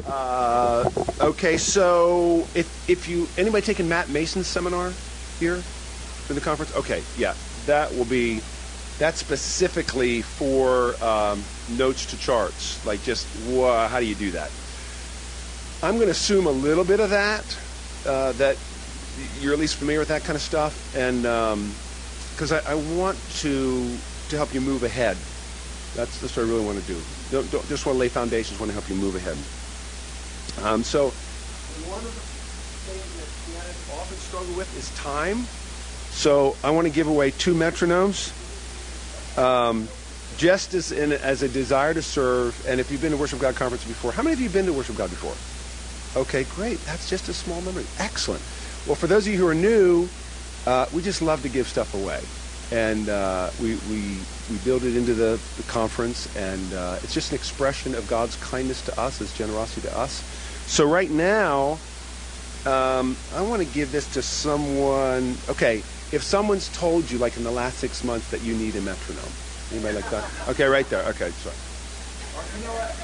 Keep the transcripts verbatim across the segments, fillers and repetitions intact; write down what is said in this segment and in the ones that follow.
Uh, okay, so if if you anybody taking Matt Mason's seminar here in the conference? Okay, yeah, that will be that's specifically for um, notes to charts. Like, just wha- how do you do that? I'm going to assume a little bit of that. Uh, that you're at least familiar with that kind of stuff, and because um, I, I want to to help you move ahead. That's, that's what I really want to do. Don't, don't just want to lay foundations. Want to help you move ahead. Um, so one of the things that pianists often struggle with is time. So I want to give away two metronomes, um, just as in, as a desire to serve. And if you've been to Worship God Conference before, how many of you have been to Worship God before? Okay, great. That's just a small number. Excellent. Well, for those of you who are new, uh, we just love to give stuff away. And uh, we, we we build it into the, the conference, and uh, it's just an expression of God's kindness to us, His generosity to us. So right now, um, I want to give this to someone. Okay, if someone's told you, like in the last six months, that you need a metronome. Anybody like that? Okay, right there. Okay, sorry. You know what?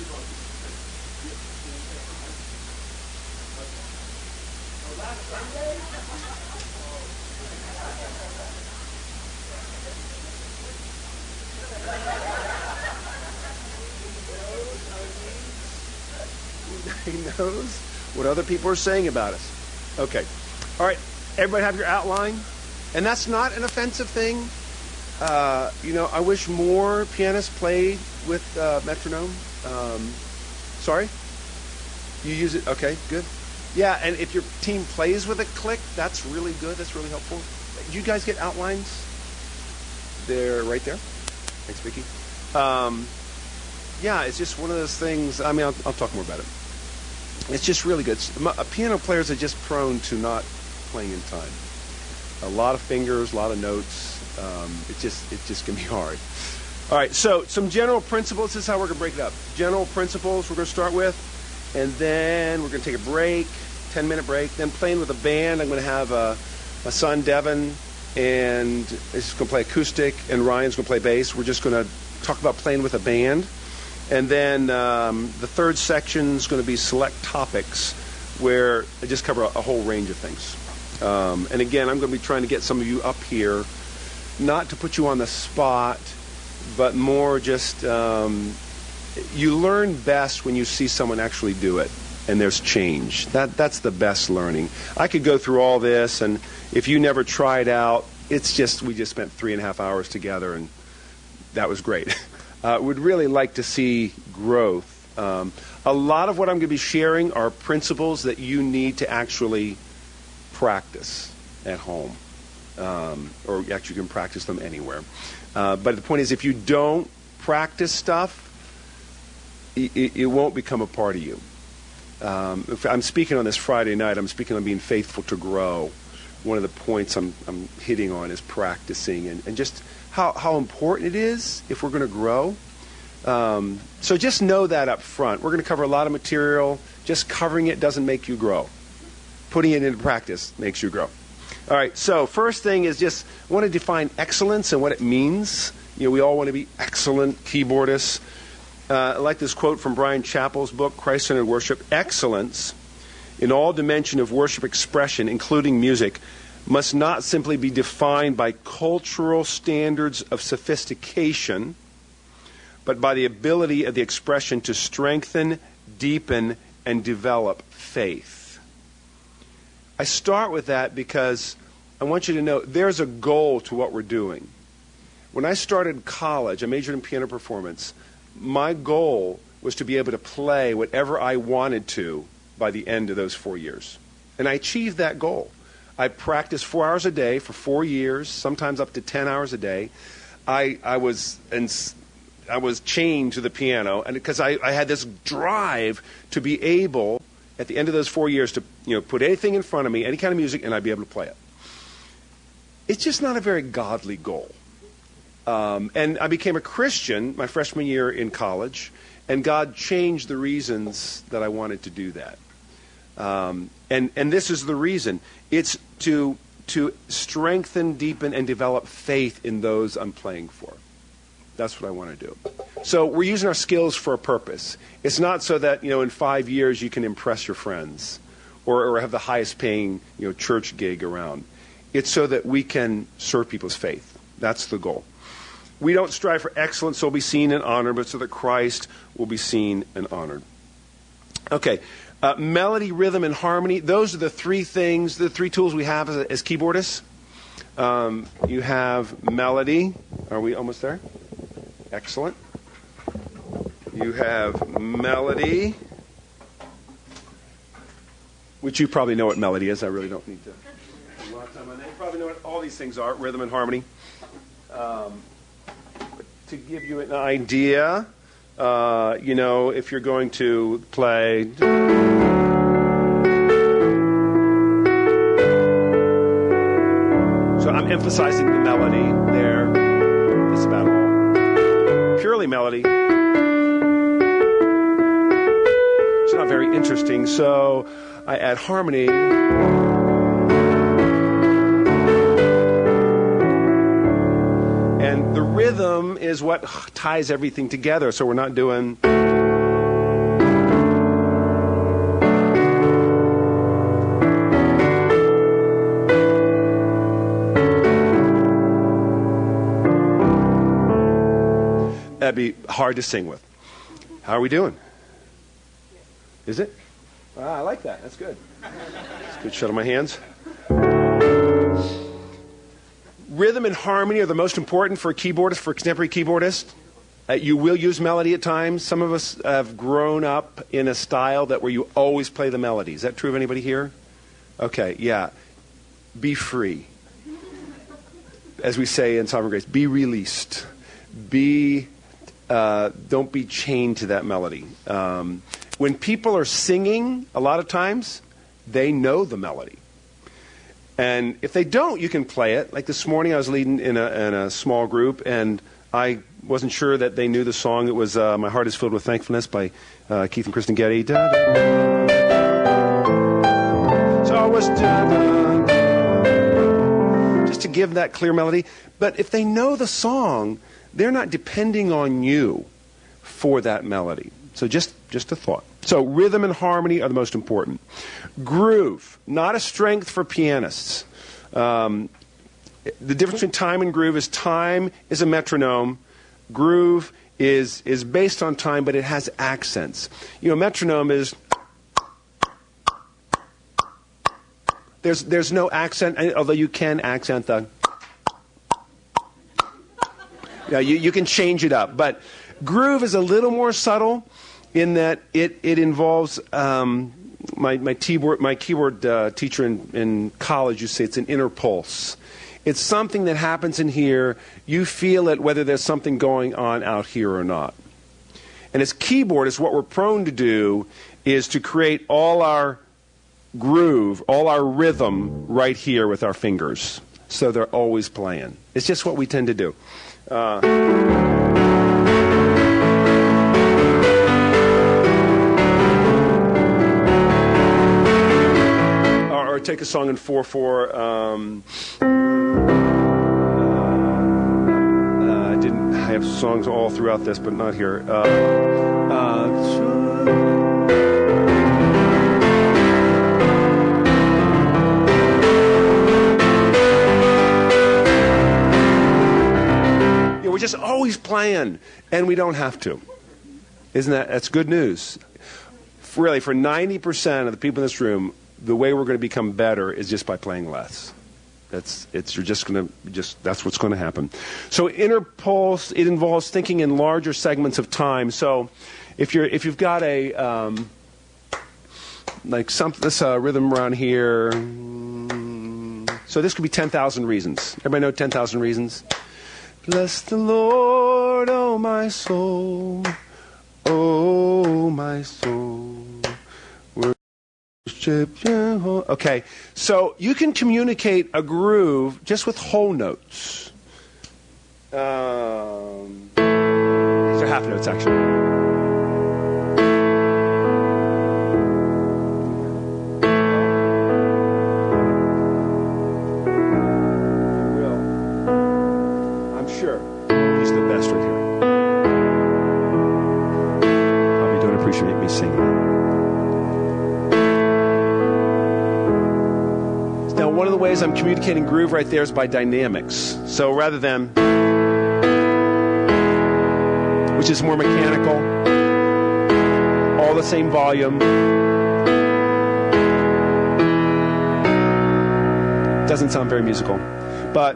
Last Sunday? He knows what other people are saying about us. Okay. All right. Everybody have your outline? And that's not an offensive thing. Uh, you know, I wish more pianists played with uh, metronome. Um, sorry? You use it? Okay, good. Yeah, and if your team plays with a click, that's really good. That's really helpful. Do you guys get outlines? They're right there. Thanks, Vicki. Um, yeah, it's just one of those things. I mean, I'll, I'll talk more about it. It's just really good. A piano players are just prone to not playing in time. A lot of fingers, a lot of notes. Um, it just it just can be hard. All right, so some general principles. This is how we're going to break it up. General principles we're going to start with, and then we're going to take a break, ten-minute break. Then playing with a band, I'm going to have uh, my son Devin, and he's going to play acoustic, and Ryan's going to play bass. We're just going to talk about playing with a band. And then um, the third section is going to be select topics, where I just cover a, a whole range of things. Um, and again, I'm going to be trying to get some of you up here, not to put you on the spot, but more just um, you learn best when you see someone actually do it, and there's change. That that's the best learning. I could go through all this, and if you never tried out, it's just we just spent three and a half hours together, and that was great. Uh, would really like to see growth. Um, a lot of what I'm going to be sharing are principles that you need to actually practice at home, um, or actually you can practice them anywhere. Uh, but the point is, if you don't practice stuff, it, it won't become a part of you. Um, if I'm speaking on this Friday night. I'm speaking on being faithful to grow. One of the points I'm, I'm hitting on is practicing and, and just how, how important it is if we're going to grow. Um, so just know that up front. We're going to cover a lot of material. Just covering it doesn't make you grow. Putting it into practice makes you grow. All right, so first thing is just I want to define excellence and what it means. You know, we all want to be excellent keyboardists. Uh, I like this quote from Brian Chappell's book, Christ-Centered Worship. Excellence in all dimension of worship expression, including music, must not simply be defined by cultural standards of sophistication, but by the ability of the expression to strengthen, deepen, and develop faith. I start with that because I want you to know there's a goal to what we're doing. When I started college, I majored in piano performance. My goal was to be able to play whatever I wanted to by the end of those four years. And I achieved that goal. I practiced four hours a day for four years, sometimes up to ten hours a day. I, I was and I was chained to the piano, and because I, I had this drive to be able, at the end of those four years, to you know put anything in front of me, any kind of music, and I'd be able to play it. It's just not a very godly goal. Um, and I became a Christian my freshman year in college, and God changed the reasons that I wanted to do that. Um, and, and this is the reason. It's to to strengthen, deepen, and develop faith in those I'm playing for. That's what I want to do. So we're using our skills for a purpose. It's not so that, you know, in five years you can impress your friends or, or have the highest paying, you know, church gig around. It's so that we can serve people's faith. That's the goal. We don't strive for excellence so we'll be seen and honored, but so that Christ will be seen and honored. Okay. Uh, melody, rhythm, and harmony. Those are the three things, the three tools we have as, as keyboardists. Um, you have melody. Are we almost there? Excellent. You have melody, which you probably know what melody is. I really don't need to spend a lot of time on that. You probably know what all these things are, rhythm and harmony. Um, but to give you an idea, uh, you know, if you're going to play... So I'm emphasizing the melody there. That's about all. Purely melody. It's not very interesting, so I add harmony. And the rhythm is what ties everything together, so we're not doing... That'd be hard to sing with. How are we doing? Is it? Ah, I like that. That's good. That's good. Shut on my hands. Rhythm and harmony are the most important for a keyboardist, for a contemporary keyboardist. Uh, you will use melody at times. Some of us have grown up in a style that where you always play the melody. Is that true of anybody here? Okay, yeah. Be free. As we say in Sovereign Grace, be released. Be... Uh, don't be chained to that melody. Um, when people are singing, a lot of times, they know the melody. And if they don't, you can play it. Like this morning, I was leading in a, in a small group, and I wasn't sure that they knew the song. It was uh, My Heart is Filled with Thankfulness by uh, Keith and Kristen Getty. Da, da, da. So it was da, da, da. Just to give that clear melody. But if they know the song... they're not depending on you for that melody. So just, just a thought. So rhythm and harmony are the most important. Groove, not a strength for pianists. Um, the difference between time and groove is time is a metronome. Groove is, is based on time, but it has accents. You know, metronome is... There's, there's no accent, although you can accent the... Yeah, you, you can change it up. But groove is a little more subtle in that it, it involves, um, my, my, keyboard, my keyboard uh, teacher in, in college used to say it's an inner pulse. It's something that happens in here. You feel it whether there's something going on out here or not. And as keyboardists, what we're prone to do is to create all our groove, all our rhythm right here with our fingers. So they're always playing. It's just what we tend to do. Uh, or, or take a song in four four. Um, uh, uh, I didn't. I have songs all throughout this, but not here. Uh, uh, We're just always playing, and we don't have to. Isn't that, that's good news. For really, for ninety percent of the people in this room, the way we're going to become better is just by playing less. That's, it's, you're just going to, just, that's what's going to happen. So inner pulse, it involves thinking in larger segments of time. So if you're, if you've got a, um, like some, this uh, rhythm around here, so this could be ten thousand Reasons. Everybody know ten thousand Reasons? Bless the Lord, oh my soul, oh my soul, worship Jehovah. Okay, so you can communicate a groove just with whole notes. Um, these are half notes, actually. Sure, he's the best right here. sing. Now, one of the ways I'm communicating groove right there is by dynamics. So rather than, which is more mechanical, all the same volume, doesn't sound very musical, but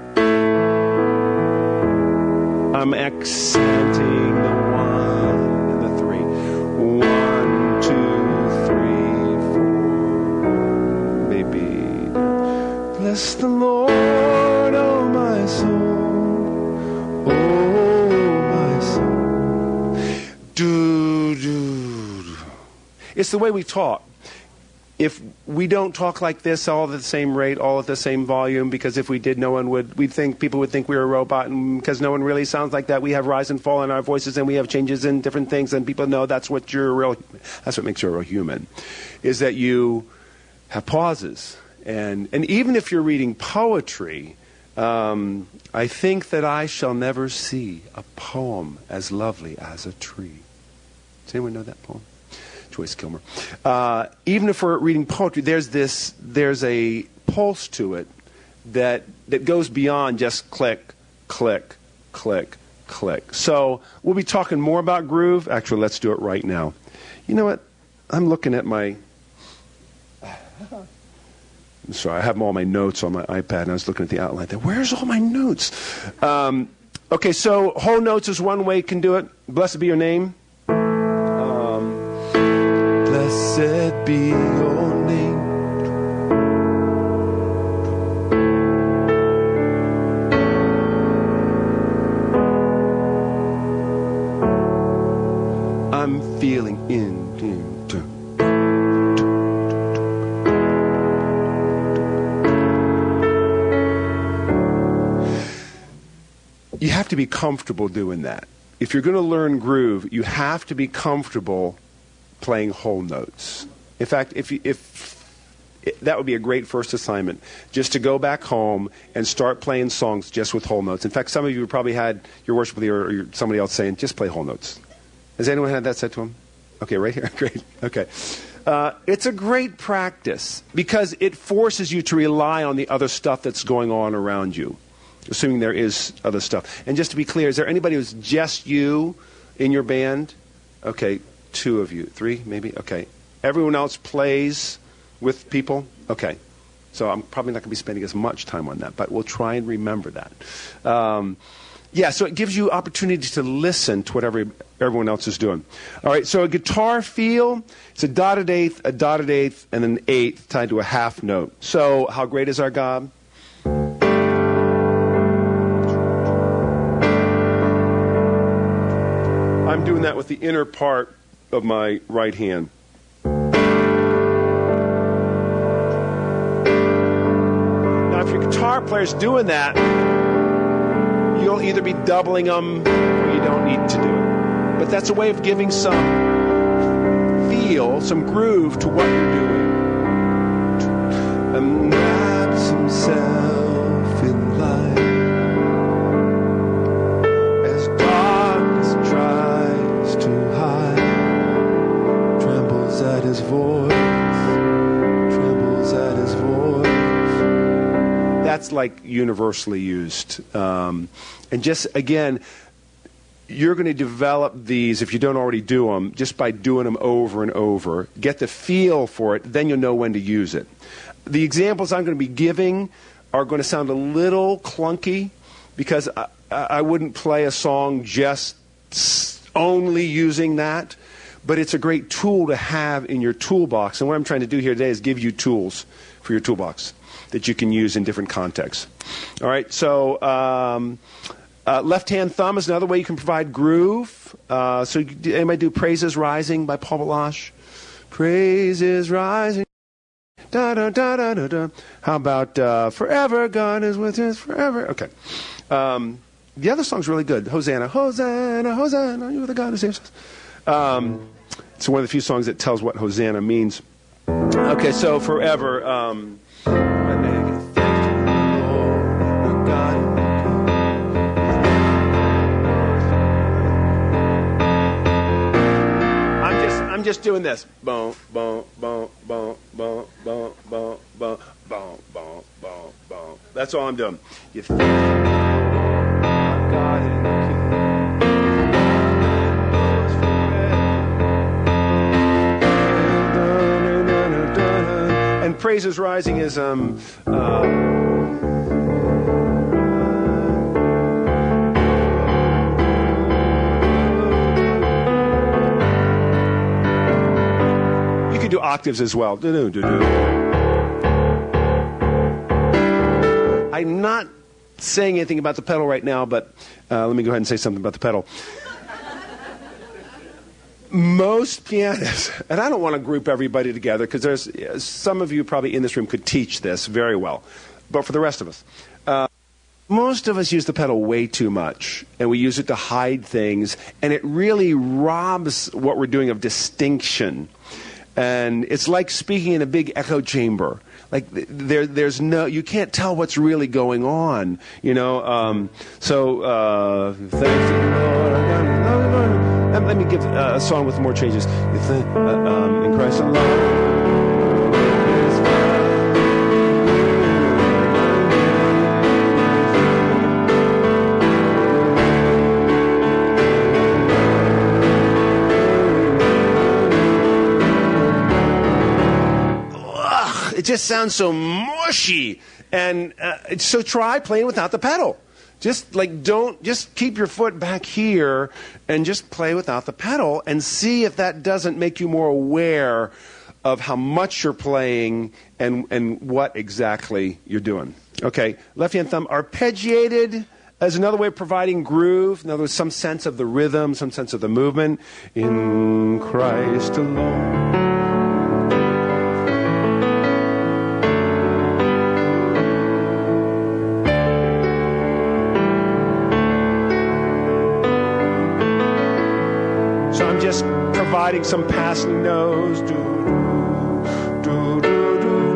I'm accenting the one and the three. One, two, three, four, maybe. Bless the Lord, oh my soul, oh my soul. Do, do, do. It's the way we talk. If we don't talk like this all at the same rate, all at the same volume, because if we did, no one would, we'd think, people would think we were a robot, and because no one really sounds like that, we have rise and fall in our voices, and we have changes in different things, and people know that's what you're a real, that's what makes you a real human, is that you have pauses. And, and even if you're reading poetry, um, I think that I shall never see a poem as lovely as a tree. Does anyone know that poem? Joyce Kilmer. Uh, even if we're reading poetry, there's this, there's a pulse to it that that goes beyond just click, click, click, click. So we'll be talking more about groove. Actually, let's do it right now. You know what? I'm looking at my. I'm sorry, I have all my notes on my iPad, and I was looking at the outline there. Where's all my notes? Um, okay, so whole notes is one way you can do it. Blessed be your name. Blessed be your name. I'm feeling in. in, in. You have to be comfortable doing that. If you're going to learn groove, you have to be comfortable playing whole notes. In fact, if, if if that would be a great first assignment, just to go back home and start playing songs just with whole notes. In fact, some of you probably had your worship leader or your, somebody else saying, just play whole notes. Has anyone had that said to them? Okay, right here. Great. Okay. Uh, it's a great practice because it forces you to rely on the other stuff that's going on around you, assuming there is other stuff. And just to be clear, is there anybody who's just you in your band? Okay. Two of you, three maybe? Okay. Everyone else plays with people? Okay. So I'm probably not going to be spending as much time on that, but we'll try and remember that. Um, yeah, so it gives you opportunity to listen to what every, everyone else is doing. All right, so a guitar feel, it's a dotted eighth, a dotted eighth, and an eighth tied to a half note. So how great is our God? I'm doing that with the inner part of my right hand. Now, if your guitar player's doing that, you'll either be doubling them or you don't need to do it. But that's a way of giving some feel, some groove to what you're doing. And wraps himself in light as darkness tries to hide. At his voice, trembles at his voice. That's like universally used. Um, and just, again, you're going to develop these, if you don't already do them, just by doing them over and over. Get the feel for it, then you'll know when to use it. The examples I'm going to be giving are going to sound a little clunky because I, I wouldn't play a song just only using that. But it's a great tool to have in your toolbox. And what I'm trying to do here today is give you tools for your toolbox that you can use in different contexts. All right, so um, uh, left-hand thumb is another way you can provide groove. Uh, so anybody do Praise is Rising by Paul Balash? Praise is rising. Da, da, da, da, da, da. How about uh, Forever God is with us forever? Okay. Um, the other song's really good. Hosanna, Hosanna, Hosanna, you are the God who saves us. Um, it's one of the few songs that tells what Hosanna means. Okay, so forever. Um, I'm just, I'm I'm just doing this. Boom, boom, boom, boom, boom, boom, boom, boom, boom, boom, boom, boom. That's all I'm doing. You think I've got it in the key. And Praise is Rising is um uh, do octaves as well. I'm not saying anything about the pedal right now, but uh, let me go ahead and say something about the pedal. Most pianists, and I don't want to group everybody together because there's some of you probably in this room could teach this very well, but for the rest of us, uh, most of us use the pedal way too much, and we use it to hide things, and it really robs what we're doing of distinction. And it's like speaking in a big echo chamber. Like there, there's no, you can't tell what's really going on, you know. Um, so, uh, thanks to the Lord. Let, let me give uh, a song with more changes. You think, uh, um, in Christ alone. It just sounds so mushy, and uh, so try playing without the pedal. Just like don't, just keep your foot back here and just play without the pedal and see if that doesn't make you more aware of how much you're playing and, and what exactly you're doing. Okay, left hand thumb, arpeggiated as another way of providing groove. In other words, some sense of the rhythm, some sense of the movement. In Christ alone. Providing some passing notes. Do, do, do, do,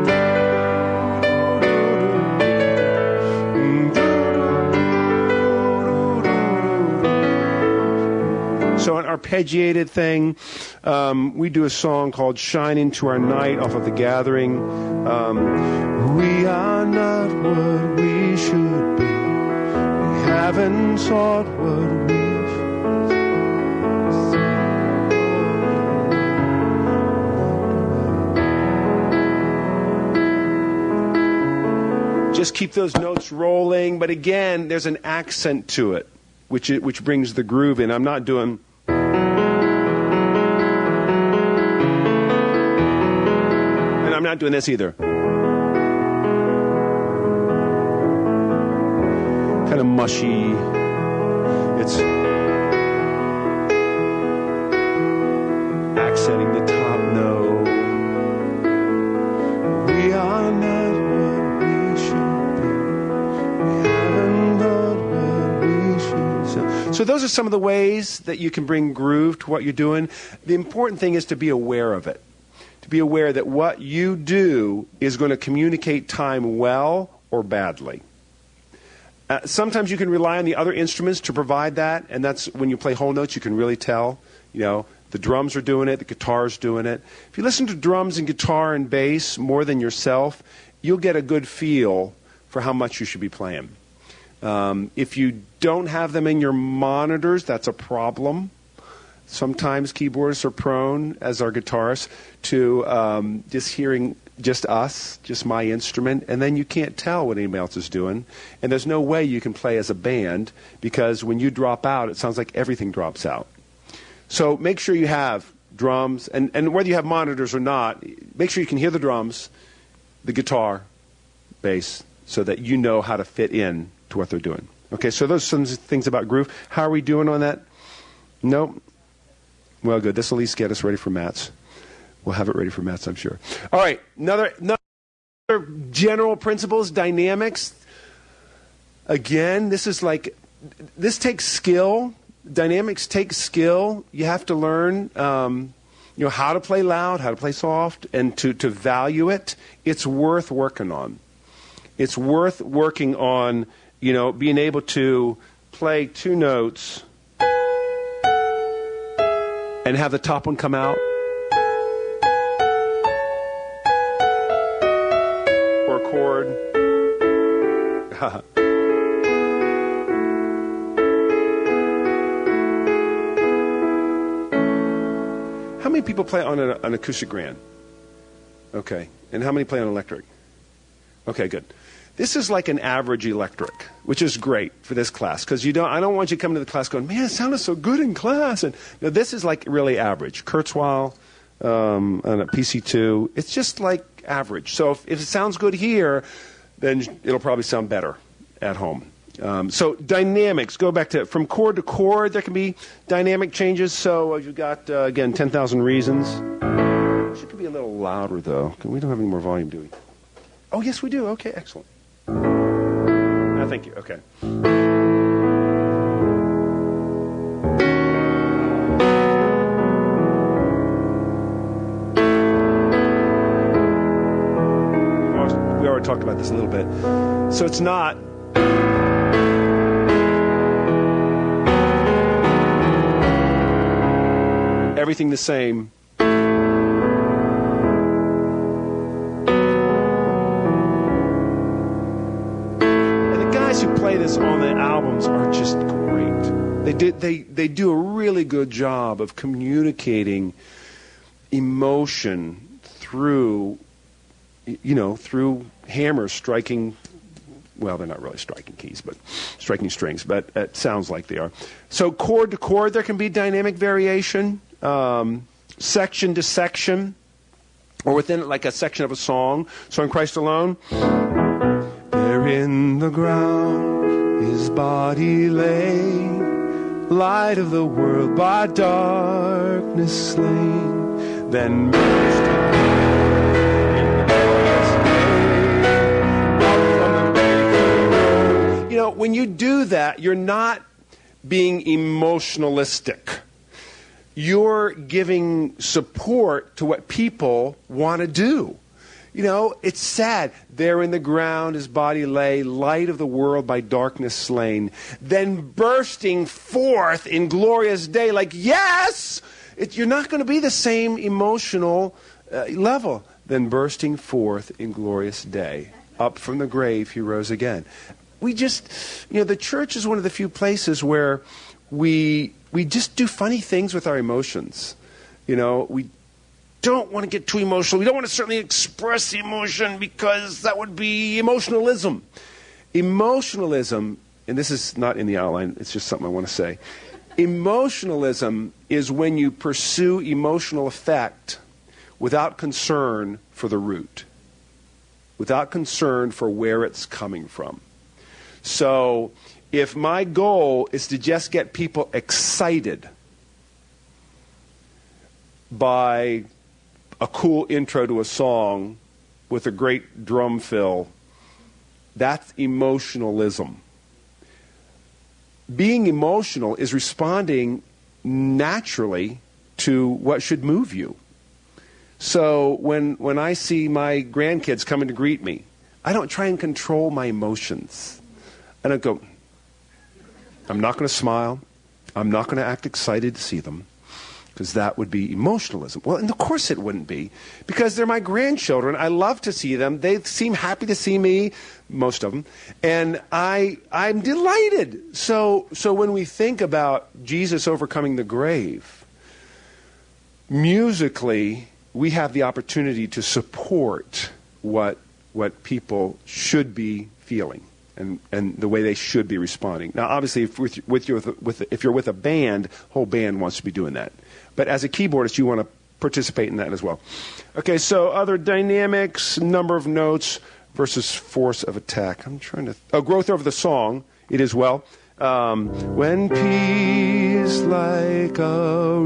do. So an arpeggiated thing. Um, we do a song called Shine Into Our Night off of The Gathering. Um, we are not what we should be. We haven't sought what we Just keep those notes rolling, but again, there's an accent to it, which which brings the groove in. I'm not doing. And I'm not doing this either. Kind of mushy. It's accenting the top note. We are not. So those are some of the ways that you can bring groove to what you're doing. The important thing is to be aware of it. To be aware that what you do is going to communicate time well or badly. Uh, sometimes you can rely on the other instruments to provide that, and that's when you play whole notes, you can really tell. You know, the drums are doing it, the guitar's doing it. If you listen to drums and guitar and bass more than yourself, you'll get a good feel for how much you should be playing. Um, if you don't have them in your monitors, that's a problem. Sometimes keyboardists are prone, as are guitarists, to um, just hearing just us, just my instrument, and then you can't tell what anybody else is doing. And there's no way you can play as a band, because when you drop out, it sounds like everything drops out. So make sure you have drums, and, and whether you have monitors or not, make sure you can hear the drums, the guitar, bass, so that you know how to fit in to what they're doing. Okay, so those are some things about groove. How are we doing on that? Nope. Well, good. This will at least get us ready for Matt's. We'll have it ready for Matt's, I'm sure. All right, another, another general principles, dynamics. Again, this is like, this takes skill. Dynamics takes skill. You have to learn, um, you know, how to play loud, how to play soft, and to, to value it. It's worth working on. It's worth working on, you know, being able to play two notes and have the top one come out or a chord. How many people play on an, an acoustic grand? Okay. And how many play on electric? Okay, good. This is like an average electric, which is great for this class because you don't. I don't want you to come to the class going, man, it sounded so good in class. And no, this is like really average. Kurzweil um, on a P C two. It's just like average. So if, if it sounds good here, then it'll probably sound better at home. Um, so dynamics, go back to from chord to chord. There can be dynamic changes. So you've got uh, again ten thousand reasons. It could be a little louder though. We don't have any more volume, do we? Oh yes, we do. Okay, excellent. Ah, thank you. Okay. We already talked about this a little bit. So it's not. Everything the same. And the guys who play this on the albums are just great. They did they they do a really good job of communicating emotion through you know, through hammers striking. Well, they're not really striking keys, but striking strings, but it sounds like they are. So chord to chord, there can be dynamic variation, um, section to section, or within like a section of a song. So in Christ Alone, there in the ground his body lay, light of the world by darkness slain, then burst when you do that, you're not being emotionalistic. You're giving support to what people want to do. You know, it's sad. There in the ground his body lay, light of the world by darkness slain, then bursting forth in glorious day. Like, yes! It, you're not going to be the same emotional uh, level. Then bursting forth in glorious day. Up from the grave he rose again. We just, you know, the church is one of the few places where we we just do funny things with our emotions. You know, we don't want to get too emotional. We don't want to certainly express emotion because that would be emotionalism. Emotionalism, and this is not in the outline, it's just something I want to say. Emotionalism is when you pursue emotional effect without concern for the root, without concern for where it's coming from. So if my goal is to just get people excited by a cool intro to a song with a great drum fill, that's emotionalism. Being emotional is responding naturally to what should move you. So when when I see my grandkids coming to greet me, I don't try and control my emotions. I don't go, I'm not going to smile. I'm not going to act excited to see them because that would be emotionalism. Well, and of course it wouldn't be because they're my grandchildren. I love to see them. They seem happy to see me, most of them, and I, I'm delighted. So, so when we think about Jesus overcoming the grave, musically, we have the opportunity to support what, what people should be feeling. And, and the way they should be responding. Now, obviously, if, with, with your, with, if you're with a band, whole band wants to be doing that. But as a keyboardist, you want to participate in that as well. Okay, so other dynamics, number of notes versus force of attack. I'm trying to... Oh, growth over the song. It is well. Um, when peace like a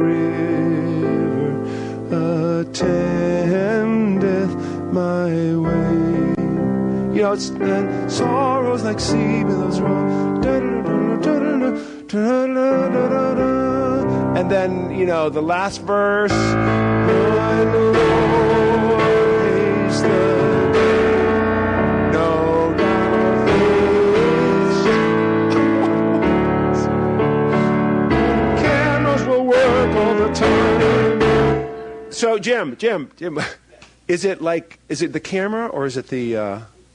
river attendeth my way. You know, it's uh, sorrows like sea billows roll. And then, you know, the last verse. I know is the day. No doubt cameras will work all the time. So, Jim, Jim, Jim, is it like, is it the camera or is it the... Uh,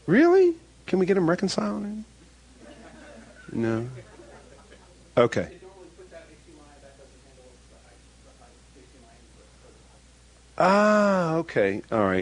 Really? Can we get them reconciled? No. Okay. Ah, okay. All right.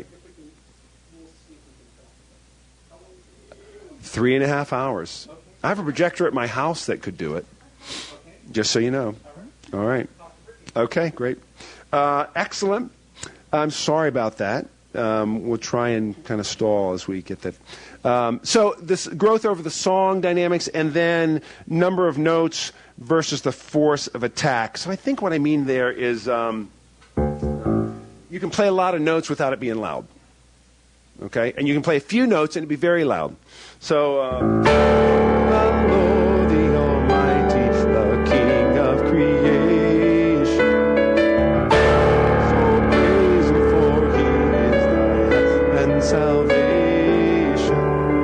Three and a half hours. I have a projector at my house that could do it. Just so you know. All right. Okay, great. Uh, excellent. I'm sorry about that. Um, we'll try and kind of stall as we get that. Um, so this growth over the song dynamics and then number of notes versus the force of attack. So I think what I mean there is um, you can play a lot of notes without it being loud. Okay? And you can play a few notes and it'd be very loud. So, uh, the Lord, the Almighty, the King of creation. So praise Him, for He is thy help and salvation.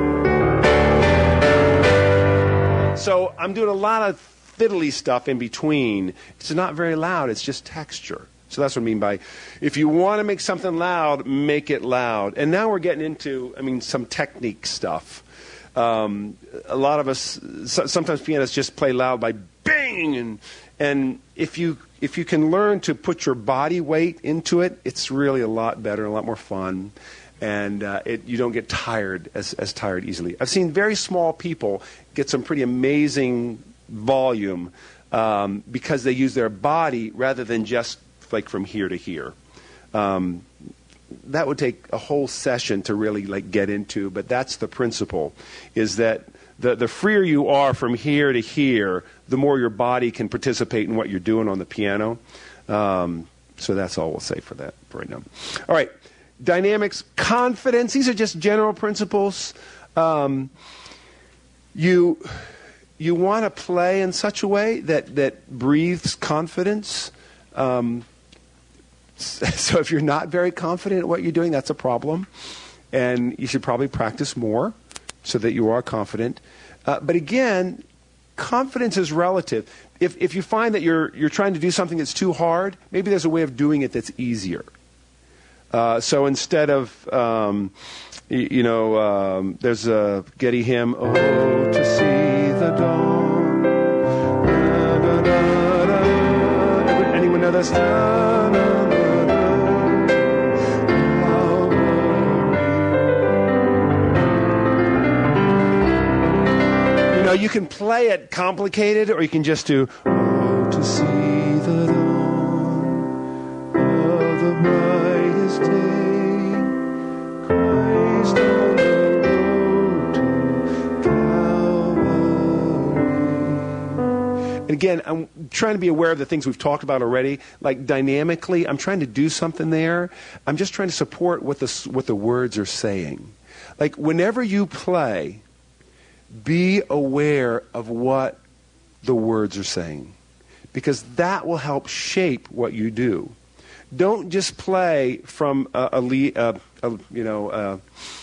So I'm doing a lot of fiddly stuff in between. It's not very loud. It's just texture. So that's what I mean by, if you want to make something loud, make it loud. And now we're getting into, I mean, some technique stuff. Um, a lot of us, so, sometimes pianists just play loud by bang, and and if you if you can learn to put your body weight into it, it's really a lot better, a lot more fun, and uh, it, you don't get tired as as tired easily. I've seen very small people get some pretty amazing volume um, because they use their body rather than just like from here to here. Um, that would take a whole session to really like get into, but that's the principle, is that the, the freer you are from here to here, the more your body can participate in what you're doing on the piano. Um, so that's all we'll say for that for right now. All right, dynamics, confidence. These are just general principles. Um, you you want to play in such a way that, that breathes confidence. Um, So if you're not very confident at what you're doing, that's a problem. And you should probably practice more so that you are confident. Uh, but again, confidence is relative. If if you find that you're you're trying to do something that's too hard, maybe there's a way of doing it that's easier. Uh, so instead of, um, you, you know, um, there's a Getty hymn, "Oh, to see the dawn." Da, da, da, da. Anyone know this? Da, da, da. You can play it complicated, or you can just do, "Oh, to see the dawn of the brightest day, Christ on the road to Calvary." And again, I'm trying to be aware of the things we've talked about already. Like dynamically, I'm trying to do something there. I'm just trying to support what the what the words are saying. Like whenever you play, be aware of what the words are saying, because that will help shape what you do. Don't just play from a, a, a, a you know, a,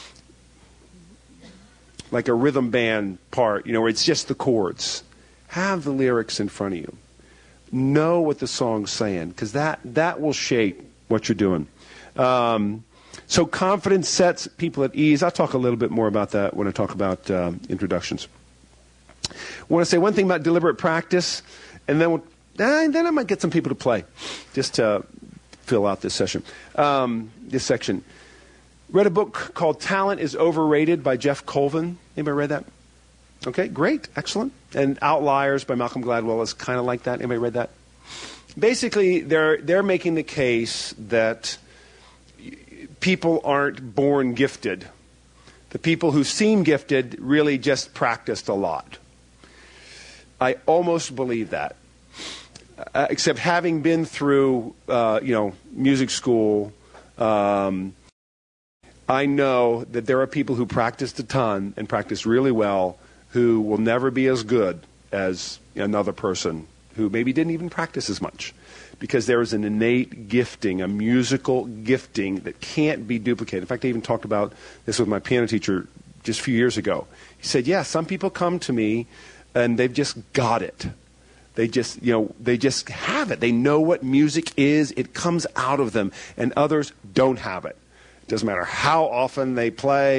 like a rhythm band part, you know, where it's just the chords. Have the lyrics in front of you. Know what the song's saying, because that, that will shape what you're doing. Um, So confidence sets people at ease. I'll talk a little bit more about that when I talk about um, introductions. I want to say one thing about deliberate practice, and then we'll, eh, then I might get some people to play, just to fill out this session, um, this section. Read a book called Talent is Overrated by Jeff Colvin. Anybody read that? Okay, great, excellent. And Outliers by Malcolm Gladwell is kind of like that. Anybody read that? Basically, they're they're making the case that people aren't born gifted. The people who seem gifted really just practiced a lot. I almost believe that. Uh, except having been through, uh, you know, music school, um, I know that there are people who practiced a ton and practiced really well who will never be as good as another person who maybe didn't even practice as much. Because there is an innate gifting, a musical gifting that can't be duplicated. In fact, I even talked about this with my piano teacher just a few years ago. He said, yeah, some people come to me and they've just got it. They just, you know, they just have it. They know what music is. It comes out of them. And others don't have it. It doesn't matter how often they play,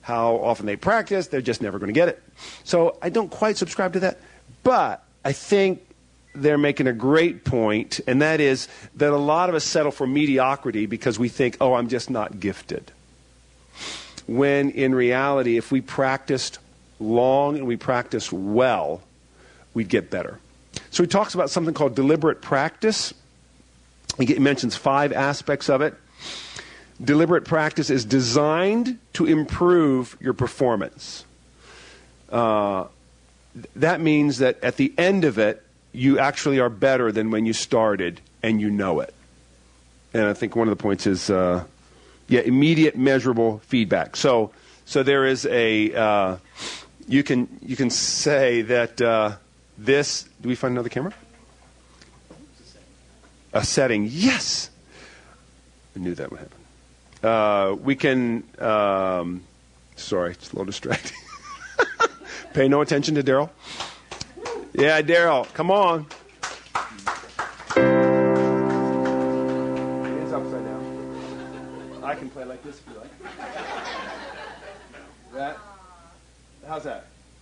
how often they practice, they're just never going to get it. So I don't quite subscribe to that. But I think they're making a great point, and that is that a lot of us settle for mediocrity because we think, oh, I'm just not gifted. When in reality, if we practiced long and we practiced well, we'd get better. So he talks about something called deliberate practice. He mentions five aspects of it. Deliberate practice is designed to improve your performance. Uh, that means that at the end of it, you actually are better than when you started, and you know it. And I think one of the points is, uh, yeah, immediate measurable feedback. So, so there is a, uh, you can you can say that uh, this. Do we find another camera? A setting. Yes. I knew that would happen. Uh, we can. Um, sorry, it's a little distracting. Pay no attention to Daryl. Yeah, Daryl, come on. It is upside down. I can play like this if you like. That. How's that?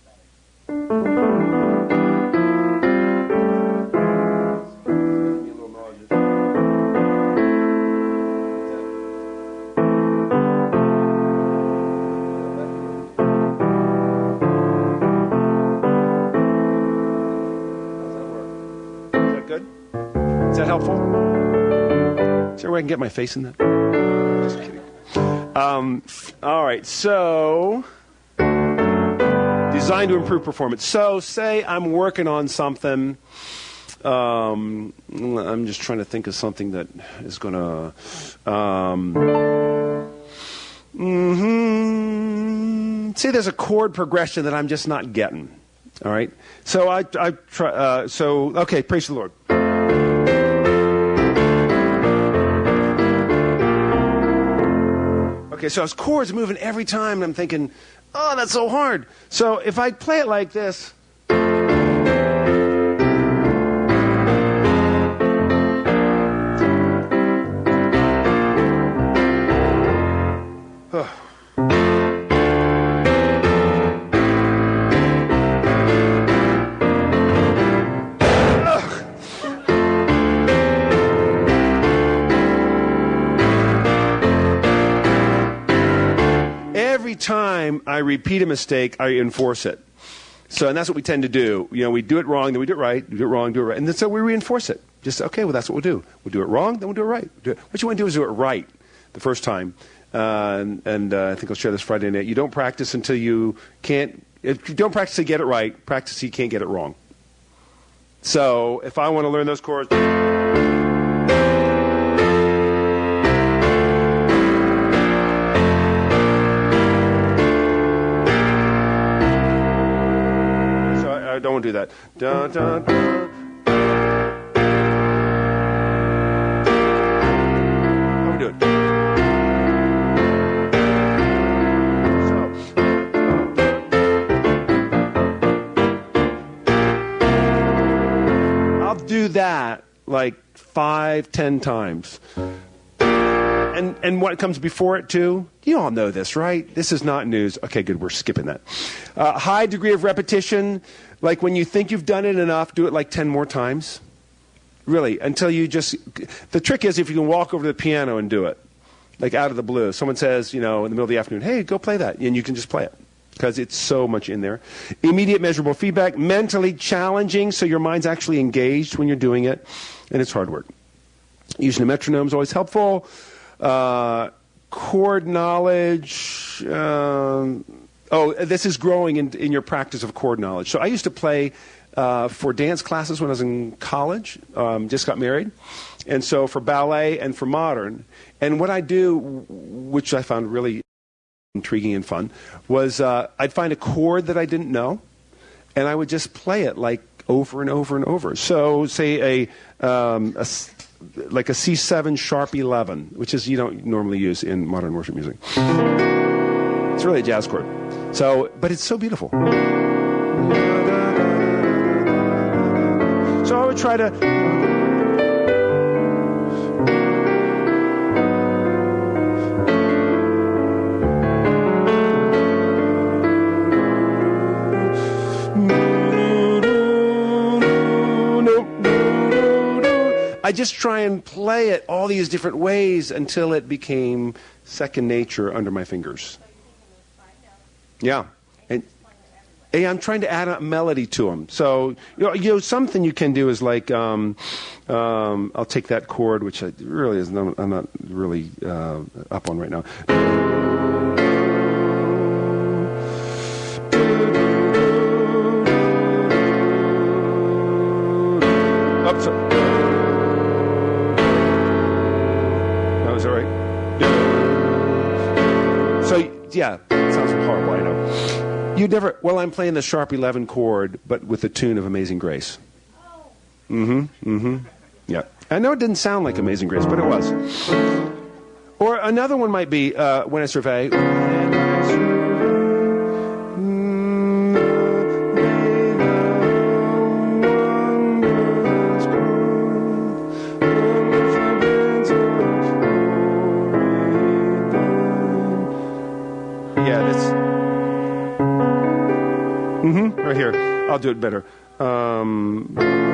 Helpful? Is there a way I can get my face in that? Just kidding. Um, all right, so designed to improve performance. So say I'm working on something. Um, I'm just trying to think of something that is going to... Um, mm-hmm, say there's a chord progression that I'm just not getting. All right? So I, I try... Uh, so, okay, praise the Lord. Okay, so his chord's moving every time, and I'm thinking, oh, that's so hard. So if I play it like this, time I repeat a mistake, I enforce it. So, and that's what we tend to do. You know, we do it wrong, then we do it right, do it wrong, do it right. And then so we reinforce it. Just, okay, well, that's what we'll do. We'll do it wrong, then we'll do it right. Do it. What you want to do is do it right the first time. Uh, and and uh, I think I'll share this Friday night. You don't practice until you can't, if you don't practice to get it right, practice so you can't get it wrong. So, if I want to learn those chords... I don't want to do that. Dun, dun, dun. How we do it? So, I'll do that like five, ten times. And and what comes before it too? You all know this, right? This is not news. Okay, good. We're skipping that. Uh, high degree of repetition. Like when you think you've done it enough, do it like ten more times. Really, until you just... The trick is if you can walk over to the piano and do it. Like out of the blue. Someone says, you know, in the middle of the afternoon, hey, go play that. And you can just play it. Because it's so much in there. Immediate measurable feedback. Mentally challenging, so your mind's actually engaged when you're doing it. And it's hard work. Using a metronome is always helpful. Uh, chord knowledge... Um, Oh, this is growing in, in your practice of chord knowledge. So I used to play uh, for dance classes when I was in college, um, just got married. And so for ballet and for modern. And what I do, which I found really intriguing and fun, was uh, I'd find a chord that I didn't know, and I would just play it like over and over and over. So say a, um, a like a C seven sharp eleven, which is you don't normally use in modern worship music. It's really a jazz chord. So, but it's so beautiful. So I would try to... just try and play it all these different ways until it became second nature under my fingers. Yeah. And hey, I'm trying to add a melody to them. So, you know, you know something you can do is like, um, um, I'll take that chord, which I really is not, I'm not really uh, up on right now. Up, so. That was all right. So, yeah, it sounds horrible, I know. You never, well, I'm playing the sharp eleven chord, but with the tune of Amazing Grace. Mm-hmm, mm-hmm, yeah. I know it didn't sound like Amazing Grace, but it was. Or another one might be, uh, When I Survey. When I survey right here. I'll do it better. Um,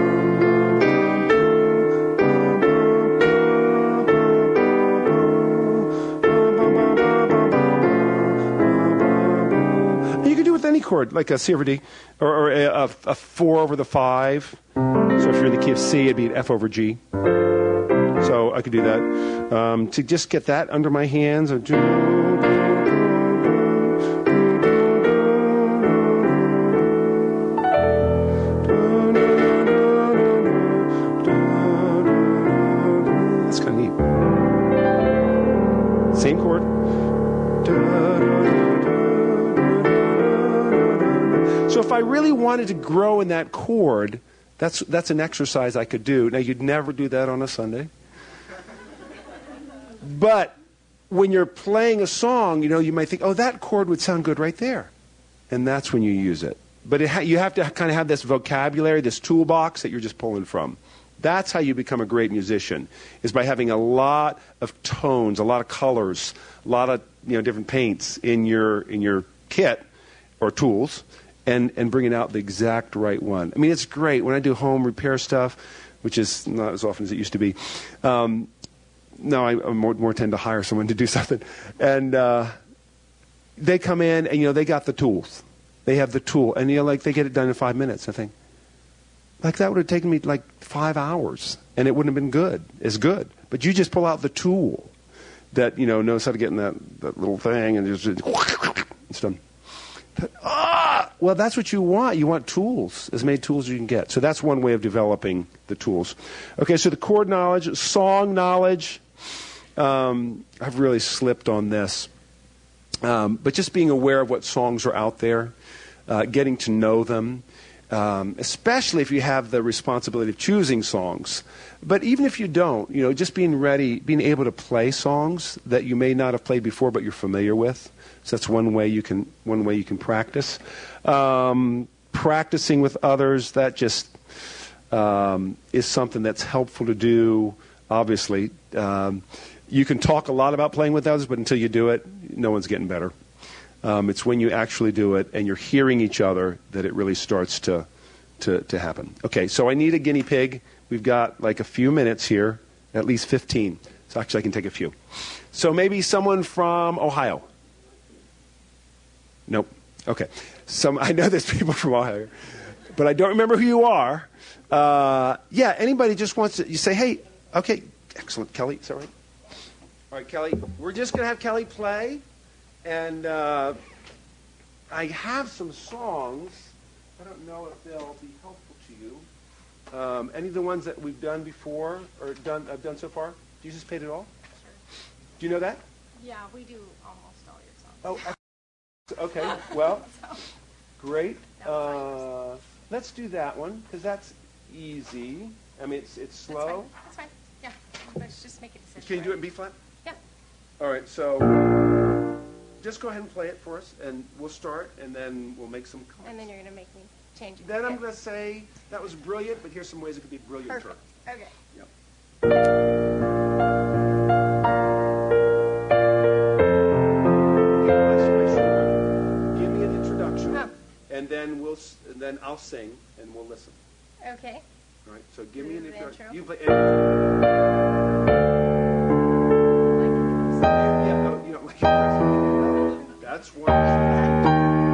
you can do it with any chord, like a C over D, or, or a, a, a four over the five. So if you're in the key of C, it'd be an F over G. So I could do that. Um, to just get that under my hands. Same chord. So if I really wanted to grow in that chord, that's that's an exercise I could do. Now, you'd never do that on a Sunday. But when you're playing a song, you know, you might think, oh, that chord would sound good right there. And that's when you use it. But it ha- you have to kind of have this vocabulary, this toolbox that you're just pulling from. That's how you become a great musician, is by having a lot of tones, a lot of colors, a lot of, you know, different paints in your in your kit or tools, and, and bringing out the exact right one. I mean, it's great. When I do home repair stuff, which is not as often as it used to be, um, no, I, I more, more tend to hire someone to do something. And uh, they come in, and, you know, they got the tools. They have the tool, and, you know, like, they get it done in five minutes, I think. Like, that would have taken me like five hours, and it wouldn't have been good, as good. But you just pull out the tool that, you know, knows how to get in that, that little thing, and just, it's done. But, ah! Well, that's what you want. You want tools, as many tools as you can get. So that's one way of developing the tools. Okay, so the chord knowledge, song knowledge. Um, I've really slipped on this. Um, but just being aware of what songs are out there, uh, getting to know them. Um, especially if you have the responsibility of choosing songs. But even if you don't, you know, just being ready, being able to play songs that you may not have played before but you're familiar with. So that's one way you can one way you can practice. Um, practicing with others, that just um, is something that's helpful to do, obviously. Um, you can talk a lot about playing with others, but until you do it, no one's getting better. Um, it's when you actually do it and you're hearing each other that it really starts to, to, to happen. Okay, so I need a guinea pig. We've got like a few minutes here, at least fifteen. So actually I can take a few. So maybe someone from Ohio. Nope. Okay. Some, I know there's people from Ohio, but I don't remember who you are. Uh, yeah, anybody just wants to, you say, hey, okay, excellent. Kelly, is that right? All right, Kelly, we're just going to have Kelly play. And uh, I have some songs. I don't know if they'll be helpful to you. Um, any of the ones that we've done before or done I've done so far? Jesus Paid It All? Sure. Do you know that? Yeah, we do almost all your songs. Oh, okay. Well, great. Uh, let's do that one because that's easy. I mean, it's it's slow. That's fine. That's fine. Yeah. Let's just make a decision. Can you do it in B flat? Yeah. All right. So. Just go ahead and play it for us, and we'll start, and then we'll make some comments. And then you're going to make me change it. Then I'm going to say, that was brilliant, but here's some ways it could be brilliant. Perfect. Okay. Yep. Give me an introduction, oh. and then we'll, and then I'll sing, and we'll listen. Okay. All right, so give me an The intro. intro? You play. Yeah, oh, you know, like, that's one.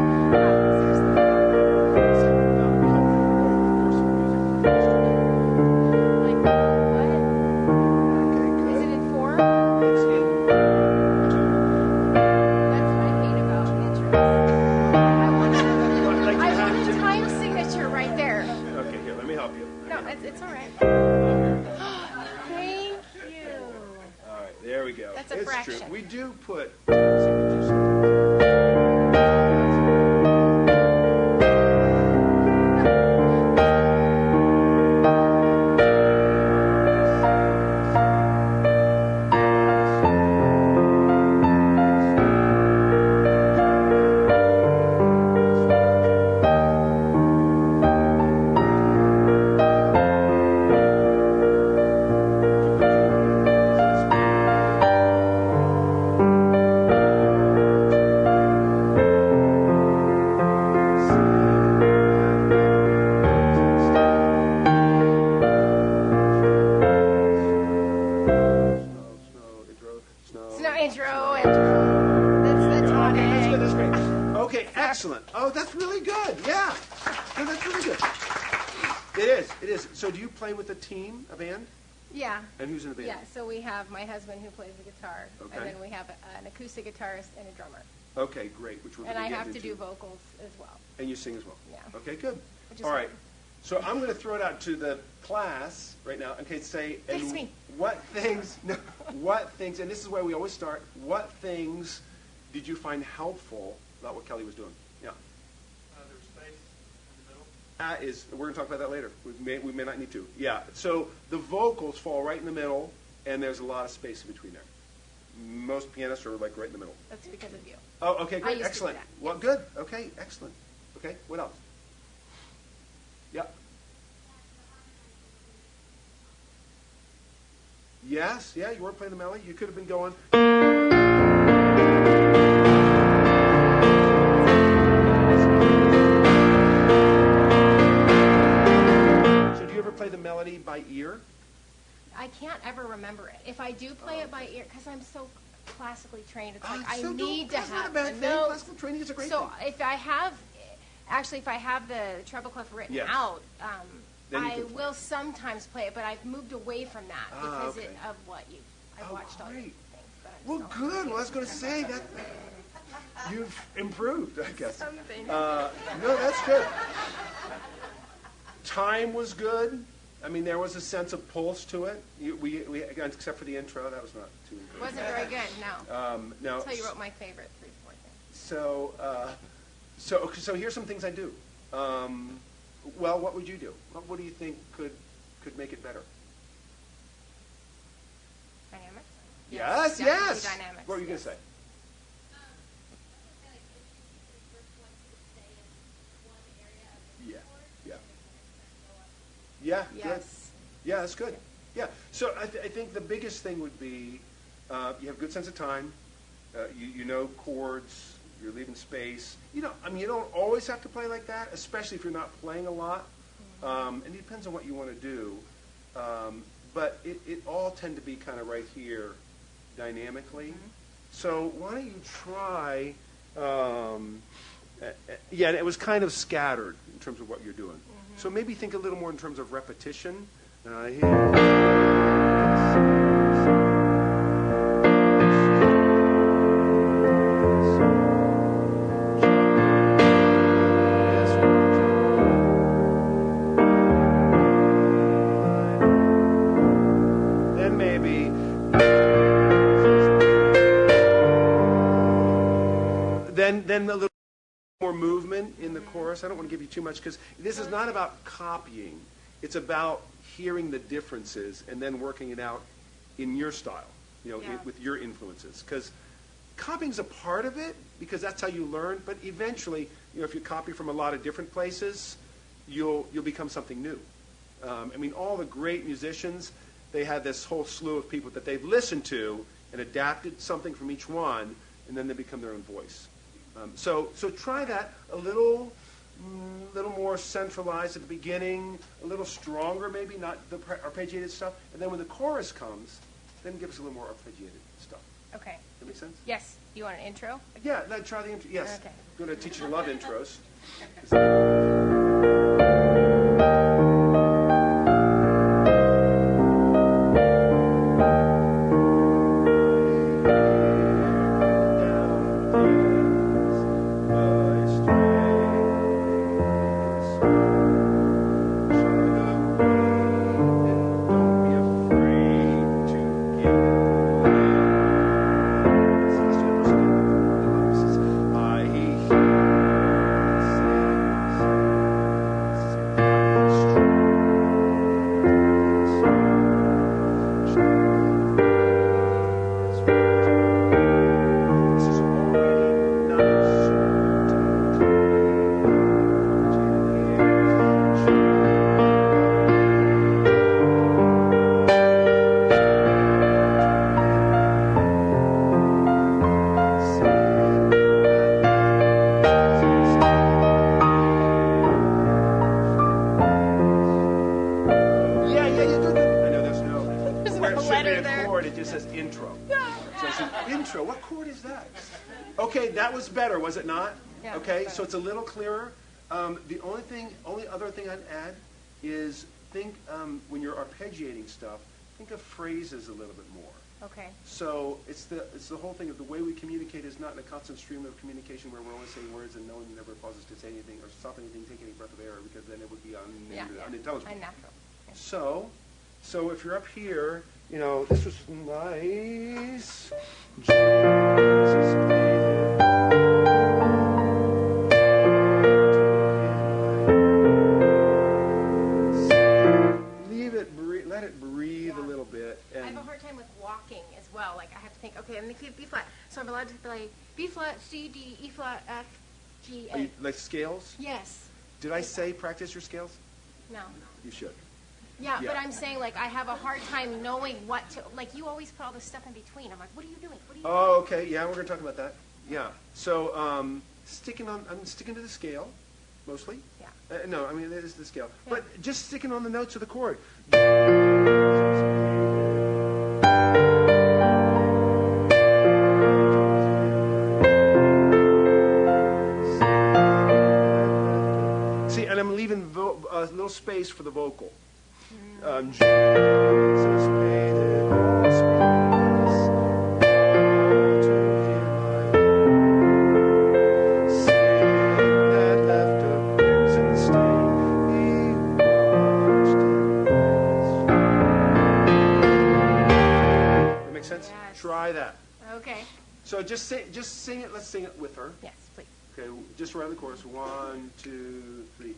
Like what? Okay, good. Is it in four? It's in two. That's what I hate about intros. I want Well, like a, you I have want a to- time signature right there. Okay, here, let me help you. Let No, me help it's, it's all right. you. Thank you. All right, there we go. That's a it's fraction. true. We do put signatures sometimes. Snow intro, intro. That's the Okay, that's good. tonic. That's great. Okay, excellent. Oh, that's really good. Yeah, no, that's really good. It is. It is. So, do you play with a team, a band? Yeah. And who's in the band? Yeah, so we have my husband who plays the guitar, Okay. and then we have a, an acoustic guitarist and a drummer. Okay, great. Which we're And gonna I get have to into. do vocals as well. And you sing as well. Yeah. Okay, good. Which is All right. fun. So I'm going to throw it out to the class right now. Okay, say and Face me. what things? No, what things? And this is where we always start. What things did you find helpful about what Kelly was doing? Yeah. Uh, there's space in the middle. That is. We're going to talk about that later. We may we may not need to. Yeah. So the vocals fall right in the middle, and there's a lot of space in between there. Most pianists are like right in the middle. That's because of you. Oh, okay, I great, used to do excellent. that, Well, yes. good. Okay, excellent. Okay, what else? Yeah. Yes, yeah, you weren't playing the melody. You could have been going. So, do you ever play the melody by ear? I can't ever remember it. If I do play it by ear, because I'm so classically trained, it's Oh, like I so don't- need to that's not have a bad the thing. notes. Classical training is a great so thing. if I have, actually, if I have the treble clef written Yes. out, um, Then you I can play will it. sometimes play it, but I've moved away from that Ah, because okay. it, of what you. I've Oh, watched all your great. things. But I'm Well, still- good. Well, I was going to say that you've improved, I guess. Something. Uh, no, that's good. Time was good. I mean, there was a sense of pulse to it. You, we, we, except for the intro, that was not too good. Wasn't very good. No. Um, now, That's how you wrote my favorite three four thing. so, uh, so, okay, so here's some things I do. Um, well, what would you do? What, what do you think could could make it better? Dynamics. Yes, definitely yes. Dynamics. What were you going yes. to say? Yeah, yeah. Yeah, good. Yes. Yeah, that's good. Yeah. So I, th- I think the biggest thing would be uh, you have a good sense of time. Uh, you, you know chords. You're leaving space. You know, I mean, you don't always have to play like that, especially if you're not playing a lot. Um, and it depends on what you want to do. Um, but it, it all tend to be kind of right here dynamically. So why don't you try... Um, uh, uh, yeah, and it was kind of scattered in terms of what you're doing. So maybe think a little more in terms of repetition. Uh, here. Then maybe. Then, then a little more movement in the chorus. I don't want to give you too much because this is not about copying. It's about hearing the differences and then working it out in your style, you know, Yeah. i- with your influences. Because copying's a part of it because that's how you learn. But eventually, you know, if you copy from a lot of different places, you'll you'll become something new. Um, I mean, all the great musicians, they had this whole slew of people that they've listened to and adapted something from each one, and then they become their own voice. Um, so, so try that a little a little more centralized at the beginning, a little stronger maybe, not the pre- arpeggiated stuff. And then when the chorus comes, then give us a little more arpeggiated stuff. Okay. That make sense? Yes. You want an intro? Yeah, then try the intro. Yes. Okay. Go to Teach You to Love intros. Better, was it not? Yeah, okay, so it's a little clearer. Um, the only thing, only other thing I'd add is think um, when you're arpeggiating stuff, think of phrases a little bit more. Okay. So it's the it's the whole thing of the way we communicate is not in a constant stream of communication where we're only saying words and no one never pauses to say anything or stop anything, take any breath of air, because then it would be un- Yeah, yeah. unintelligible. Unnatural. Yeah. So, so if you're up here, you know, this was nice. Let it breathe yeah. a little bit. And I have a hard time with walking as well. Like I have to think, okay, I'm going to keep B flat. So I'm allowed to play B flat, C, D, E flat, F, G, A. You, like scales? Yes. Did I say practice your scales? No. You should. Yeah, yeah, but I'm saying like I have a hard time knowing what to, like you always put all this stuff in between. I'm like, what are you doing? What are you oh, doing? okay. Yeah, we're going to talk about that. Yeah. So um, sticking on, I'm sticking to the scale, mostly. Yeah. Uh, no, I mean, that is the scale. Yeah. But just sticking on the notes of the chord. See, and I'm leaving vo- a little space for the vocal. Um, Jesus made it all space, all to Him I owe. Sin that left a crimson stain, He washed it. That makes sense? Yes. Try that. Okay. So just sing, just sing it. Let's sing it with her. Yes, please. Okay, just around the chorus. One, two, three.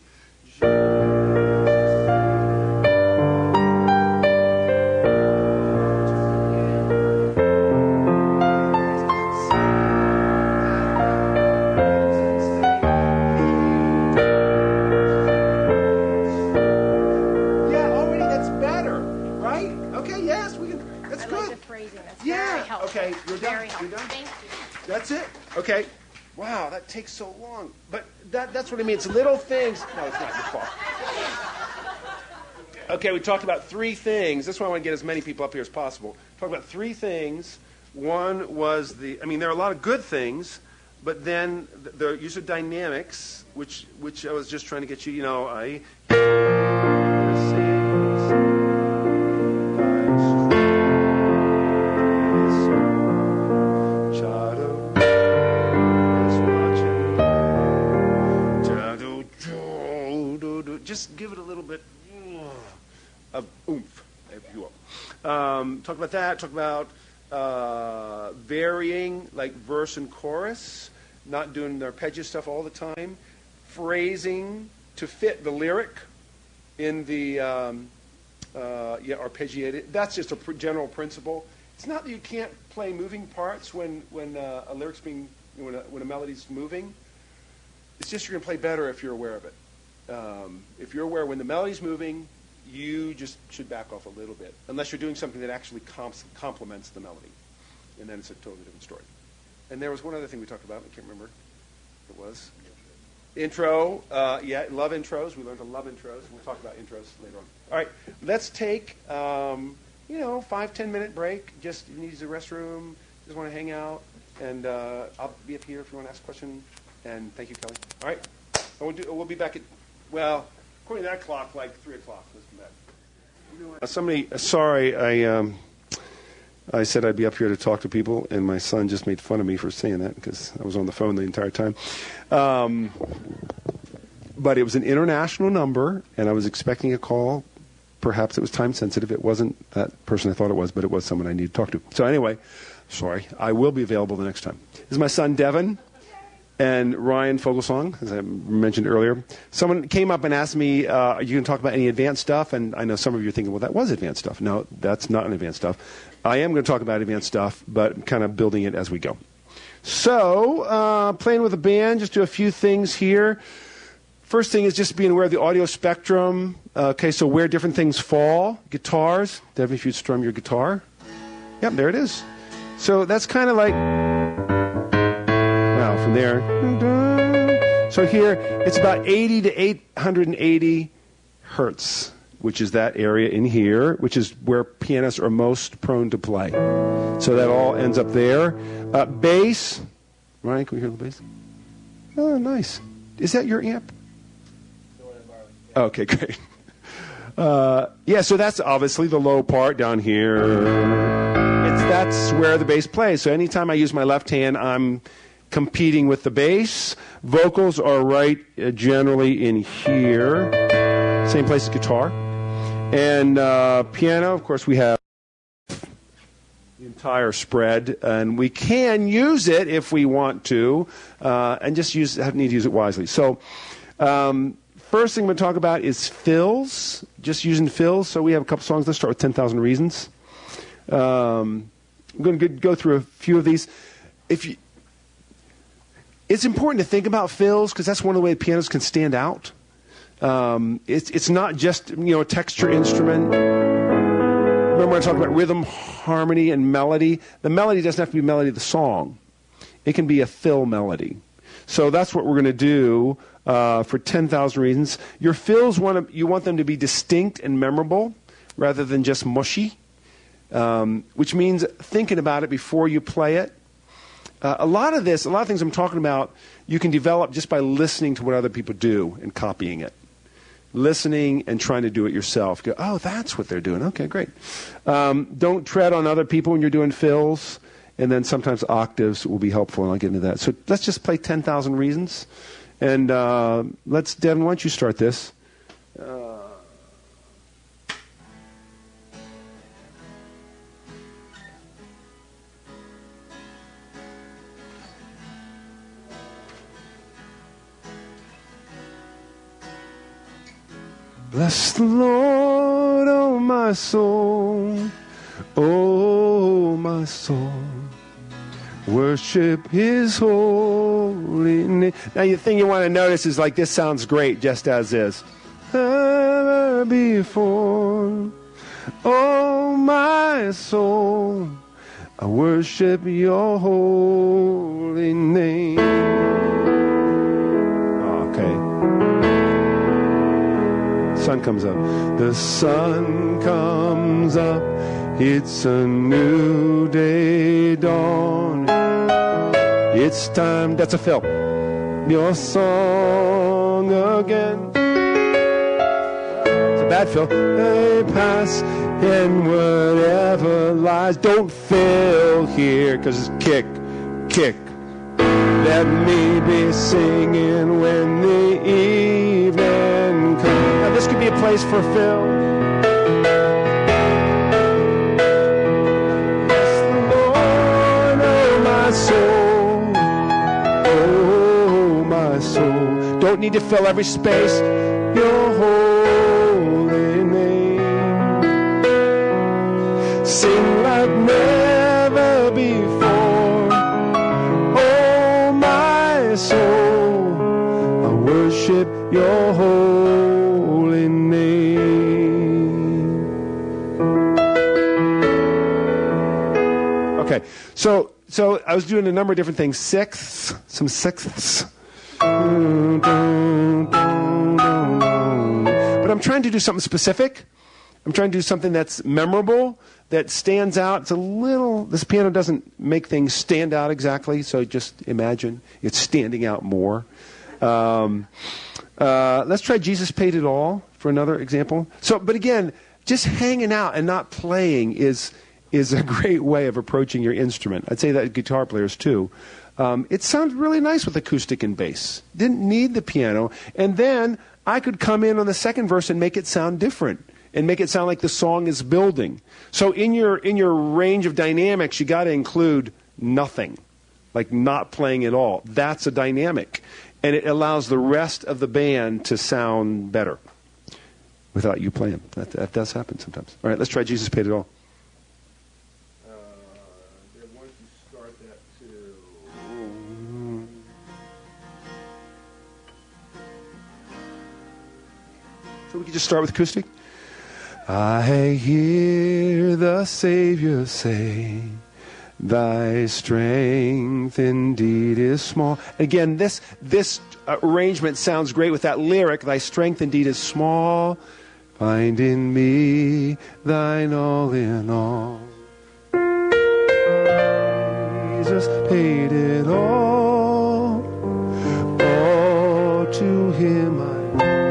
Okay, you're done. Very helpful. You're done. Thank you. That's it. Okay. Wow, that takes so long. But that, that's what I mean. It's little things. No, it's not your fault. Okay, we talked about three things. That's why I want to get as many people up here as possible. Talk about three things. One was the, I mean, there are a lot of good things, but then the, the use of dynamics, which which I was just trying to get you, you know, I... Just give it a little bit of oomph, if you will. Um, talk about that. Talk about uh, varying, like verse and chorus, not doing the arpeggio stuff all the time. Phrasing to fit the lyric in the um, uh, yeah, arpeggiated. That's just a pr- general principle. It's not that you can't play moving parts when when uh, a lyric's being when a, when a melody's moving. It's just you're going to play better if you're aware of it. Um, if you're aware when the melody's moving, you just should back off a little bit, unless you're doing something that actually comps- complements the melody, and then it's a totally different story. And there was one other thing we talked about. I can't remember what it was. Intro, uh, yeah, love intros. We learned to love intros. We'll talk about intros later on. All right, let's take, um, you know, five, ten minute break. Just you need to use the restroom, just want to hang out, and uh, I'll be up here if you want to ask a question. And thank you, Kelly. All right, and we'll, do, we'll be back at, well, according to that clock, like three o'clock. Let's come back. You know uh, somebody, uh, sorry, I um, I said I'd be up here to talk to people, and my son just made fun of me for saying that because I was on the phone the entire time. Um, but it was an international number, and I was expecting a call. Perhaps it was time sensitive. It wasn't that person I thought it was, but it was someone I needed to talk to. So anyway, sorry, I will be available the next time. This is my son, Devin, and Ryan Fogelsong, as I mentioned earlier. Someone came up and asked me, uh, are you going to talk about any advanced stuff? And I know some of you are thinking, well, that was advanced stuff. No, that's not an advanced stuff. I am going to talk about advanced stuff, but kind of building it as we go. So, uh, playing with a band, just do a few things here. First thing is just being aware of the audio spectrum. Uh, okay, so where different things fall. Guitars. Devin, if you'd strum your guitar. Yep, there it is. So that's kind of like... Now, from there... So here, it's about eighty to eight hundred eighty hertz, which is that area in here, which is where pianists are most prone to play. So that all ends up there. Uh, bass. Ryan, can we hear the bass? Oh, nice. Is that your amp? Okay, great. Uh, yeah, so that's obviously the low part down here. It's, that's where the bass plays. So anytime I use my left hand, I'm competing with the bass. Vocals are right uh, generally in here. Same place as guitar. And uh, piano, of course, we have the entire spread, and we can use it if we want to, uh, and just use have need to use it wisely. So, um, first thing I'm going to talk about is fills. Just using fills. So we have a couple songs. Let's start with ten thousand Reasons. Um, I'm going to go through a few of these. If you, it's important to think about fills because that's one of the ways pianos can stand out. Um, it's it's not just you know a texture instrument. Remember when I talked about rhythm, harmony, and melody? The melody doesn't have to be melody of the song. It can be a fill melody. So that's what we're going to do uh, for ten thousand Reasons. Your fills want to, you want them to be distinct and memorable rather than just mushy, um, which means thinking about it before you play it. Uh, a lot of this, a lot of things I'm talking about, you can develop just by listening to what other people do and copying it. Listening and trying to do it yourself. Go, oh, that's what they're doing. Okay, great. Um, don't tread on other people when you're doing fills. And then sometimes octaves will be helpful, and I'll get into that. So let's just play ten thousand Reasons. And uh, let's, Devin, why don't you start this? Uh, Bless the Lord, oh my soul, oh my soul, worship His holy name. Now the thing you want to notice is like this sounds great just as is. Ever before, oh my soul, I worship Your holy name. Okay. Sun comes up. The sun comes up. It's a new day dawn. It's time. That's a fill. Your song again. It's a bad fill. They pass in whatever lies. Don't fill here because it's kick, kick. Let me be singing when the evening comes. Now this could be a place for fill. Bless the Lord, oh my soul, oh my soul. Don't need to fill every space. Your holy name. Sing like never before. Soul, I worship Your holy name. Okay, so so I was doing a number of different things. Sixths, some sixths. But I'm trying to do something specific. I'm trying to do something that's memorable, that stands out. It's a little, this piano doesn't make things stand out exactly, so just imagine it's standing out more. Um, uh, let's try Jesus Paid It All for another example. So, but again, just hanging out and not playing is is a great way of approaching your instrument. I'd say that guitar players too. Um, it sounds really nice with acoustic and bass. Didn't need the piano. And then I could come in on the second verse and make it sound different and make it sound like the song is building. So in your in your range of dynamics, you got to include nothing, like not playing at all. That's a dynamic. And it allows the rest of the band to sound better without you playing. That, that does happen sometimes. All right, let's try Jesus Paid It All. Uh, they want to start that too. So we can just start with acoustic. I hear the Savior say, thy strength indeed is small. Again, this this arrangement sounds great with that lyric, thy strength indeed is small. Find in me thine all in all. Jesus paid it all. All to him I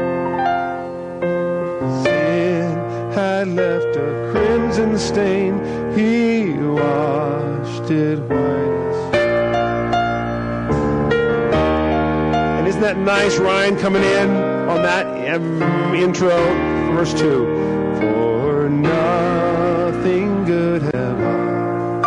sin had left a crimson stain. He washed it white as snow. And isn't that nice, Ryan, coming in on that um, intro, verse two? For nothing good have I,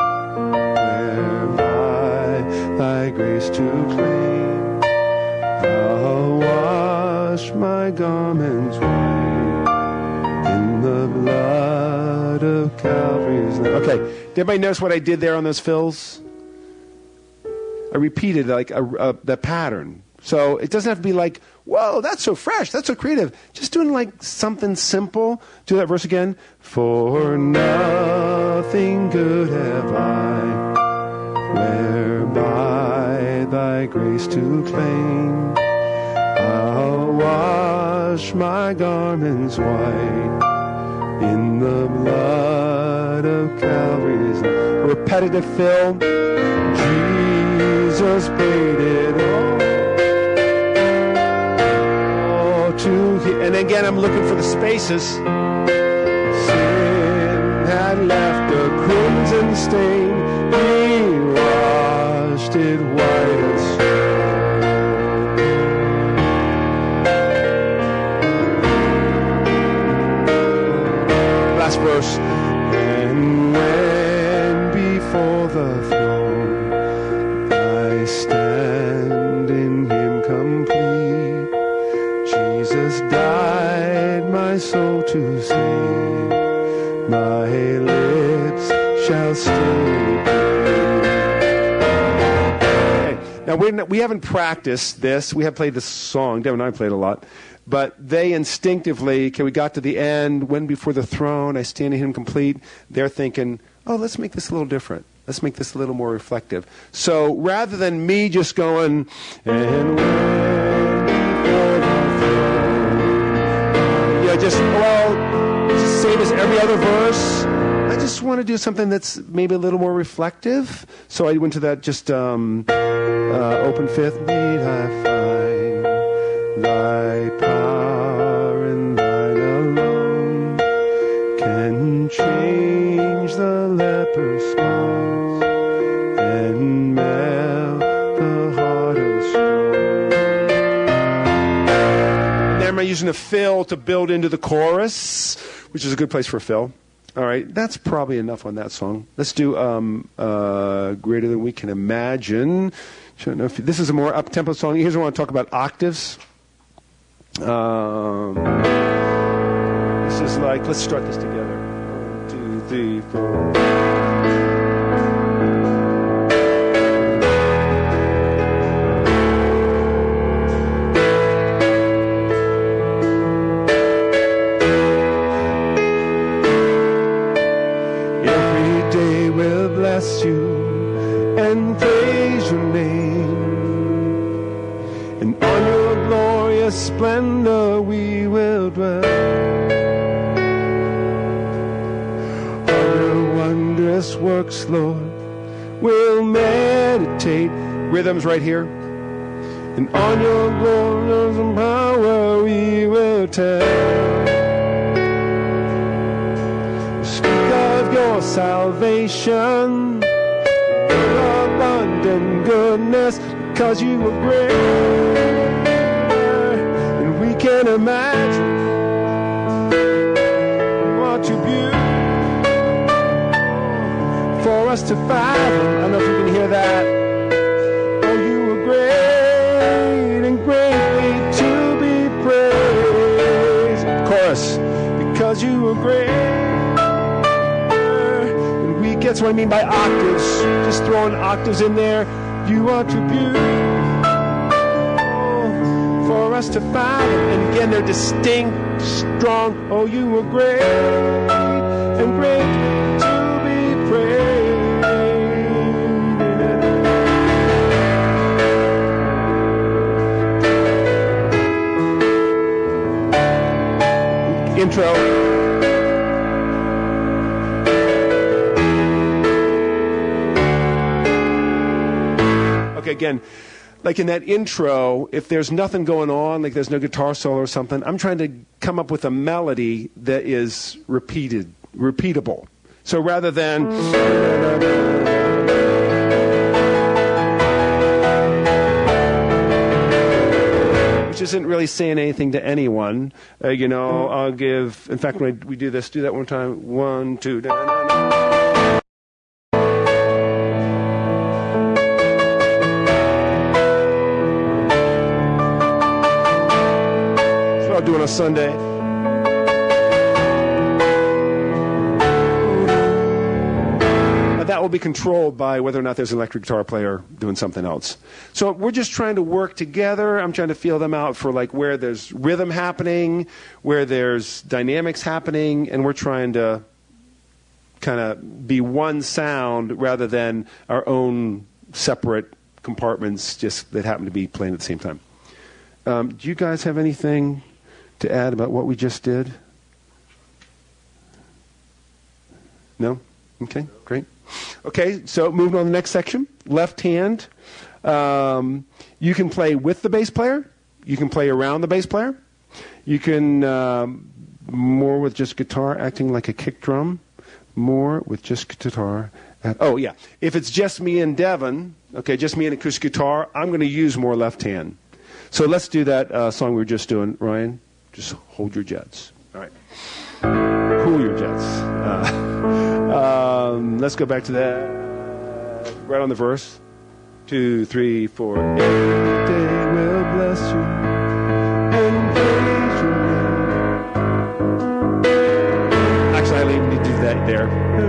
whereby thy grace to claim. I'll wash my garments white in the blood of Calvary's Lamb. Okay, did everybody notice what I did there on those fills? I repeated like a, a, the pattern. So it doesn't have to be like, whoa, that's so fresh, that's so creative. Just doing like something simple. Do that verse again. For nothing good have I, whereby thy grace to claim. I'll wash my garments white in the blood of Calvary's Lamb. Repetitive fill. Jesus paid it all. To he- and again, I'm looking for the spaces. Sin had left a crimson stain. He washed it white as snow. Last verse. And when before the throne I stand in him complete, Jesus died my soul to save. My lips shall still repeat. Okay. Now we're not, we haven't practiced this. We have played this song. Devin and I played a lot. But they instinctively, okay, we got to the end, when before the throne, I stand in him complete. They're thinking, oh, let's make this a little different. Let's make this a little more reflective. So rather than me just going, and when before the throne, you know, just, well, just same as every other verse, I just want to do something that's maybe a little more reflective. So I went to that just um, uh, open fifth. Need I find thy power and thine alone can change the leper's scars and melt the heart of stone. There am I using a fill to build into the chorus, which is a good place for a fill. All right, that's probably enough on that song. Let's do um, uh, Greater Than We Can Imagine. I don't know if this is a more up-tempo song. Here's what I want to talk about, octaves. Um, this is like, let's start this together. One, two, three, four. Every day will bless you and praise your name. And on your glorious splendor we will dwell. On your wondrous works, Lord, we'll meditate. Rhythms right here. And on your glorious power we will tell. Speak of your salvation, your abundant goodness, because you were great, and we can imagine what you beautiful for us to fathom. I don't know if you can hear that. Oh, you were great and greatly to be praised. Chorus, because you were great. And we, that's what I mean by octaves. Just throwing octaves in there. You are too beautiful for us to fathom. And again, they're distinct, strong. Oh, you were great and greatly to be praised. Intro. Okay, again, like in that intro, if there's nothing going on, like there's no guitar solo or something, I'm trying to come up with a melody that is repeated, repeatable. So rather than... which isn't really saying anything to anyone. Uh, you know, I'll give... In fact, when we do this, do that one time. One, two... Da, da, da. Do on a Sunday. Now that will be controlled by whether or not there's an electric guitar player doing something else. So we're just trying to work together. I'm trying to feel them out for like where there's rhythm happening, where there's dynamics happening, and we're trying to kind of be one sound rather than our own separate compartments just that happen to be playing at the same time. Um, do you guys have anything to add about what we just did? No? Okay, great. Okay, so moving on to the next section. Left hand. Um, you can play with the bass player. You can play around the bass player. You can, um, more with just guitar, acting like a kick drum. More with just guitar. Uh, oh, yeah. If it's just me and Devin, okay, just me and acoustic guitar, I'm going to use more left hand. So let's do that uh, song we were just doing, Ryan. Just hold your jets. All right. Cool your jets. Uh, um, let's go back to that. Right on the verse. Two, three, four. Every day will bless you and praise your name. Actually, I didn't need to do that there.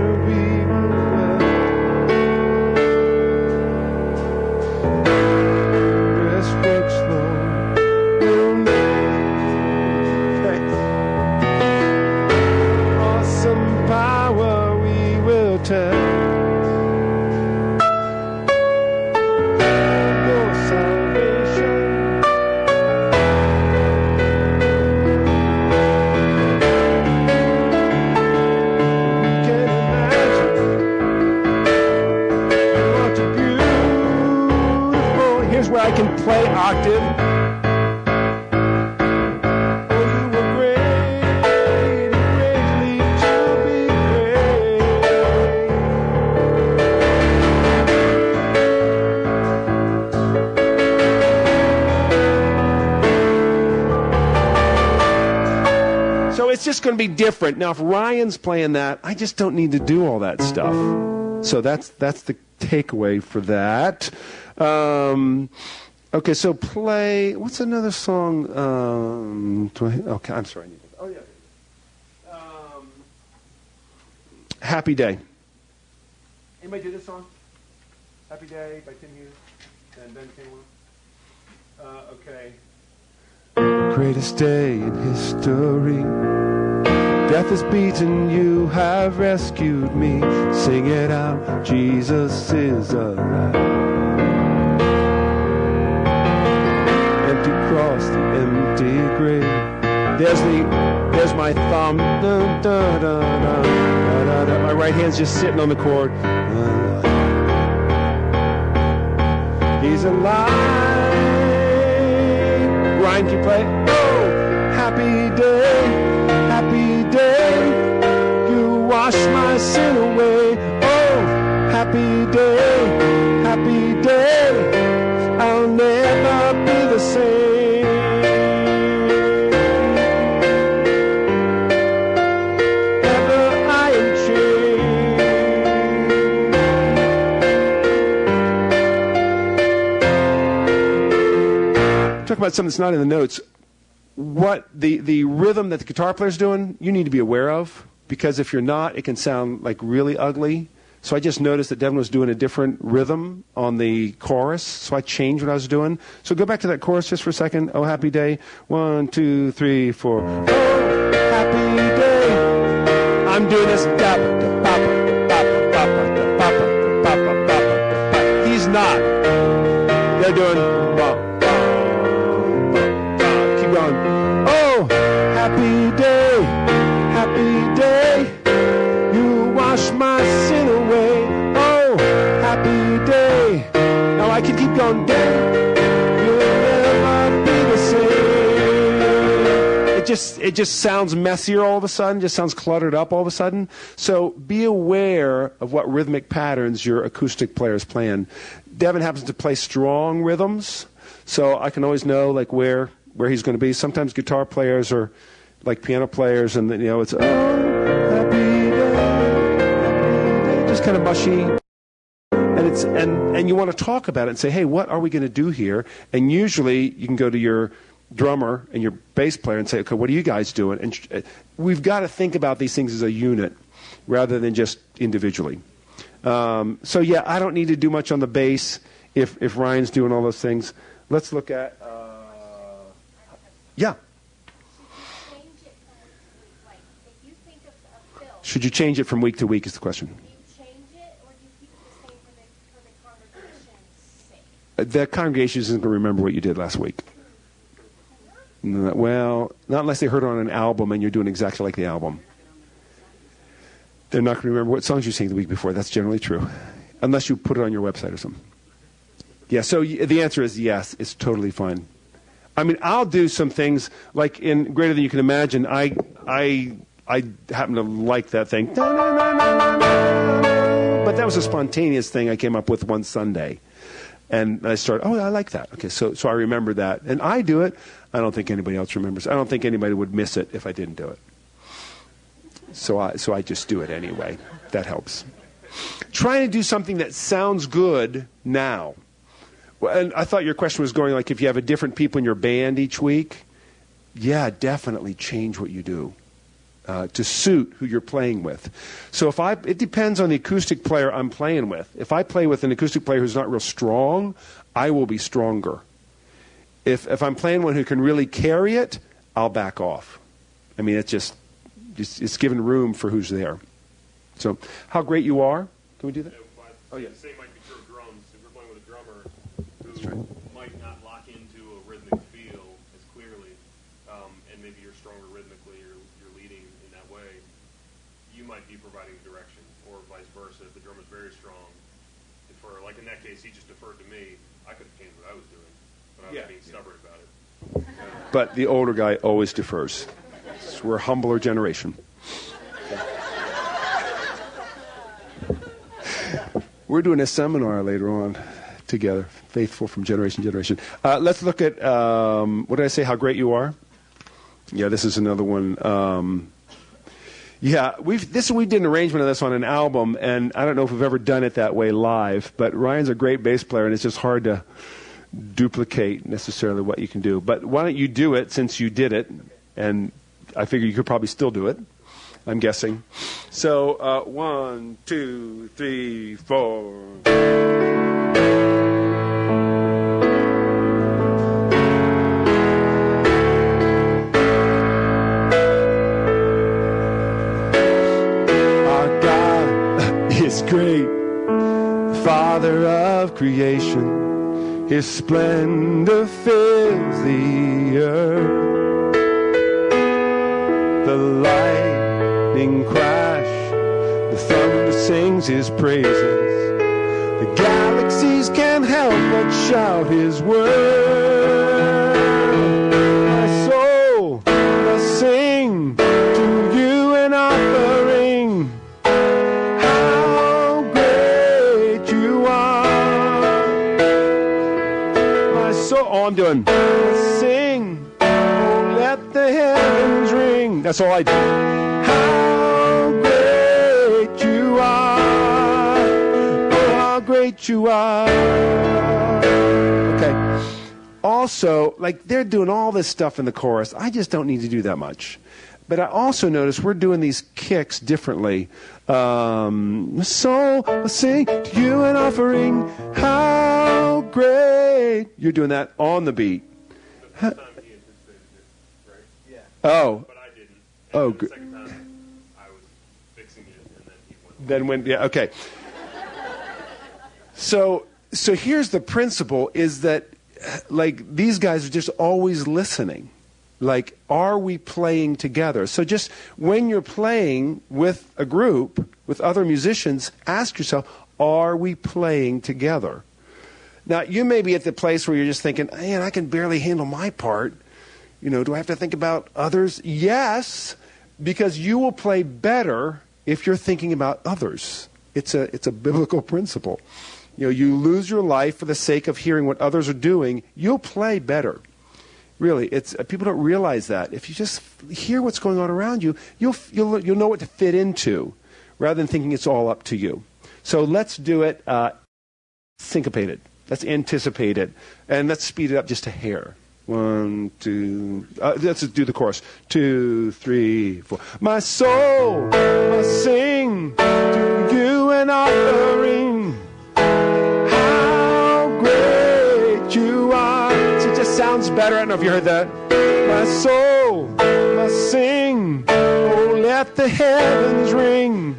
Play octave. Oh, you were great and greatly to be praised. So it's just going to be different. Now, if Ryan's playing that, I just don't need to do all that stuff. So that's that's the takeaway for that. Um, Okay, so play. What's another song? Um, okay, I'm sorry. Oh yeah. Um, Happy Day. Anybody do this song? Happy Day by Tim Hughes and Ben Taylor. Uh, okay. Greatest day in history. Death is beaten, you have rescued me. Sing it out, Jesus is alive. to cross the empty grave. There's the, there's my thumb. Dun, dun, dun, dun, dun, dun, dun. My right hand's just sitting on the chord. He's alive. Ryan, can you play? Oh, happy day, happy day. You wash my sin away. Oh, happy day, happy day. I'll never be the same. Ever I am changed. Talk about something that's not in the notes. What the, the rhythm that the guitar player's doing, you need to be aware of, because if you're not, it can sound like really ugly. So I just noticed that Devin was doing a different rhythm on the chorus, so I changed what I was doing. So go back to that chorus just for a second. Oh, happy day. One, two, three, four. Oh, happy day. I'm doing this. He's not. They're doing. Keep going. Oh, happy day. Happy day. You wash my sin away. Oh, happy day. Now I can keep going. Day, you'll never be the same. It just it just sounds messier all of a sudden. Just sounds cluttered up all of a sudden. So be aware of what rhythmic patterns your acoustic player is playing. Devin happens to play strong rhythms, so I can always know like where where he's going to be. Sometimes guitar players are like piano players, and you know it's oh, happy day. Just kind of mushy, and it's and and you want to talk about it and say, hey, what are we going to do here? And usually you can go to your drummer and your bass player and say, okay, what are you guys doing? And uh, we've got to think about these things as a unit rather than just individually. Um, so yeah, I don't need to do much on the bass if if Ryan's doing all those things. Let's look at uh, yeah. Should you change it from week to week is the question. Do you change it, or do you keep it the same for the, for the congregation's sake? The congregation isn't going to remember what you did last week. No, well, not unless they heard it on an album and you're doing exactly like the album. They're not going to remember what songs you sang the week before. That's generally true. Unless you put it on your website or something. Yeah, so the answer is yes, it's totally fine. I mean, I'll do some things, like in Greater Than You Can Imagine, I... I I happen to like that thing. But that was a spontaneous thing I came up with one Sunday. And I started, oh, I like that. Okay, so so I remember that. And I do it. I don't think anybody else remembers. I don't think anybody would miss it if I didn't do it. So I, so I just do it anyway. That helps. Trying to do something that sounds good now. Well, and I thought your question was going like if you have a different people in your band each week. Yeah, definitely change what you do. Uh, to suit who you're playing with. So if I, it depends on the acoustic player I'm playing with. If I play with an acoustic player who's not real strong, I will be stronger. If if I'm playing one who can really carry it, I'll back off. I mean, it's just, it's, it's giving room for who's there. So, how great you are. Can we do that? Yeah, oh yeah. The same might be true of drums. If you're playing with a drummer who right. might not lock into a rhythmic feel as clearly, um, and maybe you're stronger rhythmically, or you're leading in that way, you might be providing direction, or vice versa. If the drummer's very strong, defer. Like in that case, he just deferred to me. I could have changed what I was doing, but I was Yeah. being stubborn about it. But the older guy always defers. So we're a humbler generation. We're doing a seminar later on together, faithful from generation to generation. Uh, let's look at, um, what did I say, how great you are? Yeah, this is another one. Um, yeah, we've this we did an arrangement of this on an album, and I don't know if we've ever done it that way live, but Ryan's a great bass player, and it's just hard to duplicate necessarily what you can do. But why don't you do it since you did it, and I figure you could probably still do it, I'm guessing. So, uh, one, two, three, four. Our God is great, Father of creation. His splendor fills the earth. The lightning crash, the thunder sings his praises. The galaxies can't help but shout his word. My soul must sing to you an offering. How great you are. My soul, oh, I'm doing. Sing, oh, let the heavens ring. That's all I do. How great you are. Great you are. Okay. Also, like, they're doing all this stuff in the chorus. I just don't need to do that much. But I also notice we're doing these kicks differently. Um, so, let's sing to you an offering. How great. You're doing that on the beat. The first time he anticipated it, right? Yeah. Oh. But I didn't. And Oh, the good. second time, I was fixing it, and then he went. Then when, yeah, okay. So, so here's the principle: is that, like, these guys are just always listening. Like, are we playing together? So just when you're playing with a group, with other musicians, ask yourself, are we playing together? Now, you may be at the place where you're just thinking, man, I can barely handle my part. You know, do I have to think about others? Yes, because you will play better if you're thinking about others. It's a, it's a biblical principle. You know, you lose your life for the sake of hearing what others are doing, you'll play better. Really, it's uh, people don't realize that. If you just hear what's going on around you, you'll you'll you'll know what to fit into, rather than thinking it's all up to you. So let's do it uh, syncopated. Let's anticipate it, and let's speed it up just a hair. One, two. Uh, let's do the chorus. Two, three, four. My soul must sing to you an offering. You are. So it just sounds better. I don't know if you heard that. My soul must sing. Oh, let the heavens ring.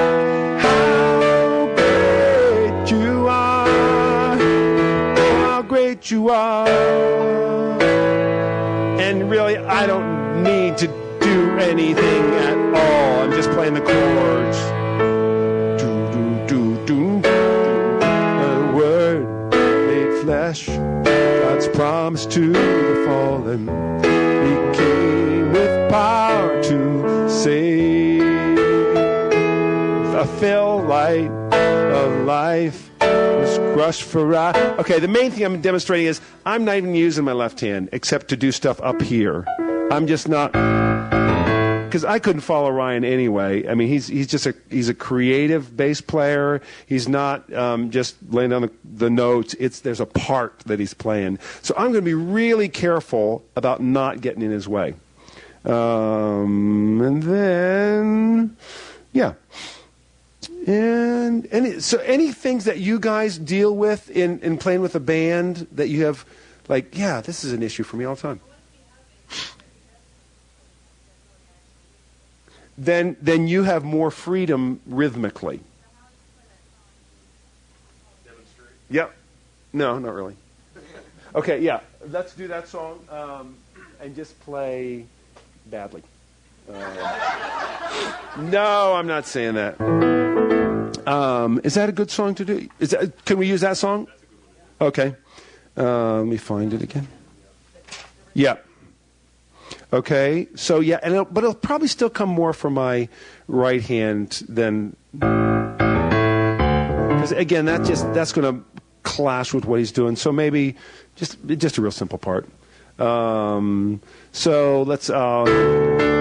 How great you are. How great you are. And really, I don't need to do anything at all. I'm just playing the chords. Do, do, do, do. The word made flesh. God's promise to the fallen. He came with power to save. A fill light of life was crushed for I. Okay, the main thing I'm demonstrating is I'm not even using my left hand except to do stuff up here. I'm just not, because I couldn't follow Ryan anyway. I mean, he's he's just a he's a creative bass player. He's not um, just laying down the, the notes. It's there's a part that he's playing. So I'm going to be really careful about not getting in his way. Um, and then, yeah. And any so any things that you guys deal with in, in playing with a band that you have, like, yeah, this is an issue for me all the time. Then then you have more freedom rhythmically. Demonstrate. Yep. No, not really. Okay, yeah. Let's do that song um, and just play badly. Uh, no, I'm not saying that. Um, is that a good song to do? Is that, can we use that song? Okay. Uh, let me find it again. Yeah. Okay. So yeah, and it'll, but it'll probably still come more from my right hand than, because again, that just that's going to clash with what he's doing. So maybe just just a real simple part. Um, so let's. Uh,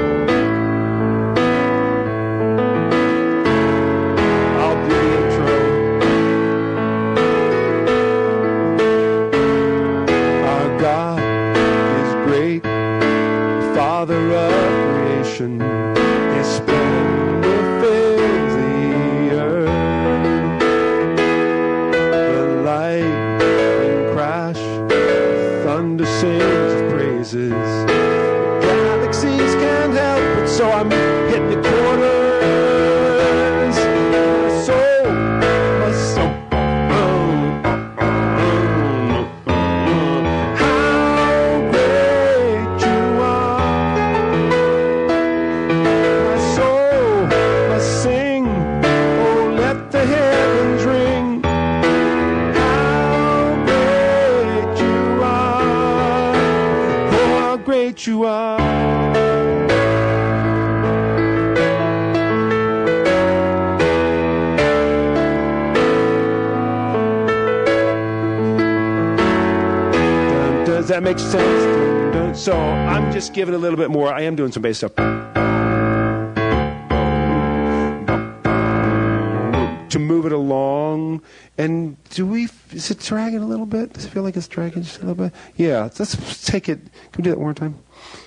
His splendor fills the earth. The lightning crash, thunder sings his praises. Galaxies can lift you up. Does that make sense? So I'm just giving a little bit more. I am doing some bass stuff. To move it along. And do we, is it dragging a little bit? Does it feel like it's dragging just a little bit? Yeah, let's take it. Can we do that one more time?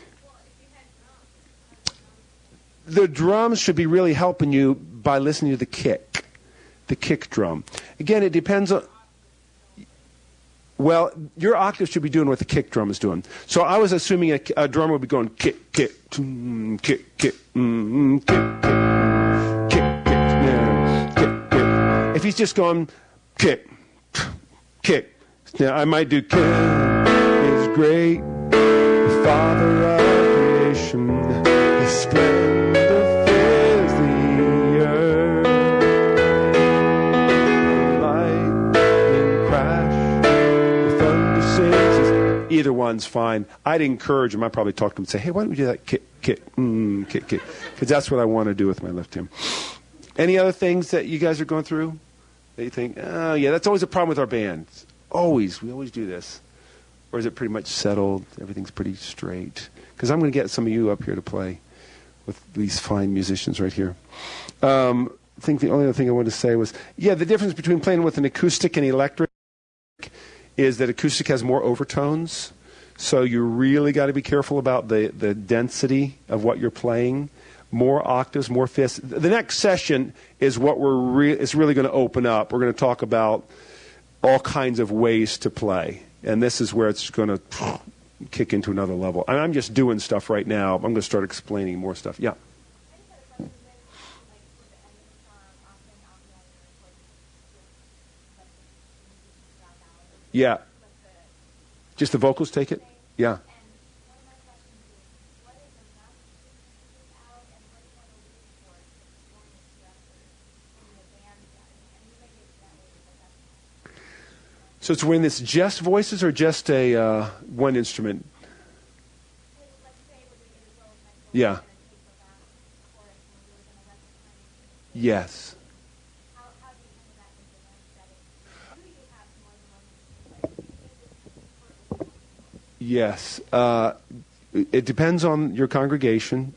The drums should be really helping you by listening to the kick. The kick drum. Again, it depends on... Well, your octave should be doing what the kick drum is doing. So I was assuming a, a drummer would be going kick, kick, mm, kick, kick, mm, kick, kick, kick, kick, yeah, kick, kick. If he's just going kick, kick, now I might do kick is great, the Father of creation, His splendor fills the earth, lightning crash. Either one's fine. I'd encourage him. I'd probably talk to him and say, hey, why don't we do that kick, kick, mm, kick, kick? Because that's what I want to do with my left hand. Any other things that you guys are going through that you think, oh, yeah, that's always a problem with our band. Always. We always do this. Or is it pretty much settled? Everything's pretty straight? Because I'm going to get some of you up here to play with these fine musicians right here. Um, I think the only other thing I wanted to say was, yeah, the difference between playing with an acoustic and electric is that acoustic has more overtones, so you really got to be careful about the, the density of what you're playing. More octaves, more fifths. The next session is what we're re- is really going to open up. We're going to talk about all kinds of ways to play, and this is where it's going to kick into another level. And I'm just doing stuff right now. I'm going to start explaining more stuff. Yeah. Yeah. Just the vocals take it? Yeah. So it's when it's just voices or just a uh, one instrument? Yeah. Yes. Yes. Uh, it depends on your congregation.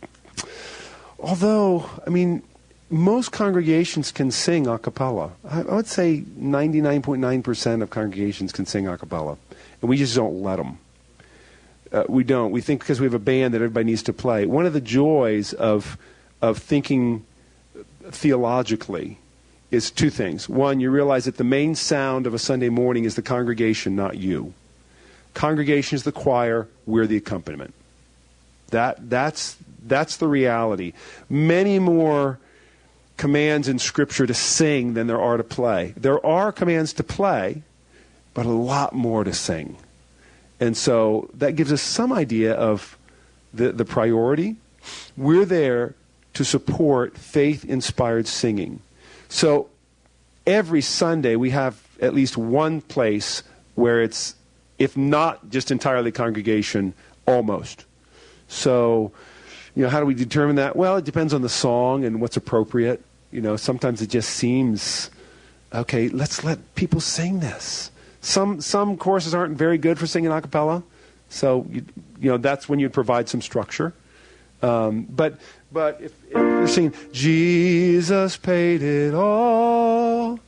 Although, I mean, most congregations can sing a cappella. I would say ninety-nine point nine percent of congregations can sing a cappella. And we just don't let them. Uh, we don't. We think because we have a band that everybody needs to play. One of the joys of of thinking theologically is two things. One, you realize that the main sound of a Sunday morning is the congregation, not you. Congregation is the choir, we're the accompaniment. That that's that's the reality. Many more commands in Scripture to sing than there are to play. There are commands to play, but a lot more to sing. And so that gives us some idea of the, the priority. We're there to support faith-inspired singing. So every Sunday we have at least one place where it's, if not just entirely congregation, almost. So, you know, how do we determine that? Well, it depends on the song and what's appropriate. You know, sometimes it just seems, okay, let's let people sing this. Some some choruses aren't very good for singing a cappella, so you, you know that's when you'd provide some structure. Um, but but if, if you're singing Jesus paid it all,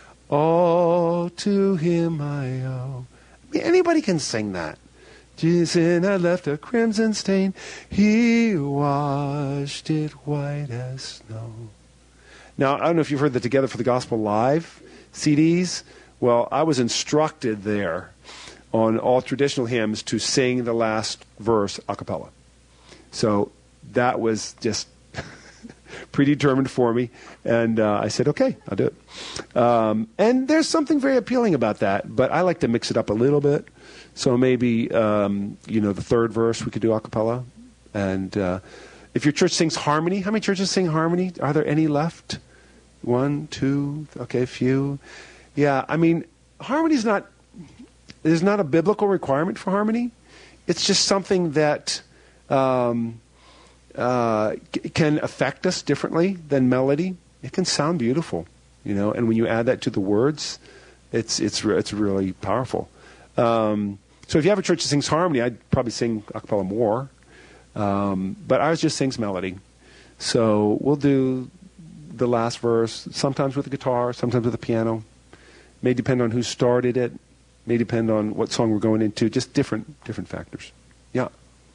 all to Him I owe. I mean, anybody can sing that. Jesus had left a crimson stain, He washed it white as snow. Now, I don't know if you've heard the Together for the Gospel Live C Ds. Well, I was instructed there on all traditional hymns to sing the last verse a cappella. So that was just predetermined for me. And uh, I said, okay, I'll do it. Um, and there's something very appealing about that, but I like to mix it up a little bit. So maybe, um, you know, the third verse we could do a cappella. And uh, if your church sings harmony, how many churches sing harmony? Are there any left? One, two, okay, a few. Yeah, I mean, harmony is not, there's not a biblical requirement for harmony. it's just something that um, uh, c- can affect us differently than melody. It can sound beautiful, you know, and when you add that to the words, it's it's re- it's really powerful. Um, so if you have a church that sings harmony, I'd probably sing a cappella more, um, but ours just sings melody. So we'll do the last verse, sometimes with the guitar, sometimes with the piano. May depend on who started it. May depend on what song we're going into. Just different different factors. Yeah.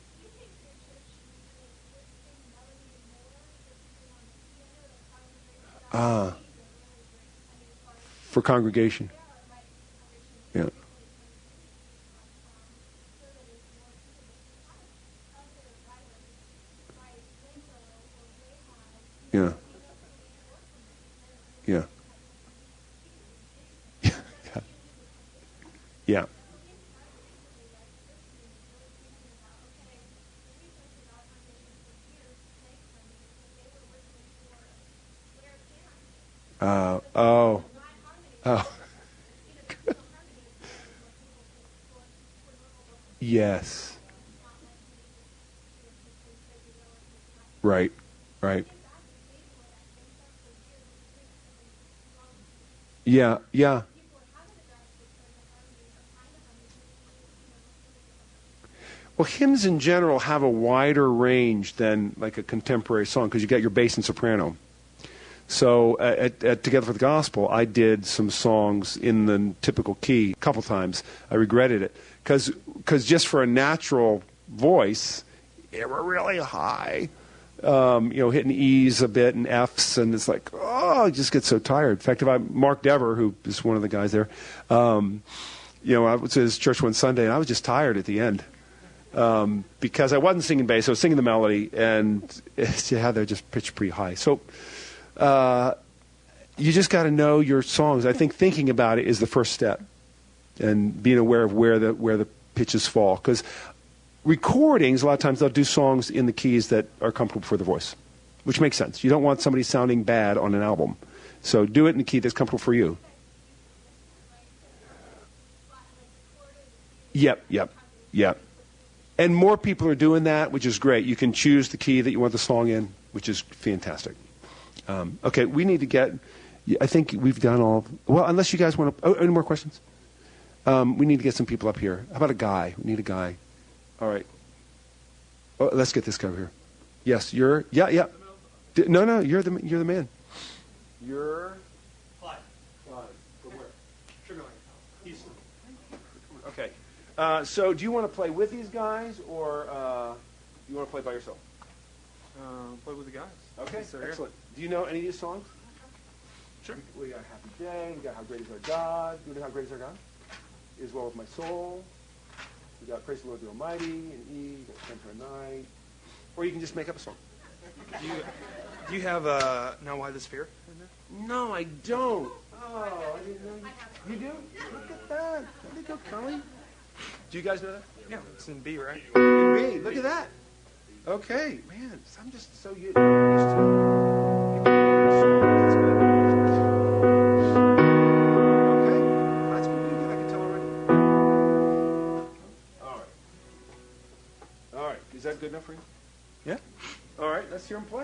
Ah. For congregation. Yeah. Yeah. Yeah. Yeah. Uh, oh. Oh. Yes. Right. Right. Yeah. Yeah. Well, hymns in general have a wider range than like a contemporary song because you got your bass and soprano. So uh, at, at Together for the Gospel, I did some songs in the typical key a couple times. I regretted it because just for a natural voice, they were really high. Um, you know, hitting E's a bit and F's, and it's like, oh, I just get so tired. In fact, if I Mark Dever, who is one of the guys there, um, you know, I was at his church one Sunday, and I was just tired at the end. Um, because I wasn't singing bass, I was singing the melody, and yeah, they're just pitched pretty high. So uh, you just got to know your songs. I think thinking about it is the first step, and being aware of where the where the pitches fall. Because recordings, a lot of times they'll do songs in the keys that are comfortable for the voice, which makes sense. You don't want somebody sounding bad on an album, so do it in the key that's comfortable for you. Yep, yep, yep. And more people are doing that, which is great. You can choose the key that you want the song in, which is fantastic. Um, okay, we need to get, I think we've done all, well, unless you guys want to, oh, any more questions? Um, we need to get some people up here. How about a guy? We need a guy. All right. Oh, let's get this guy over here. Yes, you're, yeah, yeah. D- No, no, you're the, you're the man. You're? Clyde. Clyde. From where? Sugar Land. Houston. Okay. Uh, so do you want to play with these guys, or uh, you want to play by yourself? Uh, play with the guys. Okay, Yes, sir. excellent. Do you know any of these songs? Sure. We, we got Happy Day, we got How Great Is Our God. Do you know How Great Is Our God? Is Well With My Soul. We got Praise the Lord the Almighty, and E, we got Spend for a Night. Or you can just make up a song. Do you, do you have uh, Now Why This Fear in there? No, I don't. Oh, I didn't know you. You do? Look at that. There you go, Kelly. Do you guys know that? Yeah, it's in B, right? In B. Look at that. Okay, man. I'm just so used to. That's good. Okay, that's pretty good. I can tell already. All right. All right. Is that good enough for you? Yeah. All right. Let's hear him play.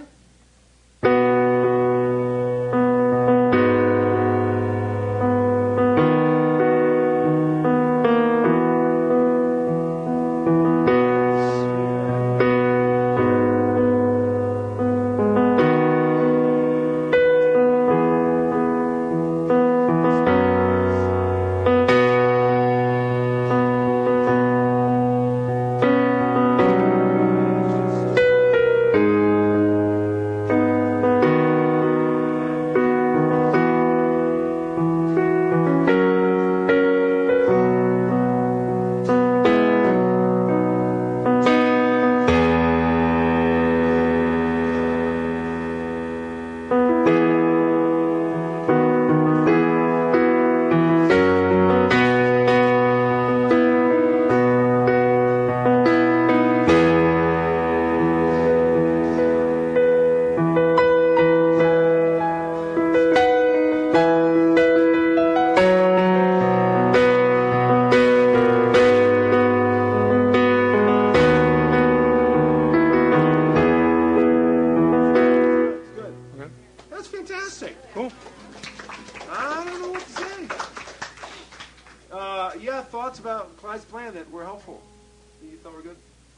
have thoughts about Clyde's plan that were helpful? You thought were good?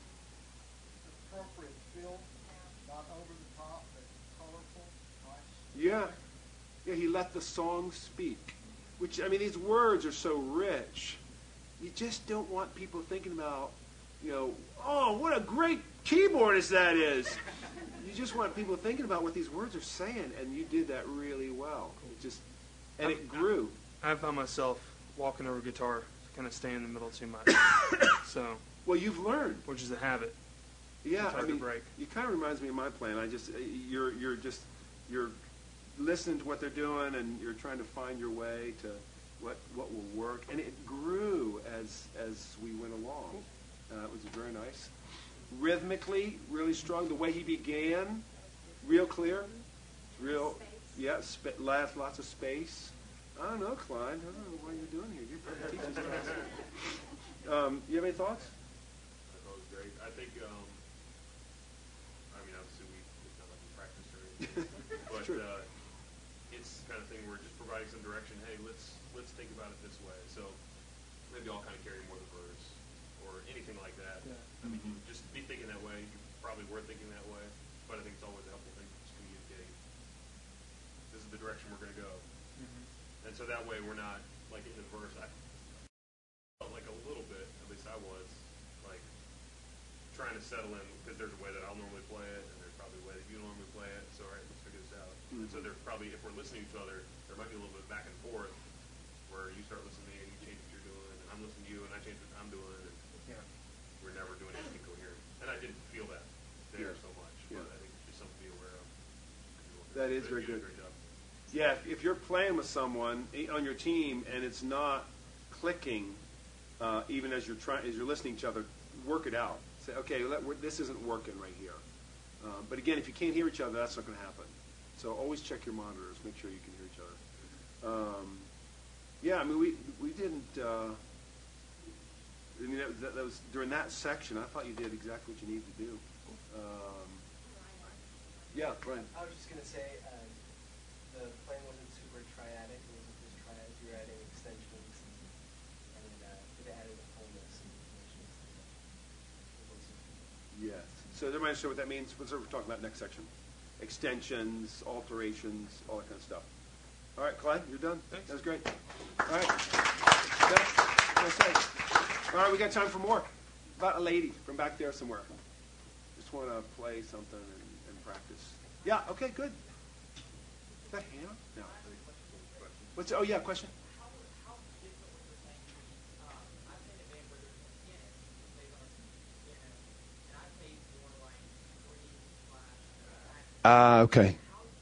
Appropriate feel, not over the top, but colorful, nice. Yeah. Yeah, he let the song speak. Which, I mean, these words are so rich. You just don't want people thinking about, you know, oh, what a great keyboardist that is. You just want people thinking about what these words are saying, and you did that really well. It just, and it grew. I found myself walking over guitar, kind of staying in the middle too much. So, Well, you've learned. which is a habit. Yeah, It's hard I to mean, break. it kind of reminds me of my plan. I just, you're, you're just, you're listening to what they're doing, and you're trying to find your way to what, what will work, and it grew as, as we went along. Uh, it was very nice. Rhythmically, really strong. The way he began, real clear, real, yeah, sp- lots, lots of space. I don't know, Clyde. I don't know what you're doing here. You're probably teaching this class. Um, you have any thoughts? I thought it was great. I think, um, I mean, obviously we, it's not like we practiced or anything, but True. uh, it's the kind of thing where just providing some direction. Hey, let's let's think about it this way. So maybe I'll kind of carry more of the verse or anything like that. Yeah. I mean, you just be thinking that way. You probably were thinking that way, but I think it's always a helpful thing to just communicate. This is the direction we're going to go. And so that way we're not, like in the verse, I felt like a little bit, at least I was, like trying to settle in, because there's a way that I'll normally play it, and there's probably a way that you normally play it, so all right, let's figure this out. Mm-hmm. And so there's probably, if we're listening to each other, there might be a little bit back and forth, where you start listening to me and you change what you're doing, and I'm listening to you and I change what I'm doing, and Yeah. we're never doing anything coherent. And I didn't feel that there Yeah. so much, Yeah. but I think it's just something to be aware of. That is But very you did a good. great job. Yeah, if, if you're playing with someone eh, on your team and it's not clicking, uh, even as you're trying, as you're listening to each other, work it out. Say, okay, let, we're, this isn't working right here. Uh, but again, if you can't hear each other, that's not going to happen. So always check your monitors, make sure you can hear each other. Um, yeah, I mean, we we didn't. Uh, I mean, that, that, that was during that section. I thought you did exactly what you needed to do. Um, yeah, Brian. I was just going to say, uh, the playing wasn't super triadic. It wasn't just triads. You were adding extensions, and, and uh, it added a fullness and dimensions. Yes. So everybody understand what that means? What's what we're talking about next section? Extensions, alterations, all that kind of stuff. All right, Clyde, you're done? Thanks. That was great. All right. Yeah, well said. All right, we got time for more. About a lady from back there somewhere. Just want to play something and, and practice. Yeah, okay, good. Is that Hannah? No. What's, oh, yeah, question? Uh, okay.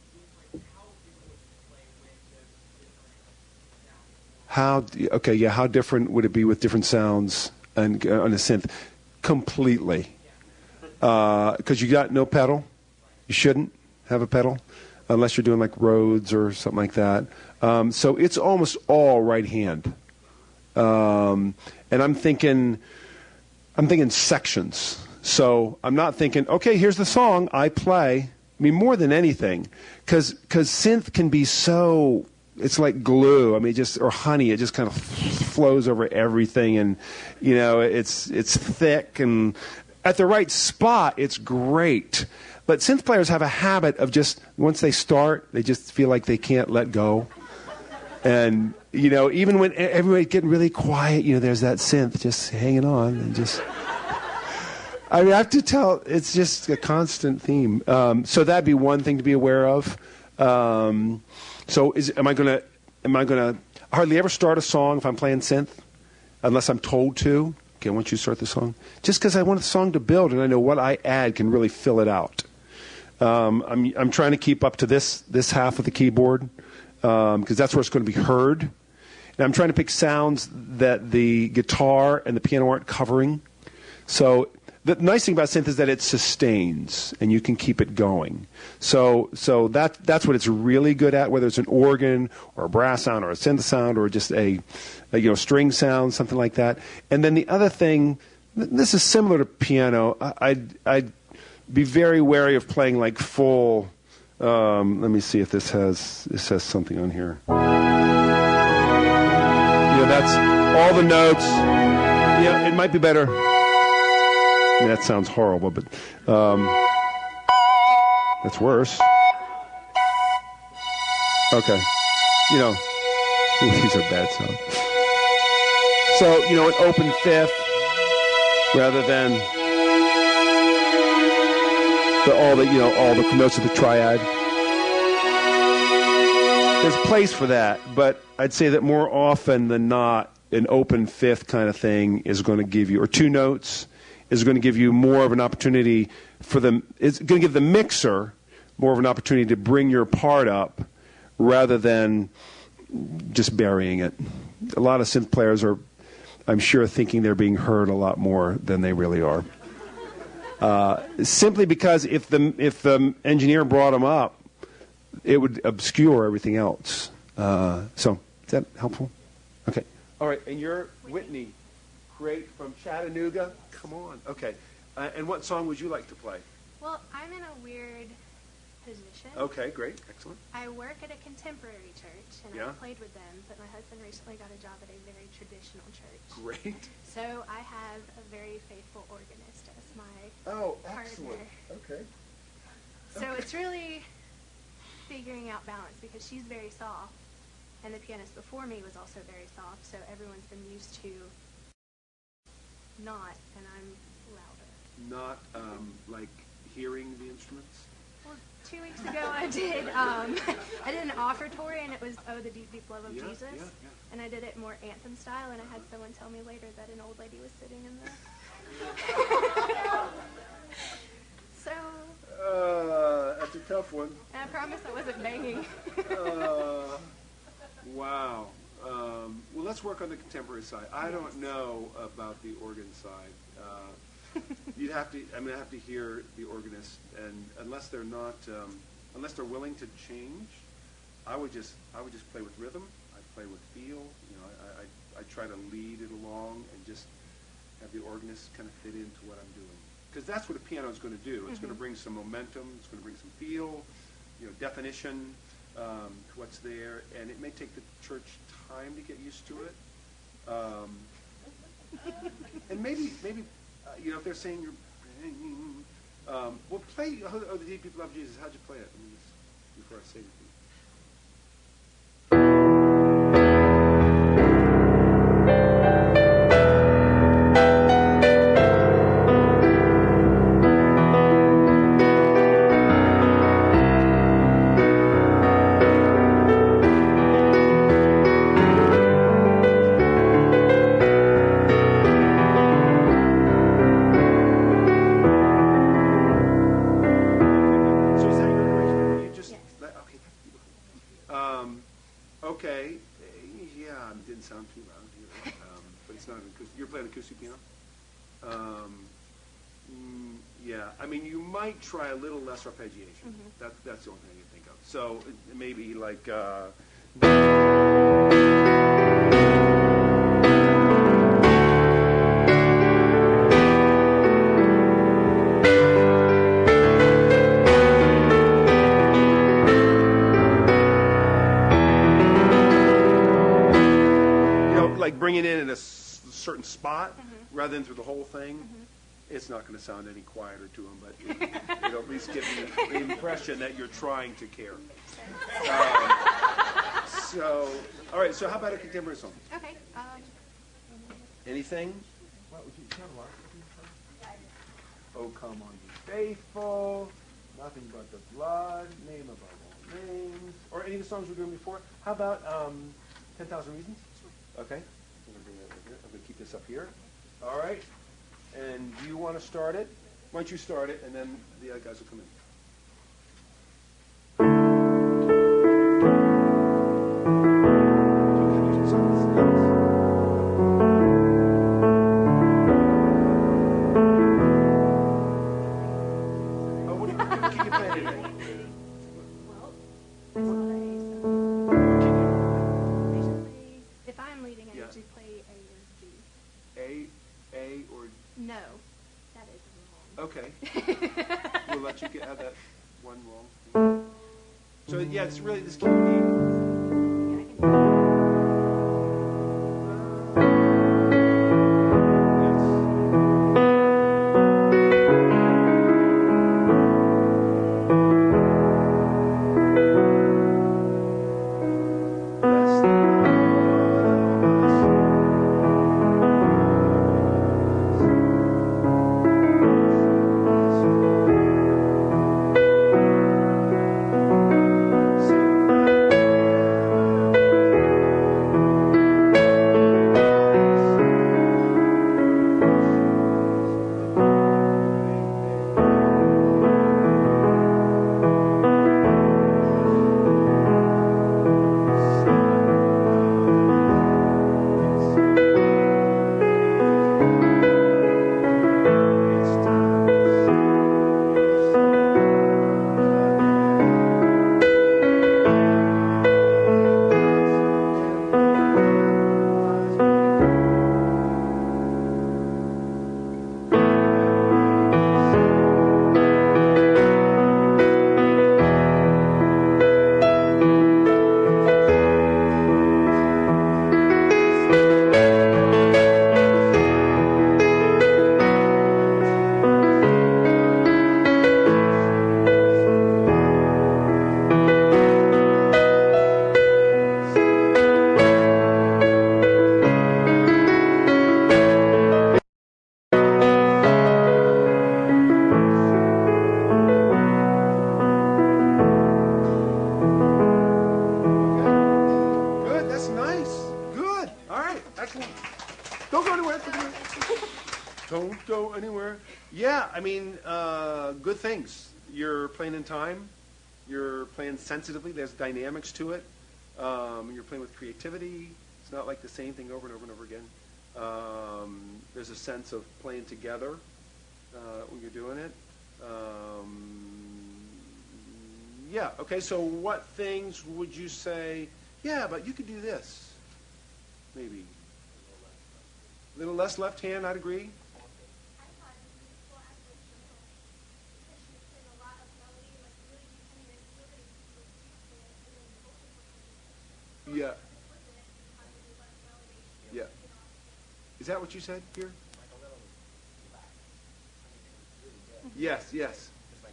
How, okay, yeah, how different would it be with different sounds and uh, on a synth? Completely. Because uh, you got no pedal. You shouldn't have a pedal unless you're doing like Rhodes or something like that. Um, so it's almost all right hand. Um, and I'm thinking, I'm thinking sections. So I'm not thinking, okay, here's the song I play. I mean, more than anything, because because synth can be so, it's like glue. I mean, just or honey. It just kind of flows over everything, and you know, it's it's thick and at the right spot, it's great. But synth players have a habit of just once they start, they just feel like they can't let go. And you know, even when everybody's getting really quiet, you know, there's that synth just hanging on and just. I mean, I have to tell, it's just a constant theme. Um, so that'd be one thing to be aware of. Um, so is, am I going to, am I going to hardly ever start a song if I'm playing synth, unless I'm told to? Okay, I want you to start the song. Just because I want the song to build and I know what I add can really fill it out. Um, I'm, I'm trying to keep up to this, this half of the keyboard, because um, that's where it's going to be heard. And I'm trying to pick sounds that the guitar and the piano aren't covering. So the nice thing about synth is that it sustains, and you can keep it going. So, so that that's what it's really good at. Whether it's an organ or a brass sound or a synth sound or just a, a you know string sound, something like that. And then the other thing, this is similar to piano. I, I'd, I'd be very wary of playing like full. Um, let me see if this has this has something on here. You know, that's all the notes. Yeah, it might be better. That sounds horrible, but um, that's worse. Okay. You know, ooh, these are bad sounds. So, you know, an open fifth rather than the, all the, you know, all the notes of the triad. There's place for that, but I'd say that more often than not, an open fifth kind of thing is going to give you, or two notes, is going to give you more of an opportunity for them. It's going to give the mixer more of an opportunity to bring your part up rather than just burying it. A lot of synth players are, I'm sure, thinking they're being heard a lot more than they really are. Uh, simply because if the if the engineer brought them up, it would obscure everything else. Uh, so, is that helpful? Okay. All right, and you're Whitney. Great, from Chattanooga. Come on. Okay. Uh, and what song would you like to play? Well, I'm in a weird position. Okay, great. Excellent. I work at a contemporary church, and Yeah. I've played with them, but my husband recently got a job at a very traditional church. Great. So I have a very faithful organist as my Oh, partner. excellent. Okay. So it's really figuring out balance because she's very soft, and the pianist before me was also very soft, so everyone's been used to not, and I'm louder. Not um, like hearing the instruments? Well, two weeks ago I did um, I did an offertory, and it was Oh, the Deep, Deep Love of Yeah, Jesus, yeah, yeah. and I did it more anthem style, and I had someone tell me later that an old lady was sitting in the... So... Uh, that's a tough one. And I promise I wasn't banging. uh, wow. Um, well, let's work on the contemporary side. I don't know about the organ side. Uh, you'd have to. I mean, I have to hear the organist, and unless they're not, um, unless they're willing to change, I would just, I would just play with rhythm. I play with feel. You know, I, I, I try to lead it along and just have the organist kind of fit into what I'm doing. Because that's what a piano is going to do. It's mm-hmm. going to bring some momentum. It's going to bring some feel, you know, definition um, to what's there. And it may take the church time to get used to it. Um, and maybe, maybe, uh, you know, if they're saying you're, um, well, play Oh, oh, the Deep People Love Jesus. How'd you play it? Let me just, before I say anything. Try a little less arpeggiation. Mm-hmm. That, that's the only thing I can think of. So maybe like. Uh, you know, like bring it in at a s- certain spot mm-hmm. rather than through the whole thing. Mm-hmm. It's not going to sound any quieter to them, but it, it'll at least give me the impression that you're trying to care. Um, so, all right. So, how about a contemporary song? Okay. Um, Anything? What would you tell Oh, come on, be faithful. Nothing but the blood. Name above all names. Or any of the songs we were doing before. How about um, ten thousand Reasons? Okay. I'm going to bring that over here. I'm going to keep this up here. All right. And do you want to start it? Why don't you start it, and then the other guys will come in. Oh, what do you, can you play anything? well, usually, if I'm leading, I Yeah. usually play A or G. A, A, or No, that is wrong. okay. We'll let you get have that one wrong. So yeah, it's really this key. Yeah, I can do that. All right, excellent. Don't go anywhere. Don't go anywhere. Don't go anywhere. Yeah, I mean, uh, good things. You're playing in time. You're playing sensitively. There's dynamics to it. Um, you're playing with creativity. It's not like the same thing over and over and over again. Um, there's a sense of playing together uh, when you're doing it. Um, yeah, okay, so what things would you say, yeah, but you could do this, maybe? A little less left hand, I'd agree. Yeah. Yeah. Is that what you said here? Yes, yes.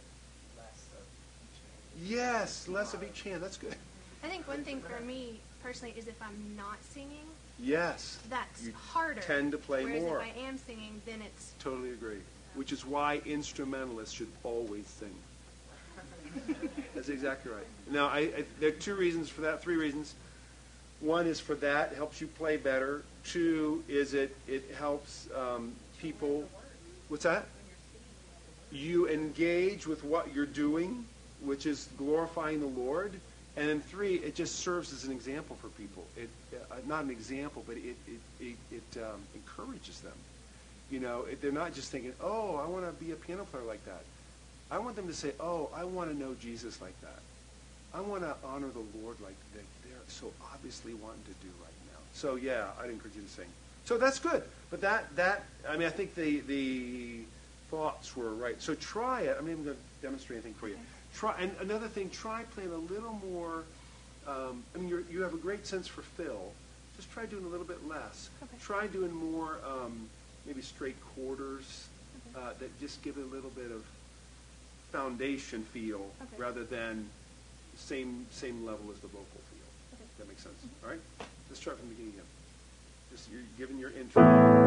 Yes, less of each hand. That's good. I think one thing for me personally is if I'm not singing, Yes. that's You harder. tend to play Whereas more. if I am singing, then it's Totally agree. Which is why instrumentalists should always sing. That's exactly right. Now, I, I, there are two reasons for that, three reasons. One is for that, it helps you play better. Two is it, it helps um, people. What's that? You engage with what you're doing, which is glorifying the Lord. And then three, it just serves as an example for people. It, uh, not an example, but it, it, it, it um, encourages them. You know, it, they're not just thinking, oh, I want to be a piano player like that. I want them to say, oh, I want to know Jesus like that. I want to honor the Lord like they, they're so obviously wanting to do right now. So, yeah, I'd encourage you to sing. So that's good. But that, that I mean, I think the, the thoughts were right. So try it. I'm not even going to demonstrate anything for you. Try, and another thing, try playing a little more. Um, I mean, you're, you have a great sense for fill. Just try doing a little bit less. Okay. Try doing more, um, maybe straight quarters uh, that just give it a little bit of foundation feel Okay. rather than same same level as the vocal feel. Okay. That makes sense. All right. Let's start from the beginning again. Just you're giving your intro.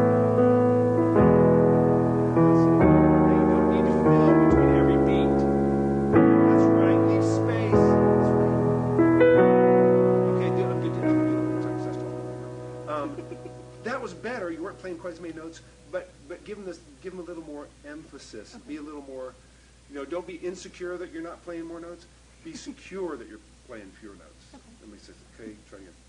You don't need to fill between every beat. That's right. Leave space. That's right. Okay, do, I'm good. I'm good. I'm sorry, stop. Um, that was better. You weren't playing quite as many notes, but but give them this. Give them a little more emphasis. Okay. Be a little more. You know, don't be insecure that you're not playing more notes. Be secure that you're playing fewer notes. Okay. That makes sense. Okay, try again.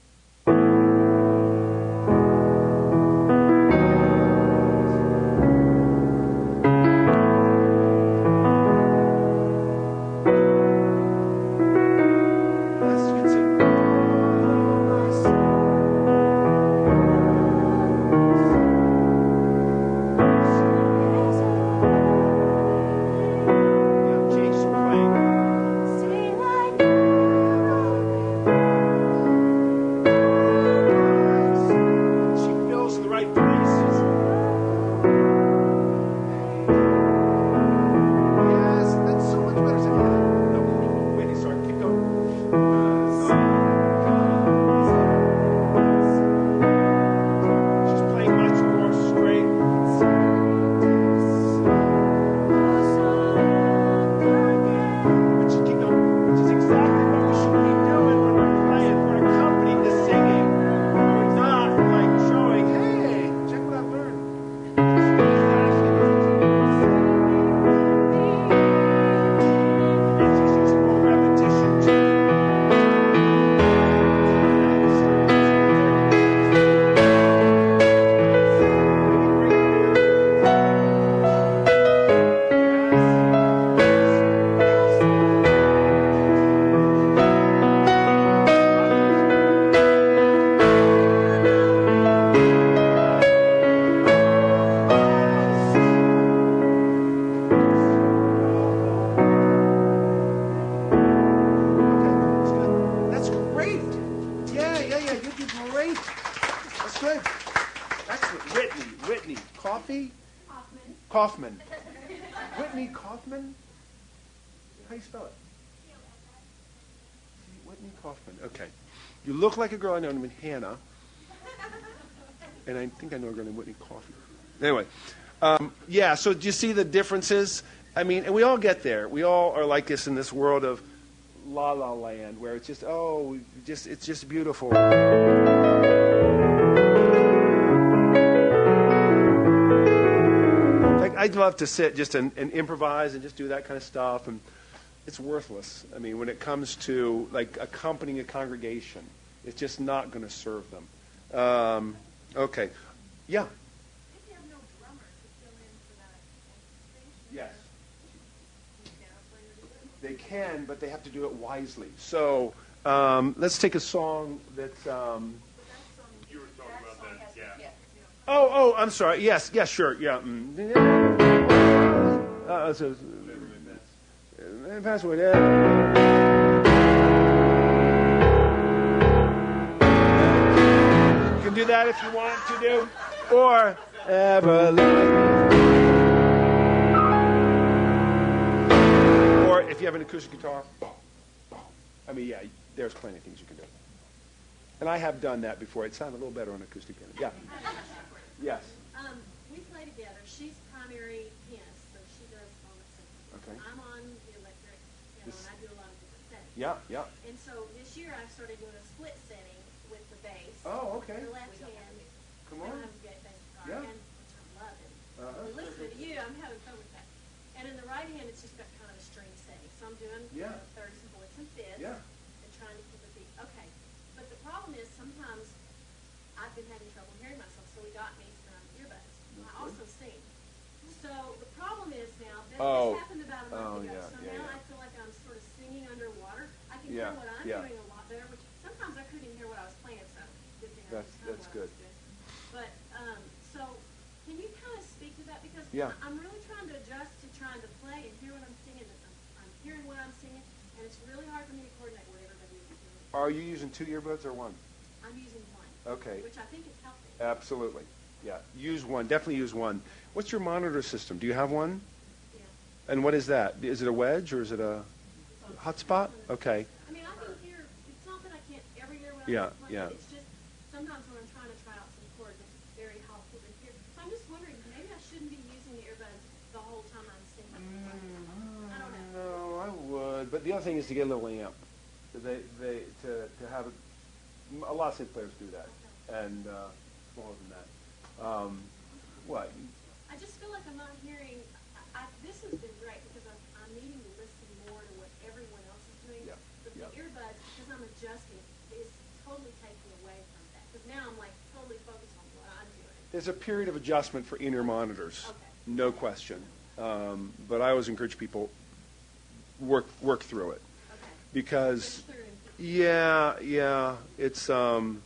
Kaufman. Whitney Kaufman? How do you spell it? Whitney Kaufman. Okay. You look like a girl I know named Hannah. And I think I know a girl named Whitney Kaufman. Anyway. Um, yeah, so do you see the differences? I mean, and we all get there. We all are like this in this world of La La Land, where it's just, oh, just it's just beautiful. I'd love to sit just and, and improvise and just do that kind of stuff, and it's worthless. I mean, when it comes to like accompanying a congregation, it's just not going to serve them. Um, okay, yeah. If you have no drummer to fill in for that, Yes. you piano player do it. They can, but they have to do it wisely. So um, let's take a song that's. Um, You were talking about that, yeah. oh, oh, I'm sorry. Yes, yes, sure, yeah. Mm. Uh, so, uh, password. Uh, you can do that if you want to do, or ever living. Or if you have an acoustic guitar. I mean, yeah, there's plenty of things you can do. And I have done that before. It sounded a little better on acoustic piano. Yeah. Yes. Um, we play together. She's primary pianist, so she does all the singing. Okay. I'm on the electric piano, This- and I do a lot of different settings. Yeah, yeah. And so this year I've started doing a split setting with the bass. Oh, okay. The left hand. Come I on. don't have a great bass guitar, Yeah. and which I love it. Uh-huh. But listening to you, I'm having fun with that. And in the right hand, it's just got kind of a string setting. So I'm doing Yeah. uh, thirds and fourths and fifths. Yeah. And trying to keep a beat. Okay. But the problem is sometimes I've been having trouble hearing myself, so we got me some earbuds. I also sing. So the problem is now, that Oh. this happened about a month Oh, ago, yeah, so yeah, now yeah. I feel like I'm sort of singing underwater. I can Yeah, hear what I'm yeah. doing a lot better, which sometimes I couldn't even hear what I was playing, so good thing I That's- was that's good. But, um, so, can you kind of speak to that? Because Yeah. I'm really trying to adjust to trying to play and hear what I'm singing, and I'm, I'm hearing what I'm singing, and it's really hard for me to coordinate what everybody is doing. Are you using two earbuds or one? I'm using one. Okay. Which I think is healthy. Absolutely. Yeah. Use one. Definitely use one. What's your monitor system? Do you have one? Yeah. And what is that? Is it a wedge or is it a hotspot? Okay. I mean, I can hear, it's not that I can't ever hear what Yeah, I'm playing. yeah. It's just sometimes when I'm trying to try out some chords, it's very helpful to hear. So I'm just wondering, maybe I shouldn't be using the earbuds the whole time I'm singing. I don't know. No, I would. But the other thing is to get a little amp. They, they, to, to have a, a lot of synth players do that. And uh, smaller than that. Um, what? I just feel like I'm not hearing, I, I, this has been great because I'm, I'm needing to listen more to what everyone else is doing. Yeah, But yeah. the earbuds, because I'm adjusting, is totally taking away from that. Because now I'm like totally focused on what I'm doing. There's a period of adjustment for in-ear monitors. Okay. No question. Um, but I always encourage people work work through it. Okay. Because, It's through and- yeah, yeah, it's, um,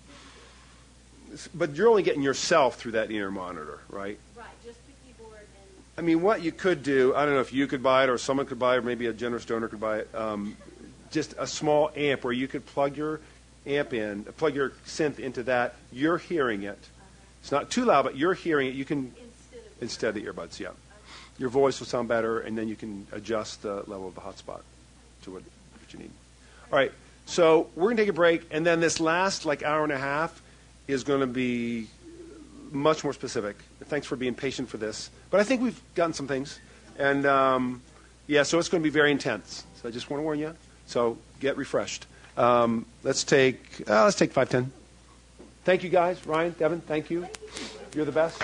it's- but you're only getting yourself through that in-ear monitor, right? Right, just the keyboard and, I mean, what you could do, I don't know if you could buy it or someone could buy it, or maybe a generous donor could buy it, um, just a small amp where you could plug your amp in, plug your synth into that. You're hearing it. It's not too loud, but you're hearing it. You can, instead of. instead of the earbuds, yeah. Your voice will sound better, and then you can adjust the level of the hotspot to what, what you need. All right, so we're going to take a break, and then this last, like, hour and a half is going to be much more specific. Thanks for being patient for this. But I think we've gotten some things. And, um, yeah, so it's going to be very intense. So I just want to warn you. So get refreshed. Um, let's take, uh, let's take five ten. Thank you, guys. Ryan, Devin, thank you. You're the best.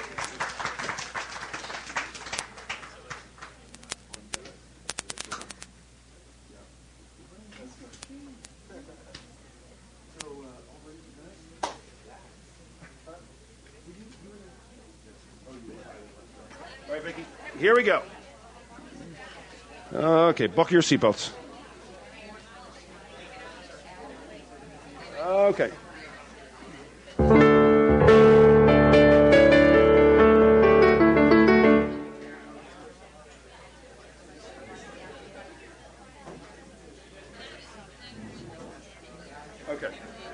All right, Vicki. Here we go. Okay, buckle your seatbelts. Okay. Okay.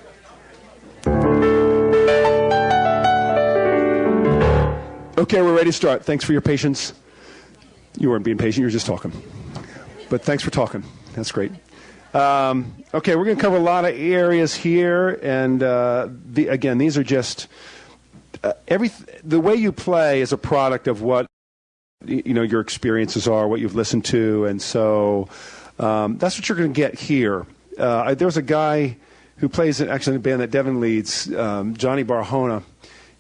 Okay, we're ready to start. Thanks for your patience. You weren't being patient, you were just talking. But thanks for talking. That's great. Um, okay, we're going to cover a lot of areas here. And uh, the, again, these are just uh, every the way you play is a product of what you know your experiences are, what you've listened to. And so um, that's what you're going to get here. Uh, there's a guy who plays in, actually in a band that Devin leads, um, Johnny Barahona.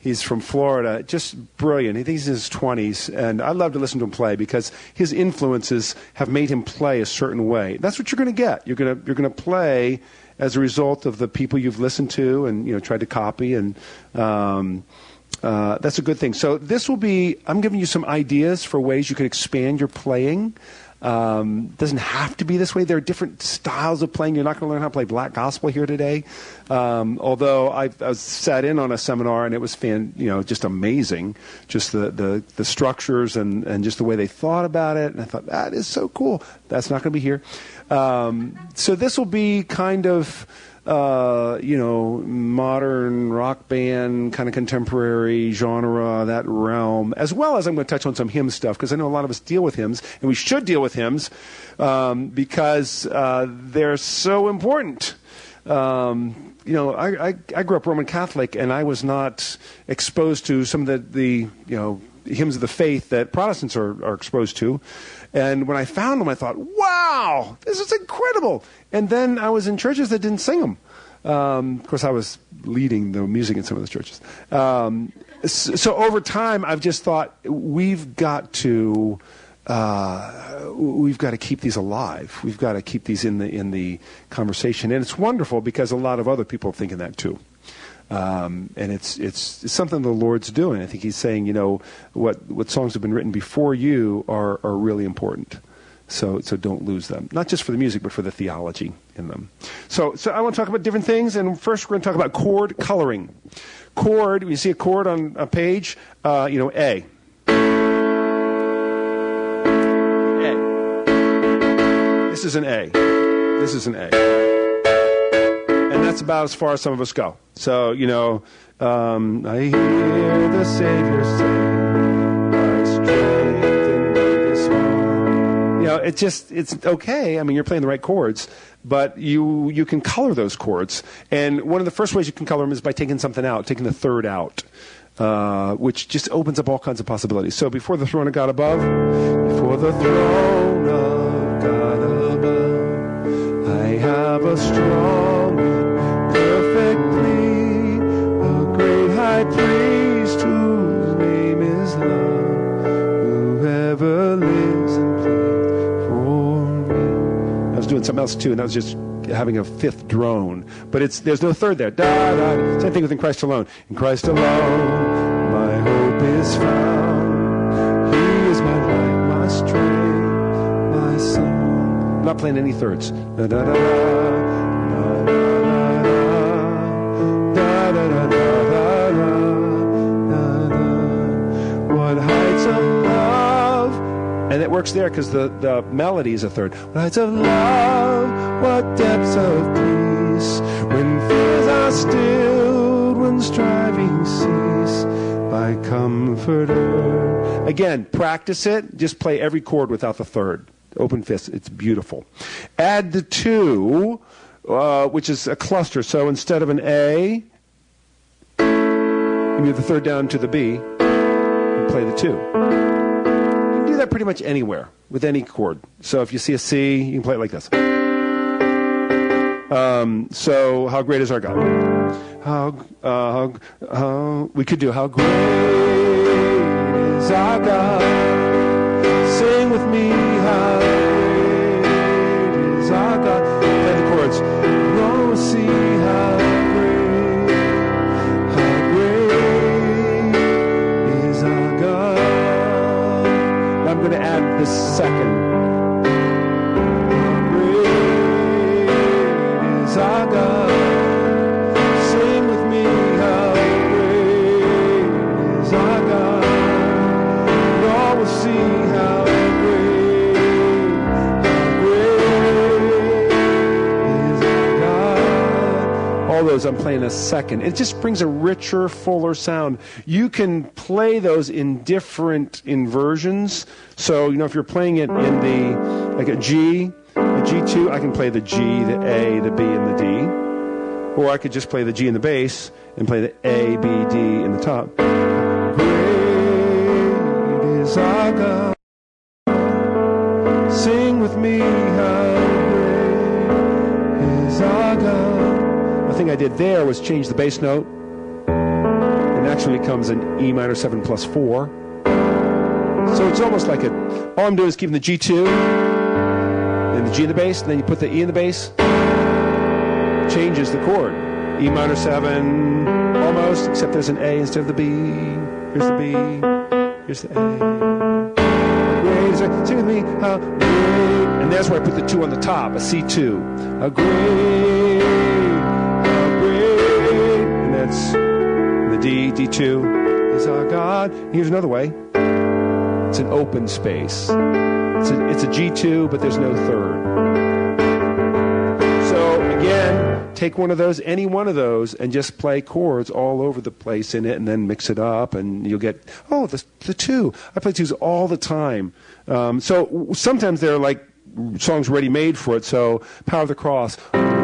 He's from Florida. Just brilliant. He thinks he's in his twenties, and I love to listen to him play because his influences have made him play a certain way. That's what you're going to get. You're going to you're going to play as a result of the people you've listened to and, you know, tried to copy, and um, uh, that's a good thing. So this will be, I'm giving you some ideas for ways you can expand your playing. Um, doesn't have to be this way. There are different styles of playing. You're not going to learn how to play black gospel here today. Um, although I, I was sat in on a seminar and it was fan, you know, just amazing. Just the, the, the structures and, and just the way they thought about it. And I thought, that is so cool. That's not going to be here. Um, so this will be kind of, uh, you know, modern rock band, kind of contemporary genre, that realm, as well as I'm going to touch on some hymn stuff, because I know a lot of us deal with hymns, and we should deal with hymns, um, because uh, they're so important. Um, you know, I, I, I grew up Roman Catholic, and I was not exposed to some of the, the you know, hymns of the faith that Protestants are, are exposed to. And when I found them, I thought, wow, this is incredible. And then I was in churches that didn't sing them. Um, of course, I was leading the music in some of those churches. Um, so, so over time, I've just thought, we've got to... Uh, we've got to keep these alive. We've got to keep these in the in the conversation, and it's wonderful because a lot of other people are thinking that too. Um, and it's, it's it's something the Lord's doing. I think He's saying, you know, what what songs have been written before you are are really important. So so don't lose them. Not just for the music, but for the theology in them. So so I want to talk about different things, and first we're going to talk about chord coloring. Chord. When you see a chord on a page, uh, you know, A. This is an A. This is an A. And that's about as far as some of us go. So, you know, um, I hear the Savior say, my strength and weakness one. You know, it just, it's okay. I mean, you're playing the right chords, but you you can color those chords. And one of the first ways you can color them is by taking something out, taking the third out. Uh, which just opens up all kinds of possibilities. So before the throne of God above, before the throne of God above, I have a strong and perfect plea, a great high priest whose name is love, whoever lives and pleads for me. I was doing something else too, and that was just having a fifth drone, but it's there's no third there. Da, da. Same thing with In Christ Alone. In Christ alone, my hope is found. He is my light, my strength, my song. I'm not playing any thirds. Da, da, da, da, da, da, da, da, da, da, da. What heights of love. And it works there because the, the melody is a third. What heights of love, what depths of peace, when fears are stilled, when striving cease, by Comforter. Again, practice it. Just play every chord without the third. Open fist. It's beautiful. Add the two, uh, which is a cluster. So instead of an A, you move the third down to the B and play the two. Do that pretty much anywhere with any chord. So if you see a C, you can play it like this. Um, so how great is our God? How, uh, how, how we could do how great is our God. Sing with me, how great is our God. Play the chords. Oh, see how great, how great is our God. I'm going to add the second. How great is our God. Sing with me, how great is our God. And all will see how great, how great is our God. All those I'm playing a second. It just brings a richer, fuller sound. You can play those in different inversions. So, you know, if you're playing it in the, like a G, a G two, I can play the G, the A, the B, and the D. Or I could just play the G and the bass and play the A, B, D in the top. Great is our God. Sing with me, how great is our God. The thing I did there was change the bass note. And actually becomes an E minor seven plus four. So it's almost like a, all I'm doing is keeping the G two and the G in the bass, and then you put the E in the bass, changes the chord. E minor seven, almost, except there's an A instead of the B. Here's the B, here's the A. Great, sing with me, how great. And that's where I put the two on the top, a C two. A great, how great. And that's the D, D two is our God. Here's another way. It's an open space. It's a, it's a G two, but there's no third. So again, take one of those, any one of those, and just play chords all over the place in it, and then mix it up, and you'll get, oh, the, the two. I play twos all the time. Um, so sometimes they're like songs ready-made for it, so Power of the Cross.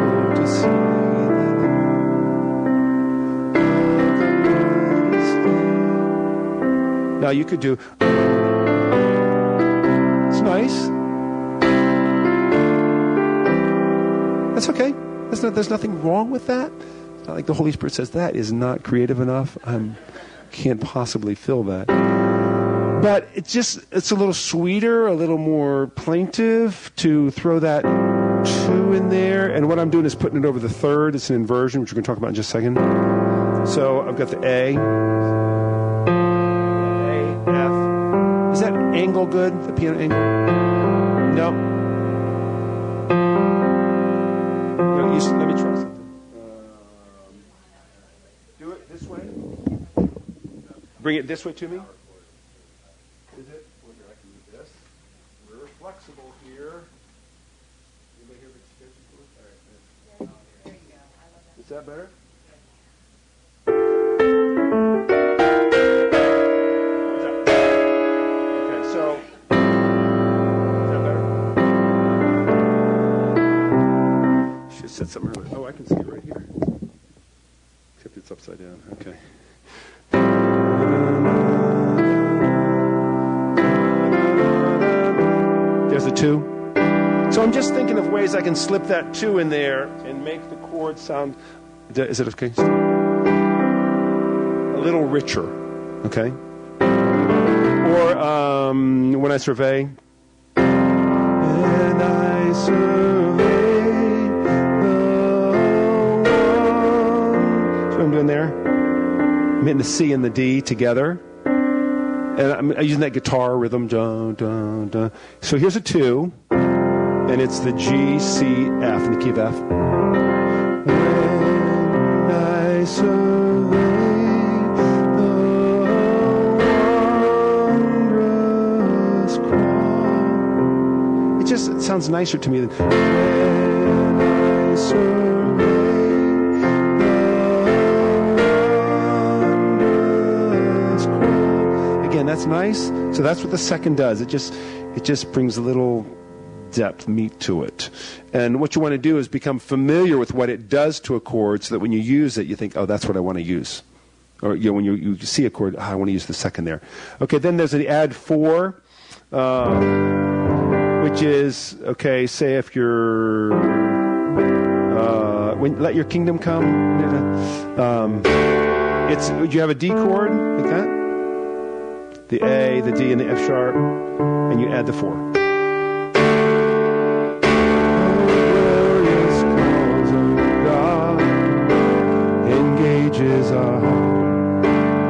Now you could do... nice. That's okay. That's not, there's nothing wrong with that. It's not like the Holy Spirit says that is not creative enough. I can't possibly fill that. But it's just, it's a little sweeter, a little more plaintive to throw that two in there. And what I'm doing is putting it over the third. It's an inversion, which we're going to talk about in just a second. So I've got the A. A, F. Is that angle good? The piano angle? No. No, you, let me try something. Um, do it this way. Bring it this way to me. Is it? Wonder I can do this. We're flexible here. Anybody here with extension? All right. There you go. I love that. Is that better? Said something earlier. Oh, I can see it right here. Except it's upside down. Okay. There's a two. So I'm just thinking of ways I can slip that two in there and make the chord sound. Is it okay? A little richer. Okay. Or um, when I survey. And I survey. I'm doing there. I'm hitting the C and the D together. And I'm using that guitar rhythm. Dun, dun, dun. So here's a two. And it's the G, C, F in the key of F. When I survey the wondrous cross. It just it sounds nicer to me than when I survey. That's nice. So that's what the second does. It just it just brings a little depth, meat to it. And what you want to do is become familiar with what it does to a chord so that when you use it, you think, oh, that's what I want to use. Or you know, when you, you see a chord, oh, I want to use the second there. Okay, then there's the add four, uh, which is, okay, say if you're, uh, when, let your kingdom come. Um, it's, you have a D chord, like that. The A, the D, and the F sharp, and you add the four. Glorious cause of God engages our heart.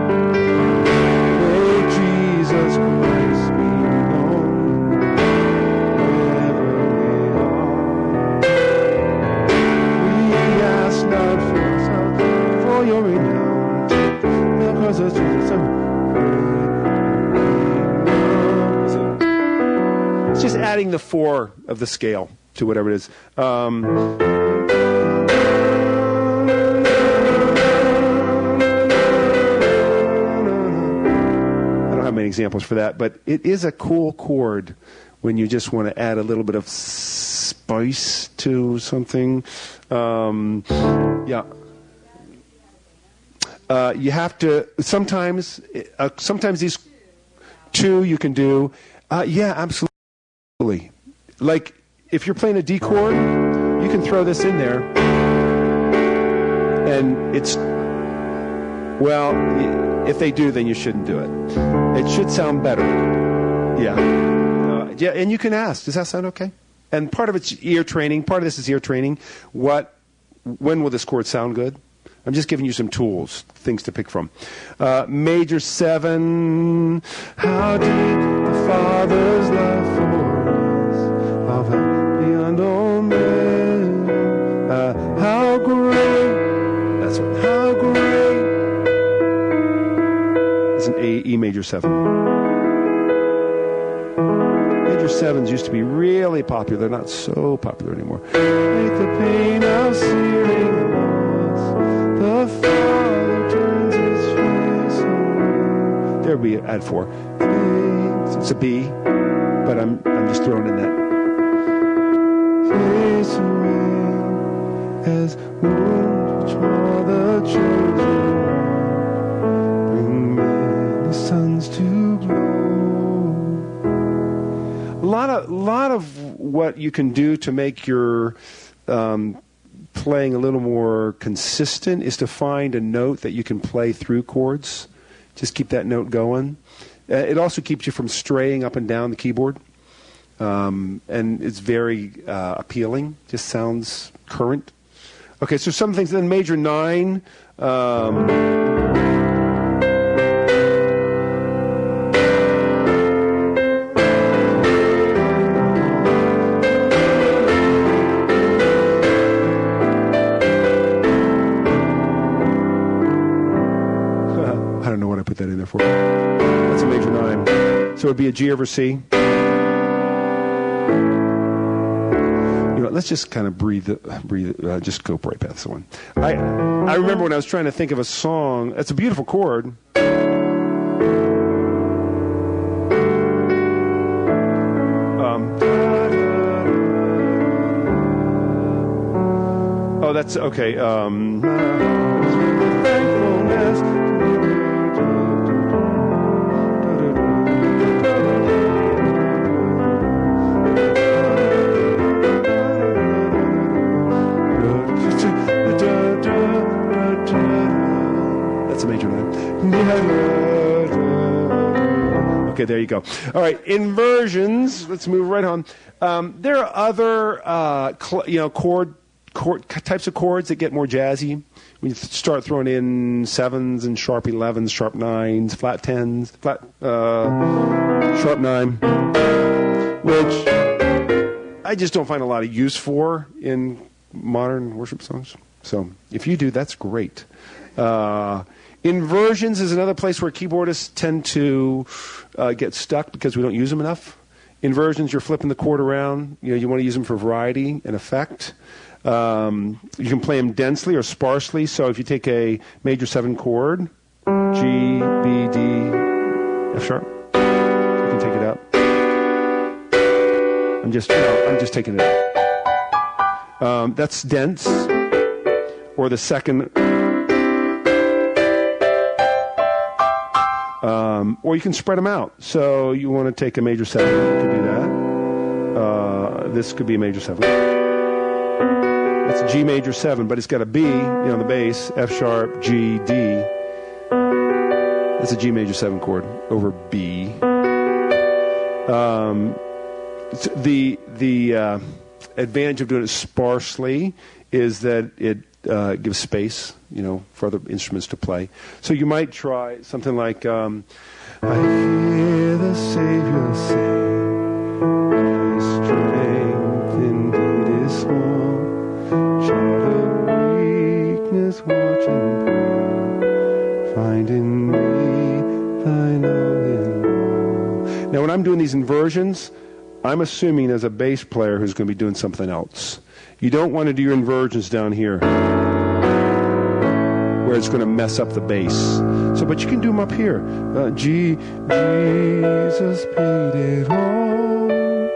May Jesus Christ be known wherever we are. We ask not for ourselves, for your renown, because of Jesus. Just adding the four of the scale to whatever it is. Um, I don't have many examples for that, but it is a cool chord when you just want to add a little bit of spice to something. Um, yeah. Uh, you have to, sometimes, uh, sometimes these two you can do. Uh, yeah, absolutely. Like, if you're playing a D chord, you can throw this in there, and it's Well, y- if they do, then you shouldn't do it. It should sound better. Yeah. Uh, yeah, and you can ask, does that sound okay? And part of it's ear training. Part of this is ear training. What, when will this chord sound good? I'm just giving you some tools, things to pick from. Uh, major seven. How deep the Father's love for us, of how beyond all men. Uh, how great. That's what. How great. It's an A, E major seven. Major sevens used to be really popular. They're not so popular anymore. Make the pain of searing the loss. The Father turns his face away. There would be add four. It's a B, but I'm I'm just throwing in that. Face away as wounds for the children bring many sons to glow. A lot of lot of what you can do to make your um, playing a little more consistent is to find a note that you can play through chords. Just keep that note going. Uh, it also keeps you from straying up and down the keyboard. Um, and it's very uh, appealing. Just sounds current. Okay, so some things. Then major nine. Um, put that in there for you. That's a major nine. So it would be a G over C. You know, let's just kind of breathe, breathe, uh, just go right past the one. I I remember when I was trying to think of a song. It's a beautiful chord. Um, oh, that's okay. Um, Okay, there you go. All right, inversions. Let's move right on. Um, there are other, uh, cl- you know, chord, chord types of chords that get more jazzy. When you start throwing in sevens and sharp elevens, sharp nines, flat tens, flat uh, sharp nine, which I just don't find a lot of use for in modern worship songs. So if you do, that's great. Uh, Inversions is another place where keyboardists tend to uh, get stuck because we don't use them enough. Inversions, you're flipping the chord around. You know, you want to use them for variety and effect. Um, you can play them densely or sparsely. So if you take a major seven chord, G, B, D, F sharp, you can take it out. I'm just, you know, I'm just taking it out. Um, that's dense. Or the second. Um, or you can spread them out. So you want to take a major seven, you can do that. Uh, this could be a major seven. That's a G major seven, but it's got a B, you know, on the bass, F sharp, G, D. That's a G major seven chord over B. Um, the the uh, advantage of doing it sparsely is that it uh, gives space, you know, for other instruments to play. So you might try something like, um, I hear the Savior say, my strength indeed is small, child of weakness, watch and pray, find in me thine all in all. Now when I'm doing these inversions, I'm assuming there's a bass player who's going to be doing something else. You don't want to do your inversions down here where it's going to mess up the bass. So, but you can do them up here. Uh, G, Jesus paid it all,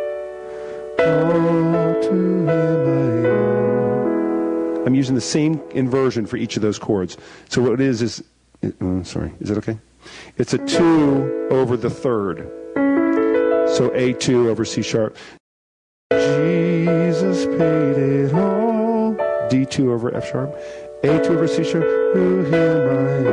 all to him I owe. I'm using the same inversion for each of those chords. So what it is is, oh, sorry, is that okay? It's a two over the third. So A two over C sharp. Jesus paid it all. D two over F sharp. A to over C sharp. To him I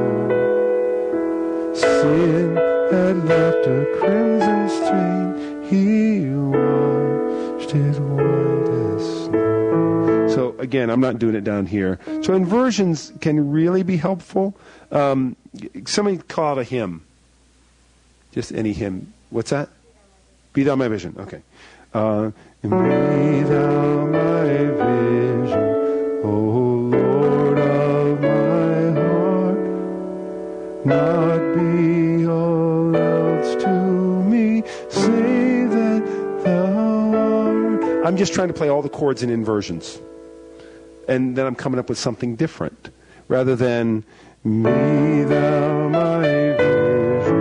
owe. Sin had left a crimson stain. He washed it white as snow. So again, I'm not doing it down here. So inversions can really be helpful. Um, somebody call it a hymn. Just any hymn. What's that? Be thou my vision. Okay. Uh, be thou my vision, O Lord of my heart. Not be all else to me, save that thou art. I'm just trying to play all the chords in inversions. And then I'm coming up with something different. Rather than, be thou my vision,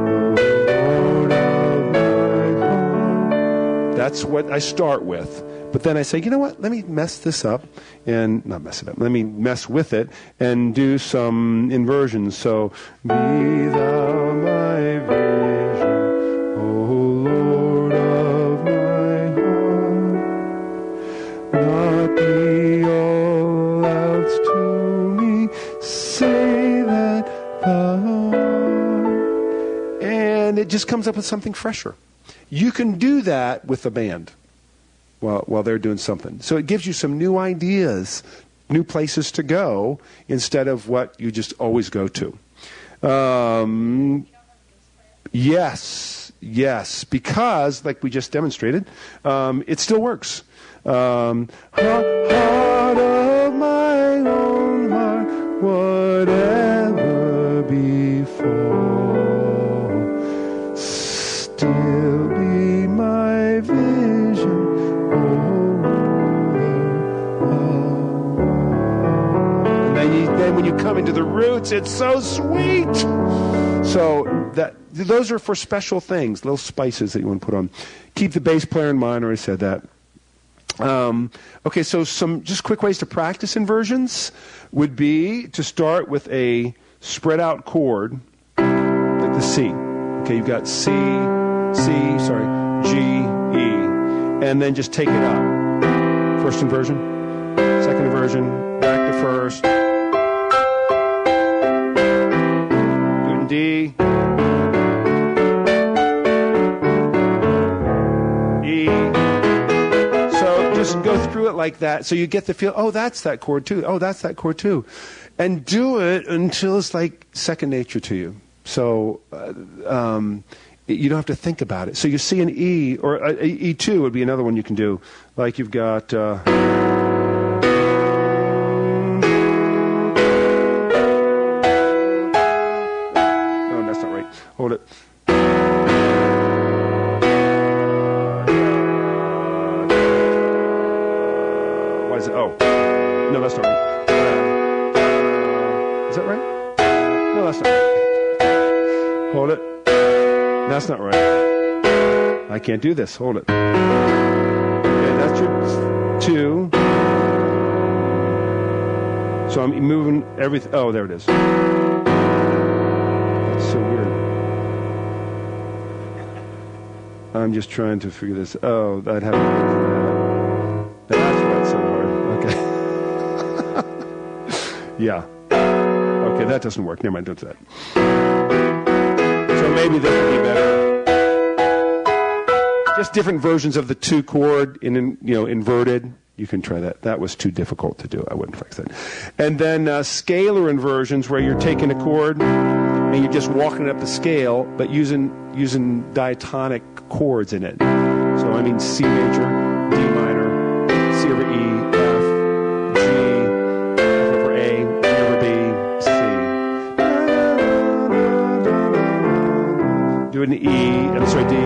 that's what I start with. But then I say, you know what? Let me mess this up and not mess it up. Let me mess with it and do some inversions. So, be thou my vision, O Lord of my heart. Not be all else to me, say that thou art. And it just comes up with something fresher. You can do that with the band while, while they're doing something. So it gives you some new ideas, new places to go, instead of what you just always go to. Um, yes, yes, because, like we just demonstrated, um, it still works. Um, heart, heart of my own heart, whatever befall, still be my vision, oh, oh. And then, you, then when you come into the roots, it's so sweet. So that those are for special things, little spices that you want to put on. Keep the bass player in mind. I already said that. Um, okay, so some just quick ways to practice inversions would be to start with a spread out chord like the C. Okay, you've got C, C, sorry, G, E, and then just take it up. First inversion, second inversion, back to first. Do it in D. E. So just go through it like that so you get the feel, oh, that's that chord too. Oh, that's that chord too. And do it until it's like second nature to you. So uh, um, you don't have to think about it. So you see an E, or a, a E two would be another one you can do. Like you've got... Uh, oh, that's not right. Hold it. Why is it? Oh. No, that's not right. Is that right? No, that's not right. Hold it. That's not right. I can't do this. Hold it. Okay, that's your two. So I'm moving everything. Oh, there it is. That's so weird. I'm just trying to figure this. Oh, I'd have to look for that. That's right somewhere. Okay. Yeah. Okay, that doesn't work. Never mind. Don't do that. So maybe this would be better. Just different versions of the two chord in, you know, inverted. You can try that. That was too difficult to do. I wouldn't fix that. And then uh, scalar inversions, where you're taking a chord and you're just walking it up the scale, but using using diatonic chords in it. So I mean C major, D minor, C over E, F, G, F over A, E over B, C. Do an E, I'm sorry, D.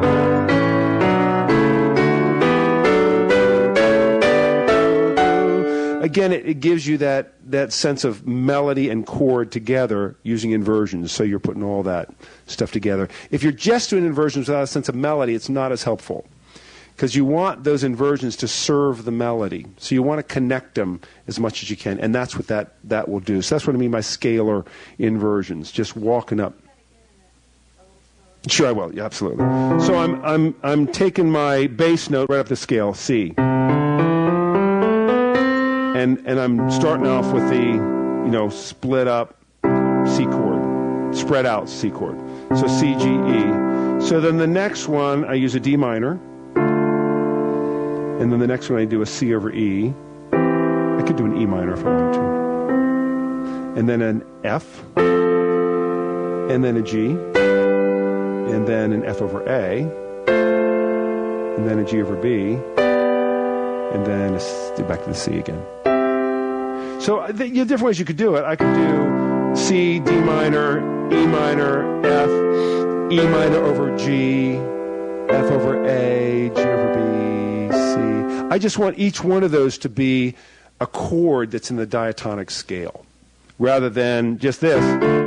Again, it, it gives you that, that sense of melody and chord together using inversions. So you're putting all that stuff together. If you're just doing inversions without a sense of melody, it's not as helpful. Because you want those inversions to serve the melody. So you want to connect them as much as you can. And that's what that, that will do. So that's what I mean by scalar inversions. Just walking up. Sure, I will. Yeah, absolutely. So I'm, I'm, I'm taking my bass note right up the scale, C. and and I'm starting off with the, you know, split up C chord, spread out C chord. So C, G, E. So then the next one, I use a D minor. And then the next one, I do a C over E. I could do an E minor if I wanted to. And then an F. And then a G. And then an F over A. And then a G over B. And then a C, back to the C again. So the, you know, different ways you could do it. I could do C, D minor, E minor, F, E minor over G, F over A, G over B, C. I just want each one of those to be a chord that's in the diatonic scale, rather than just this,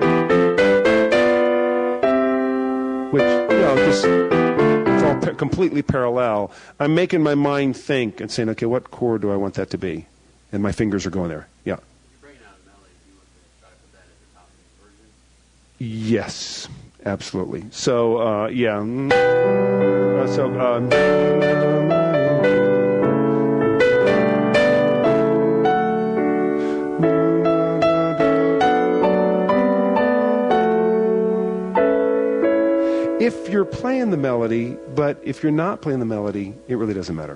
which, you know, just it's all pa- completely parallel. I'm making my mind think and saying, okay, what chord do I want that to be? And my fingers are going there. Yeah. Yes, absolutely. So, uh, yeah. Uh, so, um, if you're playing the melody, but if you're not playing the melody, it really doesn't matter.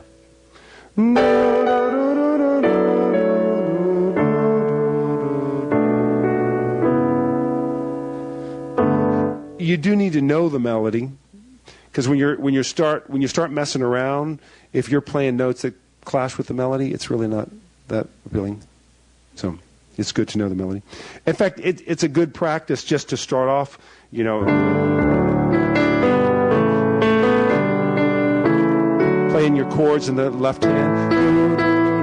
You do need to know the melody, because when you're when you start when you start messing around, if you're playing notes that clash with the melody, it's really not that appealing. So it's good to know the melody. In fact, it, it's a good practice just to start off, you know, playing your chords in the left hand.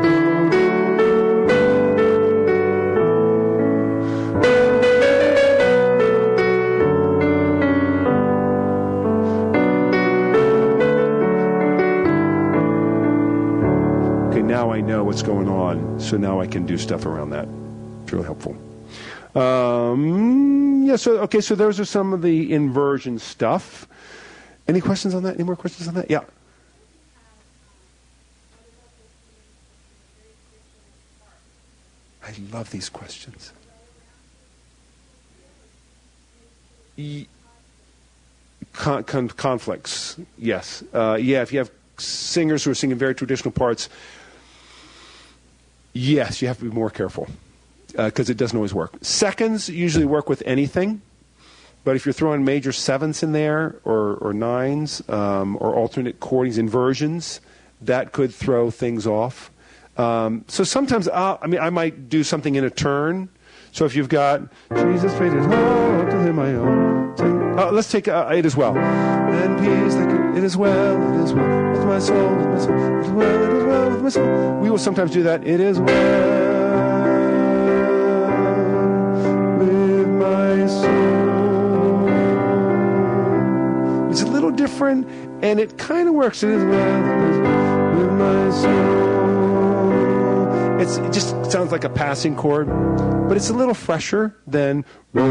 Now I know what's going on, so now I can do stuff around that. It's really helpful. Um, yeah, so, okay, so those are some of the inversion stuff. Any questions on that? Any more questions on that? Yeah. I love these questions. E- con- con- conflicts, yes. Uh, yeah, if you have singers who are singing very traditional parts, yes, you have to be more careful, because uh, it doesn't always work. Seconds usually work with anything, but if you're throwing major sevenths in there, or, or nines, um, or alternate chordings, inversions, that could throw things off. Um, so sometimes, I'll, I mean, I might do something in a turn. So if you've got Jesus prayed it all to him I own. Uh, let's take uh, it as well. And peace, like it is well, it is well with my soul, with my soul, it is well, it is well with my soul. We will sometimes do that. It is well with my soul. It's a little different, and it kind of works. It is well, it is well with my soul. It's, it just sounds like a passing chord, but it's a little fresher than.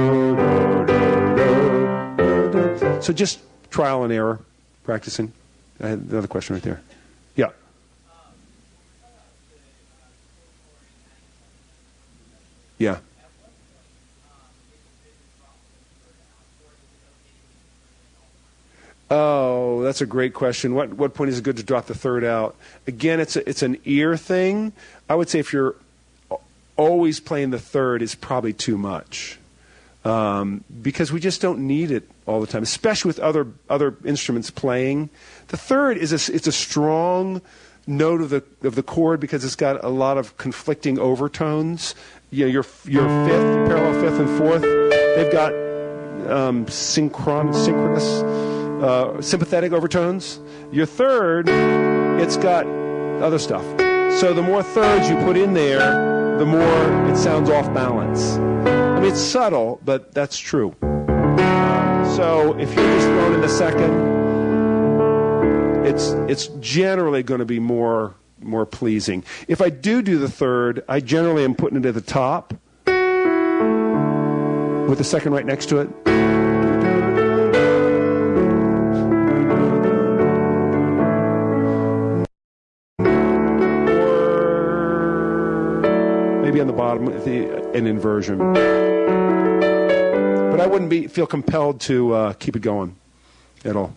So just trial and error, practicing. I had another question right there. Yeah. Yeah. Oh, that's a great question. What what point is it good to drop the third out? Again, it's a, it's an ear thing. I would say if you're always playing the third, it's probably too much. Um, because we just don't need it all the time, especially with other other instruments playing. The third is a, it's a strong note of the of the chord because it's got a lot of conflicting overtones. You know, your your fifth, parallel fifth and fourth, they've got um, synchron synchronous uh, sympathetic overtones. Your third, it's got other stuff. So the more thirds you put in there, the more it sounds off balance. I mean, it's subtle, but that's true. So if you're just throwing in the second, it's it's generally going to be more more pleasing. If I do do the third, I generally am putting it at the top with the second right next to it. be on the bottom with the, an inversion. But I wouldn't be feel compelled to uh, keep it going at all.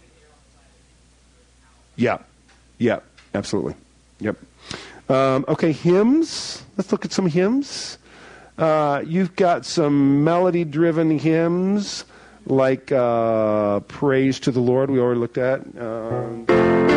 Yeah, yeah, absolutely. Yep. Um, okay, hymns. Let's look at some hymns. Uh, you've got some melody-driven hymns like uh, Praise to the Lord, we already looked at. Um,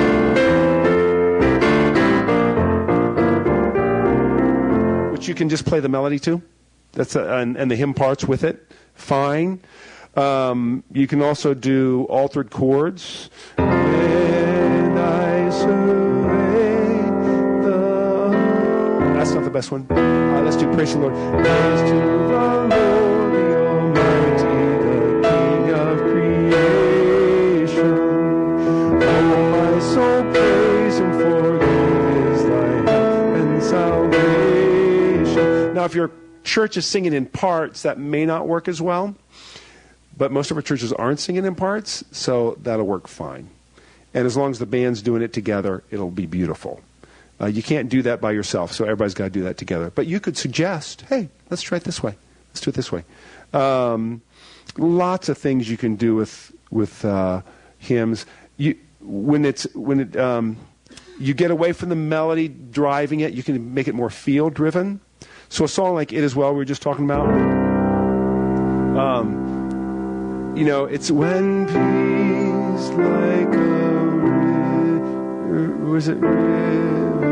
which you can just play the melody to. That's a, and, and the hymn parts with it. Fine. Um, you can also do altered chords. When I survey the... That's not the best one. Uh, let's do Praise to the Lord. Praise to the Lord, the Almighty, the King of creation. Oh, my soul, praise Him, for He is thy help and salvation. Now, if your church is singing in parts, that may not work as well. But most of our churches aren't singing in parts, so that'll work fine. And as long as the band's doing it together, it'll be beautiful. Uh, you can't do that by yourself, so everybody's got to do that together. But you could suggest, hey, let's try it this way. Let's do it this way. Um, lots of things you can do with with uh, hymns. You, when it's when it um, you get away from the melody driving it, you can make it more feel-driven. So a song like "It Is Well" we were just talking about. Um, You know, it's when peace like a river, was it river,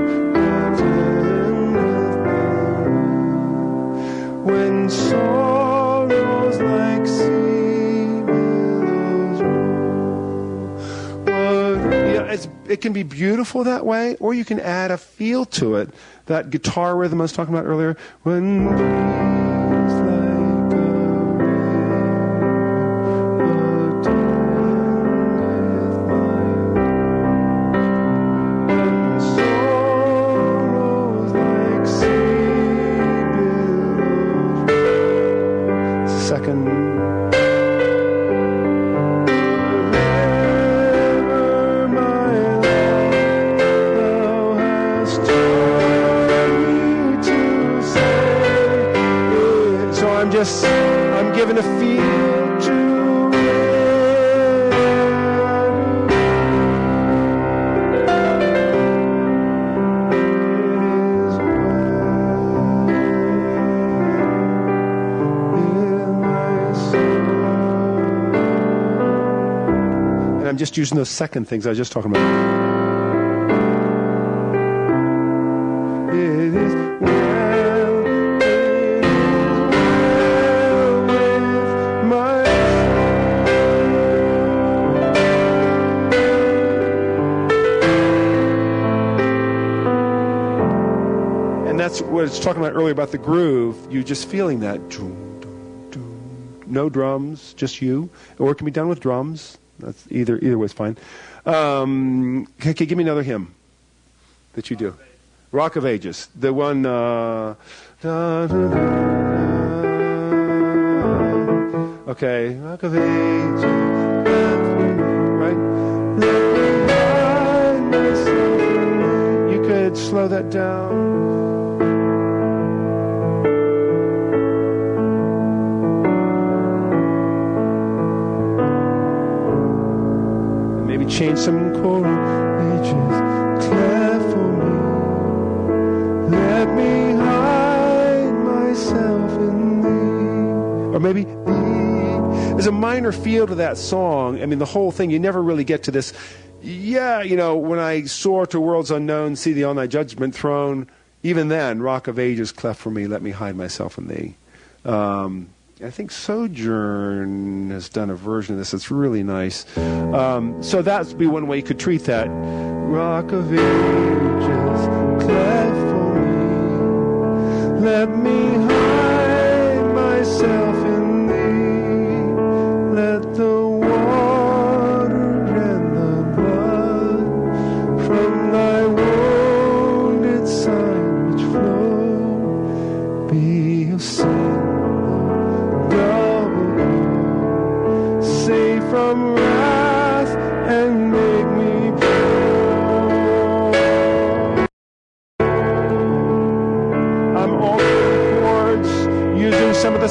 when sorrows like sea billows roll. Well, yeah, it's, it can be beautiful that way, or you can add a feel to it. That guitar rhythm I was talking about earlier. When peace like I'm given a feel to and I'm just using those second things I was just talking about. It is that's what I was talking about earlier about the groove. You just feeling that. No drums, just you. Or it can be done with drums. That's either either way is fine. Um, okay, okay, give me another hymn that you do. Rock of Ages. The one. Uh, da, da, da, da. Okay, Rock of Ages. Right. You could slow that down. Change some chord ages, cleft for me. Let me hide myself in thee. Or maybe thee. There's a minor feel to that song. I mean, the whole thing, you never really get to this. Yeah, you know, when I soar to worlds unknown, see thee on thy judgment throne. Even then, Rock of Ages, cleft for me. Let me hide myself in thee. Um, I think Sojourn has done a version of this. It's really nice. Um, so that would be one way you could treat that. Rock of Ages, cleft for me. Let me hide myself in thee. Let the water and the blood from thy wounded side which flow be a sin. From wrath and make me pure. I'm all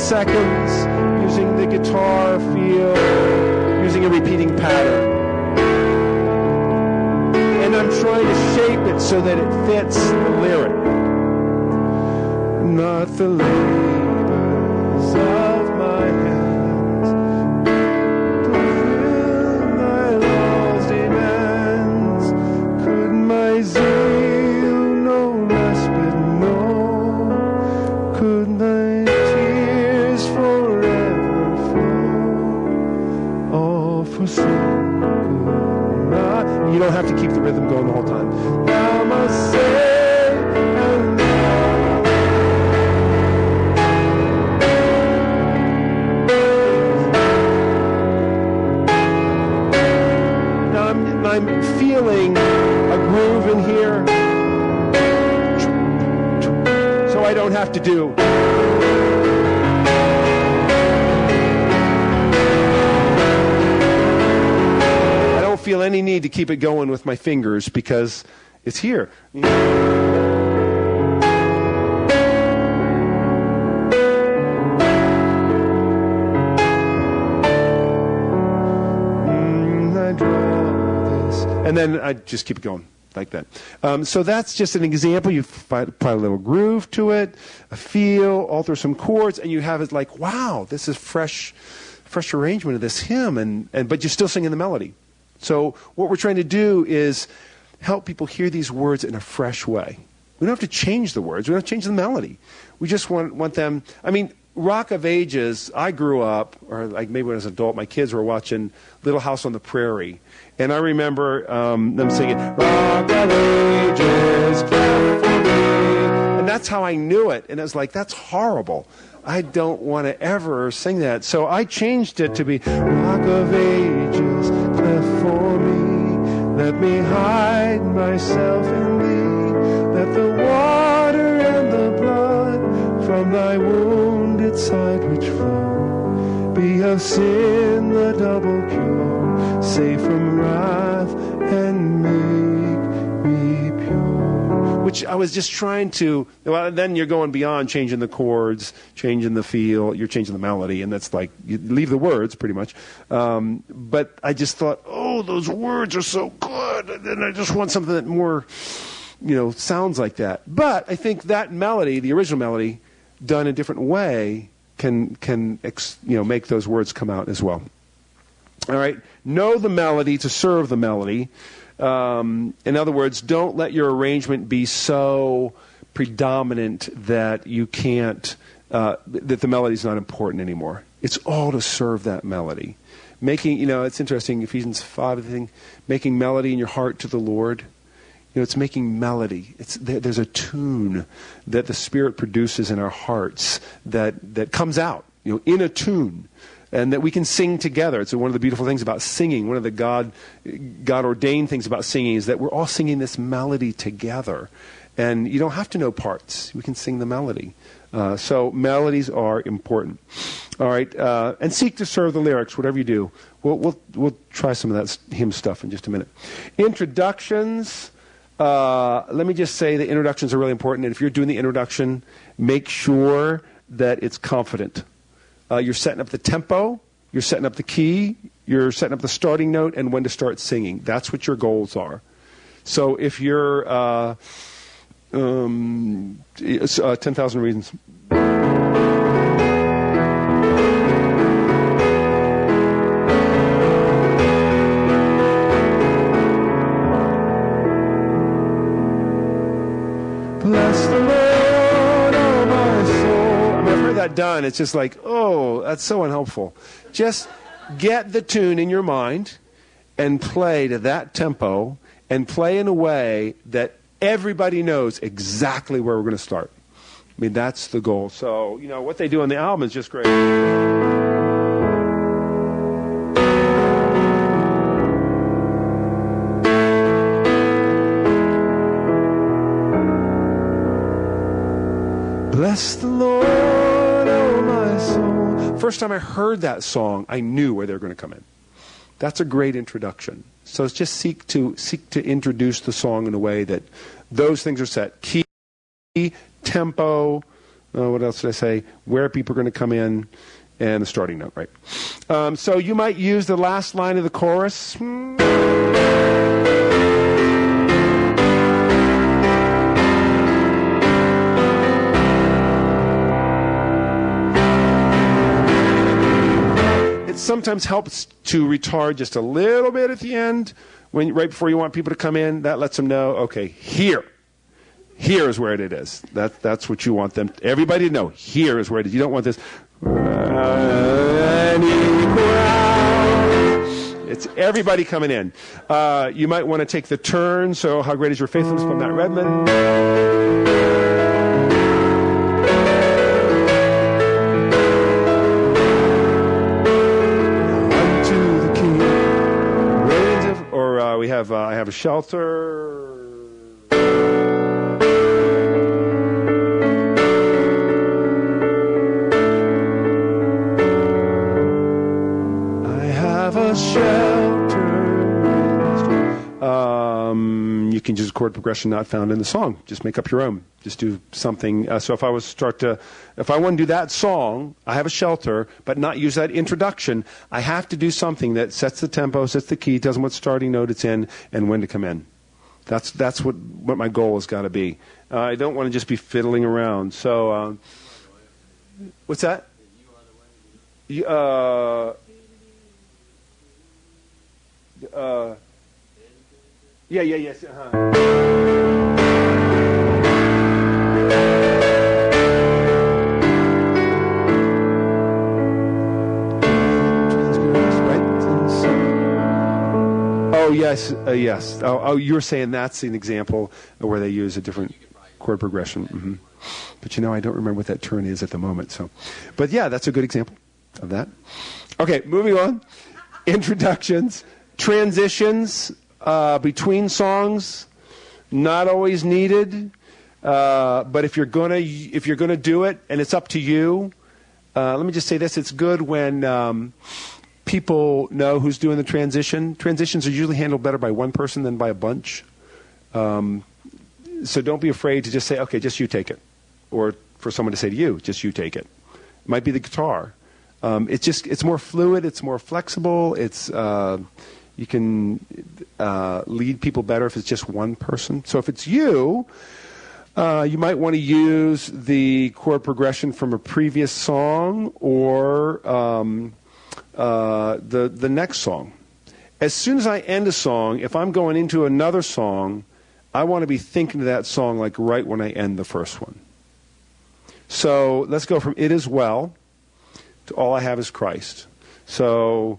seconds using the guitar feel, using a repeating pattern. And I'm trying to shape it so that it fits the lyric. Not the labors of my hands, fulfill my law's demands. Could my zeal no respite know? Could my tears forever flow? All for some good not. You don't have to keep the rhythm going the whole time. Thou must say and now I'm, I'm feeling a groove in here, so I don't have to do. I don't feel any need to keep it going with my fingers because it's here. And then I just keep it going like that. Um, so that's just an example. You find, apply a little groove to it, a feel, alter some chords, and you have it like, wow, this is fresh, fresh arrangement of this hymn, and, and but you're still singing the melody. So what we're trying to do is help people hear these words in a fresh way. We don't have to change the words. We don't have to change the melody. We just want, want them. I mean, Rock of Ages, I grew up, or like maybe when I was an adult, my kids were watching Little House on the Prairie. And I remember um, them singing, Rock of Ages, clap for me. And that's how I knew it. And I was like, that's horrible. I don't want to ever sing that. So I changed it to be, Rock of Ages, clap for me. Let me hide myself in thee. Let the water and the blood from thy wounded side which flow be of sin the double cure, save from wrath and make me pure. Which I was just trying to, well, then you're going beyond changing the chords, changing the feel, you're changing the melody, and that's like, you leave the words pretty much. Um, but I just thought, oh, those words are so good, and I just want something that more, you know, sounds like that. But I think that melody, the original melody, done a different way, can can ex, you know make those words come out as well. All right, know the melody to serve the melody. Um, in other words, don't let your arrangement be so predominant that you can't uh, that the melody is not important anymore. It's all to serve that melody. Making you know it's interesting. Ephesians five, I think, making melody in your heart to the Lord. You know, it's making melody. It's there, there's a tune that the Spirit produces in our hearts that, that comes out, you know, in a tune, and that we can sing together. It's one of the beautiful things about singing. One of the God, God ordained things about singing is that we're all singing this melody together, and you don't have to know parts. We can sing the melody. Uh, so melodies are important. All right, uh, and seek to serve the lyrics, whatever you do. We'll we'll we'll try some of that hymn stuff in just a minute. Introductions. Uh, let me just say the introductions are really important. And if you're doing the introduction, make sure that it's confident. Uh, you're setting up the tempo, you're setting up the key, you're setting up the starting note, and when to start singing. That's what your goals are. So if you're uh, um, uh, ten thousand Reasons. Bless the Lord, oh my soul. I mean, I've heard that done. It's just like, oh, that's so unhelpful. Just get the tune in your mind and play to that tempo and play in a way that everybody knows exactly where we're going to start. I mean, that's the goal. So, you know, what they do on the album is just great. Bless the Lord, oh my soul. First time I heard that song, I knew where they were going to come in. That's a great introduction. So it's just seek to seek to introduce the song in a way that those things are set. Key, tempo, uh, what else did I say? Where people are going to come in, and the starting note, right? Um, so you might use the last line of the chorus. Hmm. It sometimes helps to retard just a little bit at the end, when right before you want people to come in. That lets them know, okay, here. Here is where it is. That, that's what you want them, everybody to know. Here is where it is. You don't want this. It's everybody coming in. Uh, you might want to take the turn. So, how great is your faithfulness from Matt Redman? Unto the King. Reigns of, or uh, we have, uh, I have a shelter. Shelter. Um, you can use a chord progression not found in the song. Just make up your own. Just do something. Uh, so if I was start to, if I want to do that song, I have a shelter, but not use that introduction. I have to do something that sets the tempo, sets the key, tells them what starting note it's in, and when to come in. That's that's what what my goal has got to be. Uh, I don't want to just be fiddling around. So, uh, what's that? You, uh. Uh, yeah, yeah, yes. Uh-huh. Oh yes, uh, yes. Oh, oh, you were saying that's an example where they use a different chord progression. Mm-hmm. But you know, I don't remember what that turn is at the moment. So, but yeah, that's a good example of that. Okay, moving on. Introductions. Transitions uh, between songs, not always needed. Uh, but if you're gonna if you're gonna do it, and it's up to you, uh, let me just say this: it's good when um, people know who's doing the transition. Transitions are usually handled better by one person than by a bunch. Um, so don't be afraid to just say, "Okay, just you take it," or for someone to say to you, "Just you take it." It might be the guitar. Um, it's just it's more fluid. It's more flexible. It's uh, You can uh, lead people better if it's just one person. So if it's you, uh, you might want to use the chord progression from a previous song or um, uh, the the next song. As soon as I end a song, if I'm going into another song, I want to be thinking of that song like right when I end the first one. So let's go from "It Is Well" to "All I Have Is Christ." So.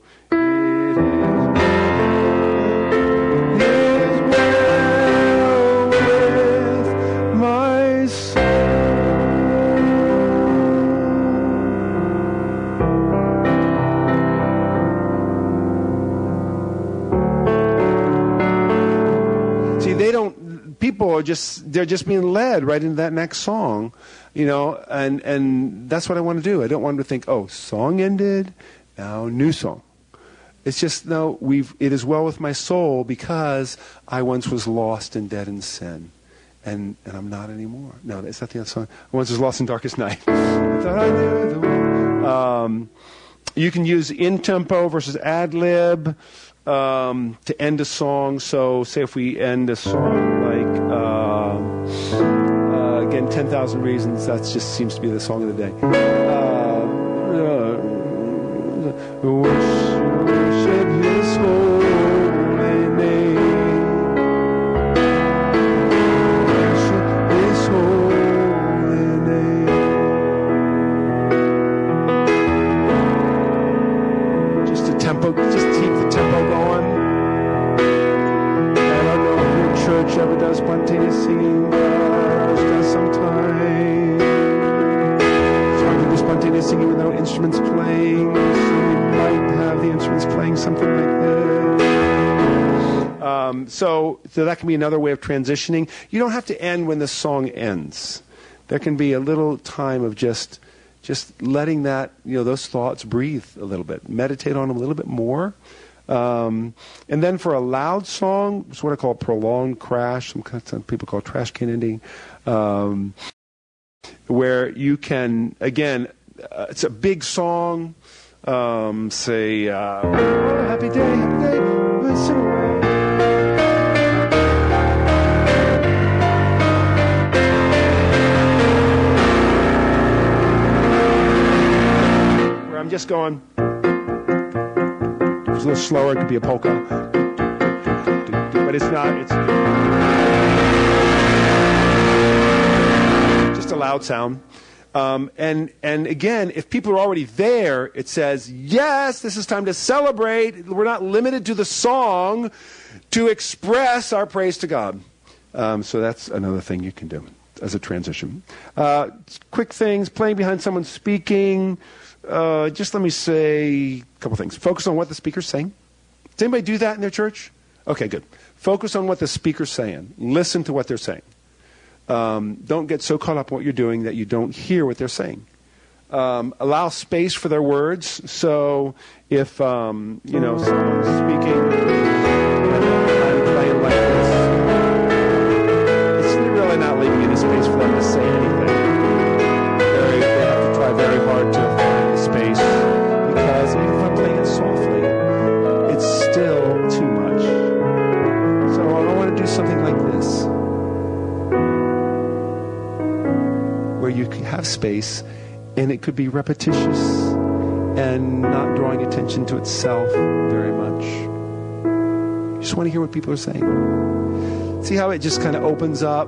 People are just, they're just being led right into that next song, you know, and, and that's what I want to do. I don't want them to think, oh, song ended, now new song. It's just, no, we've, it is well with my soul because I once was lost and dead in sin. And, and I'm not anymore. No, that's not the other song. I once was lost in darkest night. I thought I knew the way. Um, you can use in-tempo versus ad-lib. Um, to end a song. So say if we end a song like uh, uh, again ten thousand Reasons, that just seems to be the song of the day. Uh, uh, worship, worship His holy name. Worship His holy name. Just a tempo, just keep the tempo going. I don't know if your church ever does spontaneous singing, but ours does sometimes. So I can do spontaneous singing without instruments playing, so we might have the instruments playing something like this. Um, so, so that can be another way of transitioning. You don't have to end when the song ends. There can be a little time of just just letting that, you know, those thoughts breathe a little bit. Meditate on them a little bit more. Um, and then for a loud song, it's what I call prolonged crash. Some, some people call it trash can ending. Um, where you can, again, uh, it's a big song, um, say, uh, oh, happy day, happy day, listen away. Where I'm just going, it's a little slower, it could be a polka, but it's not, it's just a loud sound. Um, and, and again, if people are already there, it says, yes, this is time to celebrate. We're not limited to the song to express our praise to God. Um, so that's another thing you can do as a transition. Uh, quick things, playing behind someone speaking. Uh, just let me say a couple things. Focus on what the speaker's saying. Does anybody do that in their church? Okay, good. Focus on what the speaker's saying. Listen to what they're saying. Um, don't get so caught up in what you're doing that you don't hear what they're saying. Um, allow space for their words. So if, um, you know, someone's speaking and I'm playing like this, it's really not leaving any space for them to say anything. Very, they have to try very hard to find the space because even if I'm playing it softly, it's still too much. So I want to do something like this, where you have space, and it could be repetitious and not drawing attention to itself very much. You just want to hear what people are saying. See how it just kind of opens up?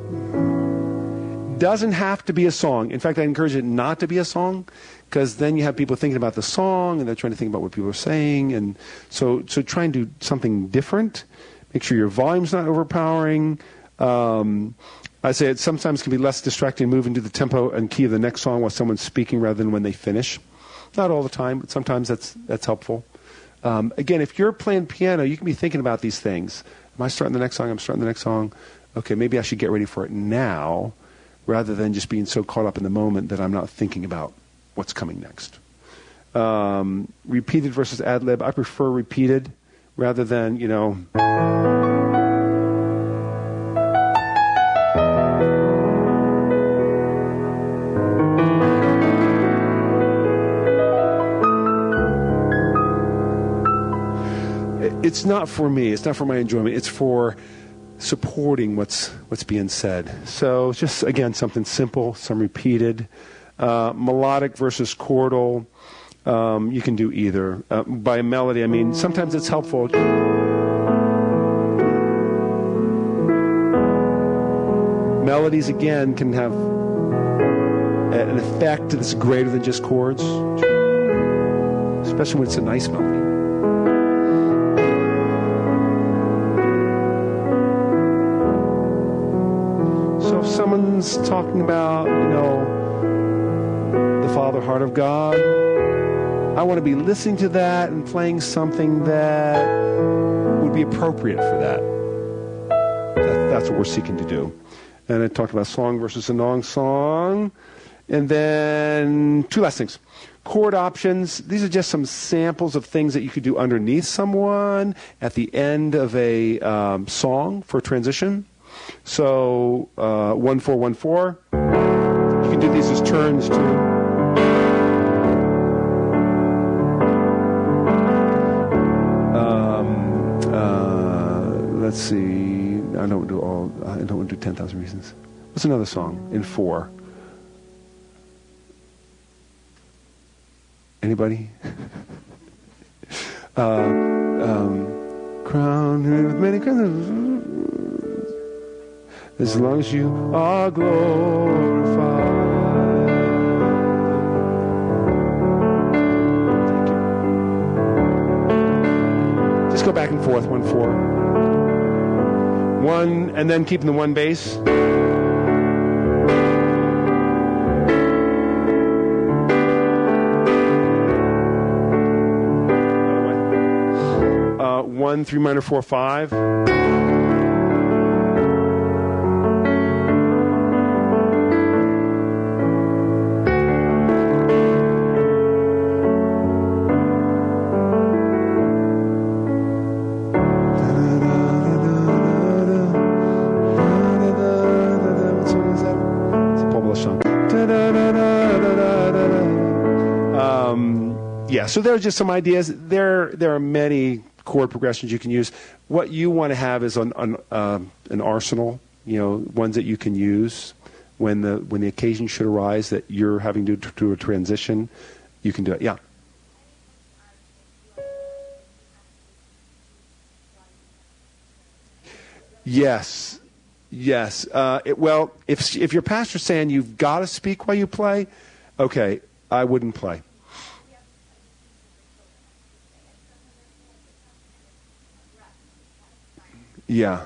Doesn't have to be a song. In fact, I encourage it not to be a song, because then you have people thinking about the song, and they're trying to think about what people are saying. And so, so try and do something different. Make sure your volume's not overpowering. Um, I say it sometimes can be less distracting moving to the tempo and key of the next song while someone's speaking rather than when they finish. Not all the time, but sometimes that's that's helpful. Um, again, if you're playing piano, you can be thinking about these things. Am I starting the next song? I'm starting the next song. Okay, maybe I should get ready for it now rather than just being so caught up in the moment that I'm not thinking about what's coming next. Um, repeated versus ad-lib. I prefer repeated rather than, you know... It's not for me. It's not for my enjoyment. It's for supporting what's what's being said. So just, again, something simple, some repeated. Uh, melodic versus chordal. Um, you can do either. Uh, by melody, I mean, sometimes it's helpful. Melodies, again, can have an effect that's greater than just chords, especially when it's a nice melody. Someone's talking about, you know, the Father, heart of God. I want to be listening to that and playing something that would be appropriate for that. that that's what we're seeking to do. And I talked about song versus a non-song. And then two last things. Chord options. These are just some samples of things that you could do underneath someone at the end of a um, song for transition. So, uh, one, four, one, four. You can do these as turns too. Um, uh, let's see. I don't do all. I don't want to do ten thousand reasons. What's another song in four? Anybody? uh, um, crown with many crowns. As long as you are glorified. Thank you. Just go back and forth, one, four. One, and then keeping the one bass. Uh, one, three minor, four, five. Song. So there are just some ideas. There, there are many chord progressions you can use. What you want to have is an, an, uh, an arsenal, you know, ones that you can use when the when the occasion should arise that you're having to do a transition. You can do it. Yeah. Yes. Yes. Uh, it, well, if if your pastor's saying you've got to speak while you play, okay, I wouldn't play. Yeah.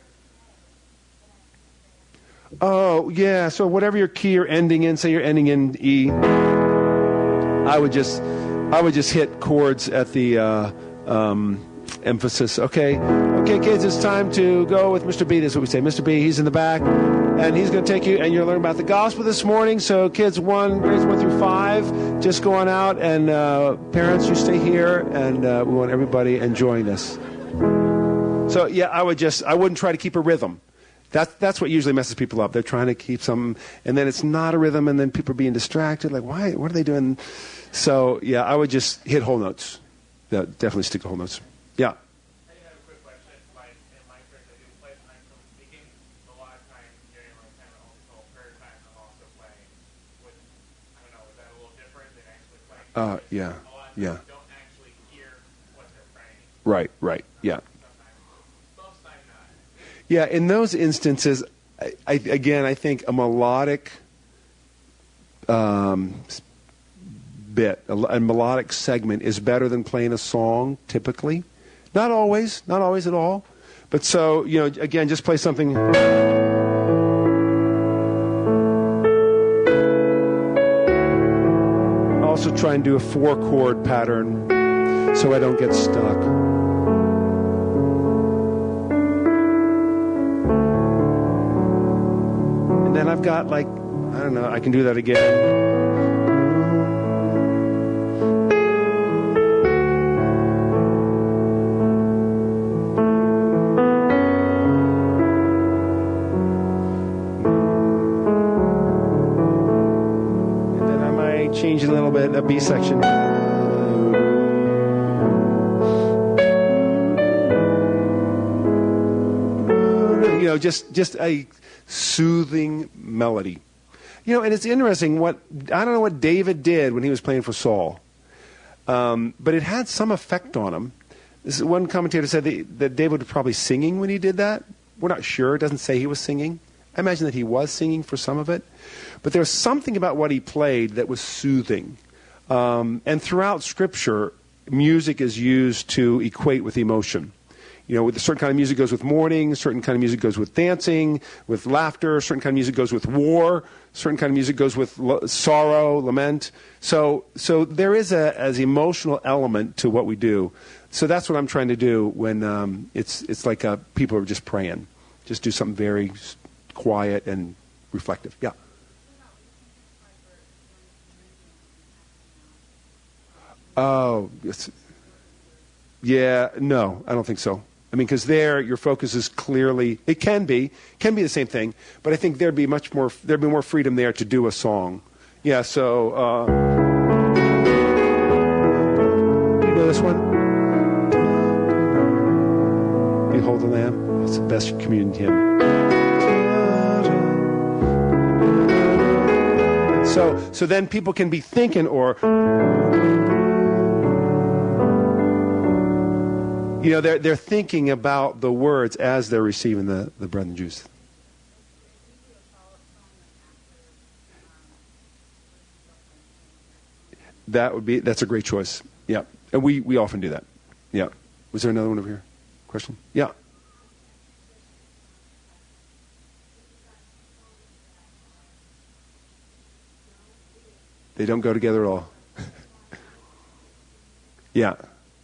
Oh, yeah. So whatever your key you're ending in, say you're ending in E, I would just, I would just hit chords at the uh, um, emphasis. Okay, okay, kids, it's time to go with Mister B. That's what we say. Mister B, he's in the back, and he's going to take you, and you're learning about the gospel this morning. So, kids, one, grades one through five, just go on out, and uh, parents, you stay here, and uh, we want everybody enjoying this. So, yeah, I would just, I wouldn't try to keep a rhythm. That, that's what usually messes people up. They're trying to keep some, and then it's not a rhythm, and then people are being distracted. Like, why? What are they doing? So, yeah, I would just hit whole notes. Yeah, definitely stick to whole notes. Yeah. I do have a quick question. Like, in my church, I do play time from speaking. A lot of times during my kind of also prayer time, I'm also playing with, I don't know, is that a little different than actually playing? Uh, yeah, a lot of yeah. times don't actually hear what they're praying. Right, right, yeah. Most time not. Yeah, in those instances, I, I, again, I think a melodic um, bit, a, a melodic segment is better than playing a song, typically. Not always, not always at all. But so, you know, again, just play something. Also try and do a four-chord pattern so I don't get stuck. And then I've got, like, I don't know, I can do that again. Change it a little bit, a B section. You know, just just a soothing melody. You know, and it's interesting what, I don't know what David did when he was playing for Saul, um, but it had some effect on him. This is, one commentator said that, that David was probably singing when he did that. We're not sure. It doesn't say he was singing. I imagine that he was singing for some of it. But there was something about what he played that was soothing. Um, and throughout Scripture, music is used to equate with emotion. You know, with a certain kind of music goes with mourning, a certain kind of music goes with dancing, with laughter, a certain kind of music goes with war, a certain kind of music goes with lo- sorrow, lament. So so there is a as emotional element to what we do. So that's what I'm trying to do when um, it's, it's like uh, people are just praying. Just do something very quiet and reflective. Yeah. Oh, it's, yeah, no, I don't think so. I mean, because there, your focus is clearly, it can be, can be the same thing, but I think there'd be much more, there'd be more freedom there to do a song. Yeah, so, uh, you know this one? Behold the Lamb. It's the best communion hymn. So, so then people can be thinking, or you know, they're they're thinking about the words as they're receiving the, the bread and juice. That would be that's a great choice. Yeah, and we, we often do that. Yeah. Was there another one over here? Question? Yeah. They don't go together at all. Yeah.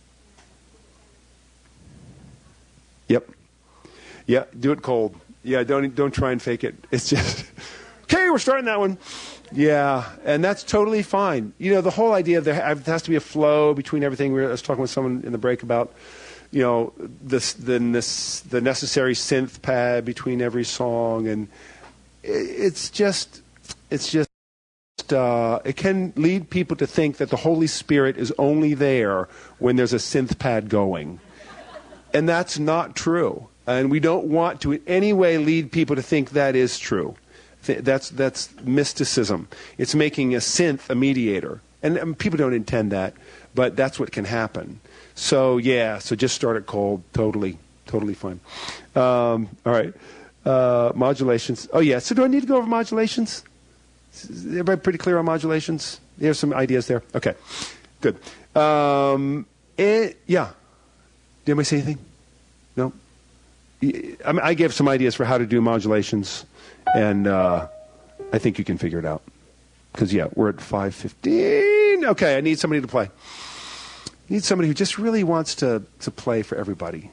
Yep. Yeah, do it cold. Yeah, don't don't try and fake it. It's just, okay, we're starting that one. Yeah, and that's totally fine. You know, the whole idea of there has to be a flow between everything. We were, I was talking with someone in the break about, you know, this, the the necessary synth pad between every song, and it's just, it's just just, uh, it can lead people to think that the Holy Spirit is only there when there's a synth pad going. And that's not true. And we don't want to in any way lead people to think that is true. Th- That's, that's mysticism. It's making a synth a mediator. And um, people don't intend that, but that's what can happen. So, yeah, so just start it cold. Totally, totally fine. Um, all right. Uh, modulations. Oh, yeah. So do I need to go over modulations? Is everybody pretty clear on modulations? There's some ideas there. Okay, good. Um, it, yeah. Did anybody say anything? No? I, mean, I gave some ideas for how to do modulations, and uh, I think you can figure it out. Because, yeah, we're at five fifteen. Okay, I need somebody to play. I need somebody who just really wants to, to play for everybody.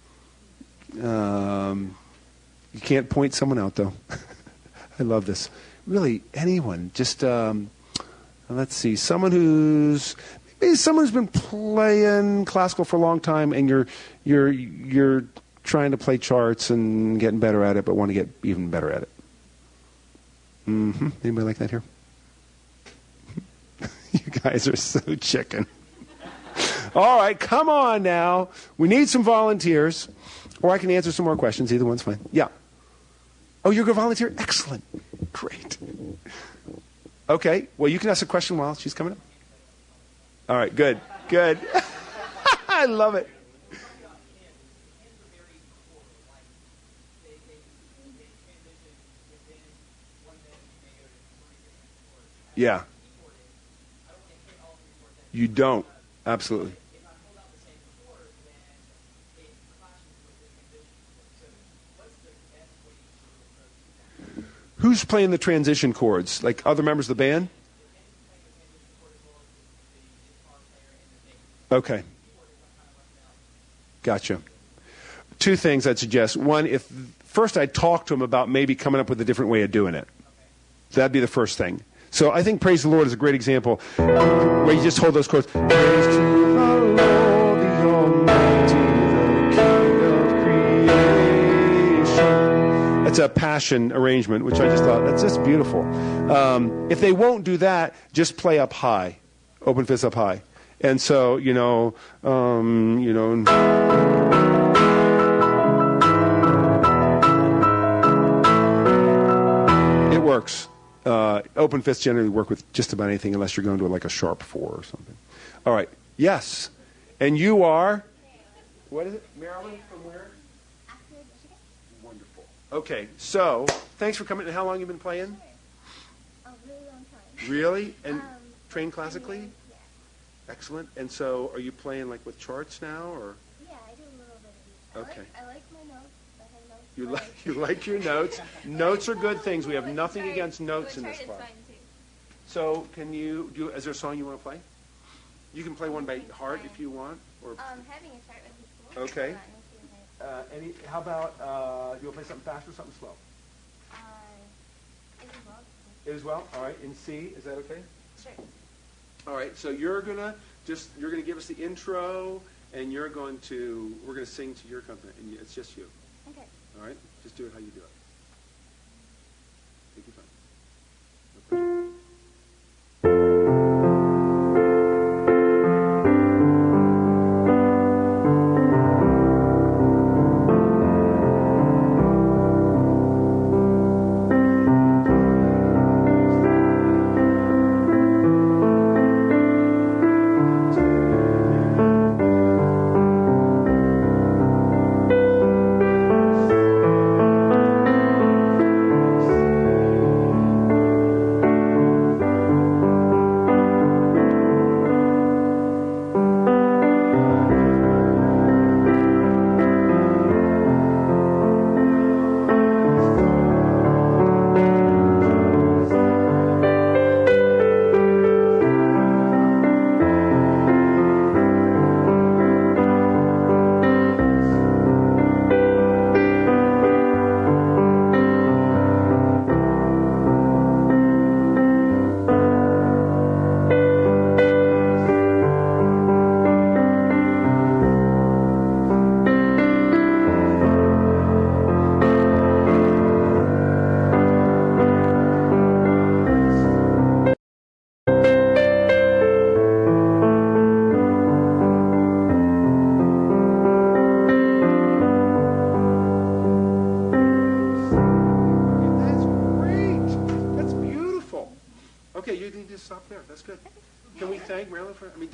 Um, you can't point someone out, though. I love this. Really, anyone. Just, um, let's see, someone who's... Maybe someone who's been playing classical for a long time, and you're you're you're trying to play charts and getting better at it, but want to get even better at it. Mm-hmm. Anybody like that here? You guys are so chicken. All right, come on now. We need some volunteers, or I can answer some more questions. Either one's fine. Yeah. Oh, you're going to volunteer? Excellent. Great. Okay. Well, you can ask a question while she's coming up. All right, good, good. I love it. Yeah. You don't. Absolutely. Who's playing the transition chords? Like other members of the band? Okay. Gotcha. Two things I'd suggest. One, if first I'd talk to him about maybe coming up with a different way of doing it. That'd be the first thing. So I think Praise the Lord is a great example where you just hold those chords. Praise to the Lord, the Almighty, the King of creation. That's a Passion arrangement, which I just thought, that's just beautiful. Um, if they won't do that, just play up high. Open fist up high. And so, you know, um, you know. It works. Uh, open fists generally work with just about anything unless you're going to like a sharp four or something. All right. Yes. And you are? What is it? Maryland? From where? Wonderful. Okay. So, thanks for coming. And how long have you been playing? A really long time. Really? And Um, trained classically? Excellent. And so, are you playing like with charts now, or? Yeah, I do a little bit of each. I Okay. Like, I like my notes. I have notes. You but- like you like your notes. Notes are good things. We have nothing against notes in this class. So, can you do? Is there a song you want to play? You can play one by heart if you want, or Um, having a chart would be cool. Okay. Uh, let me see uh, any. How about uh, you want to play something fast or something slow? my- Uh, is it well? It as well. All right. In C, is that okay? Sure. All right. So you're gonna just you're gonna give us the intro, and you're going to we're gonna sing to your accompaniment, and it's just you. Okay. All right. Just do it how you do it. Take your time. No pressure.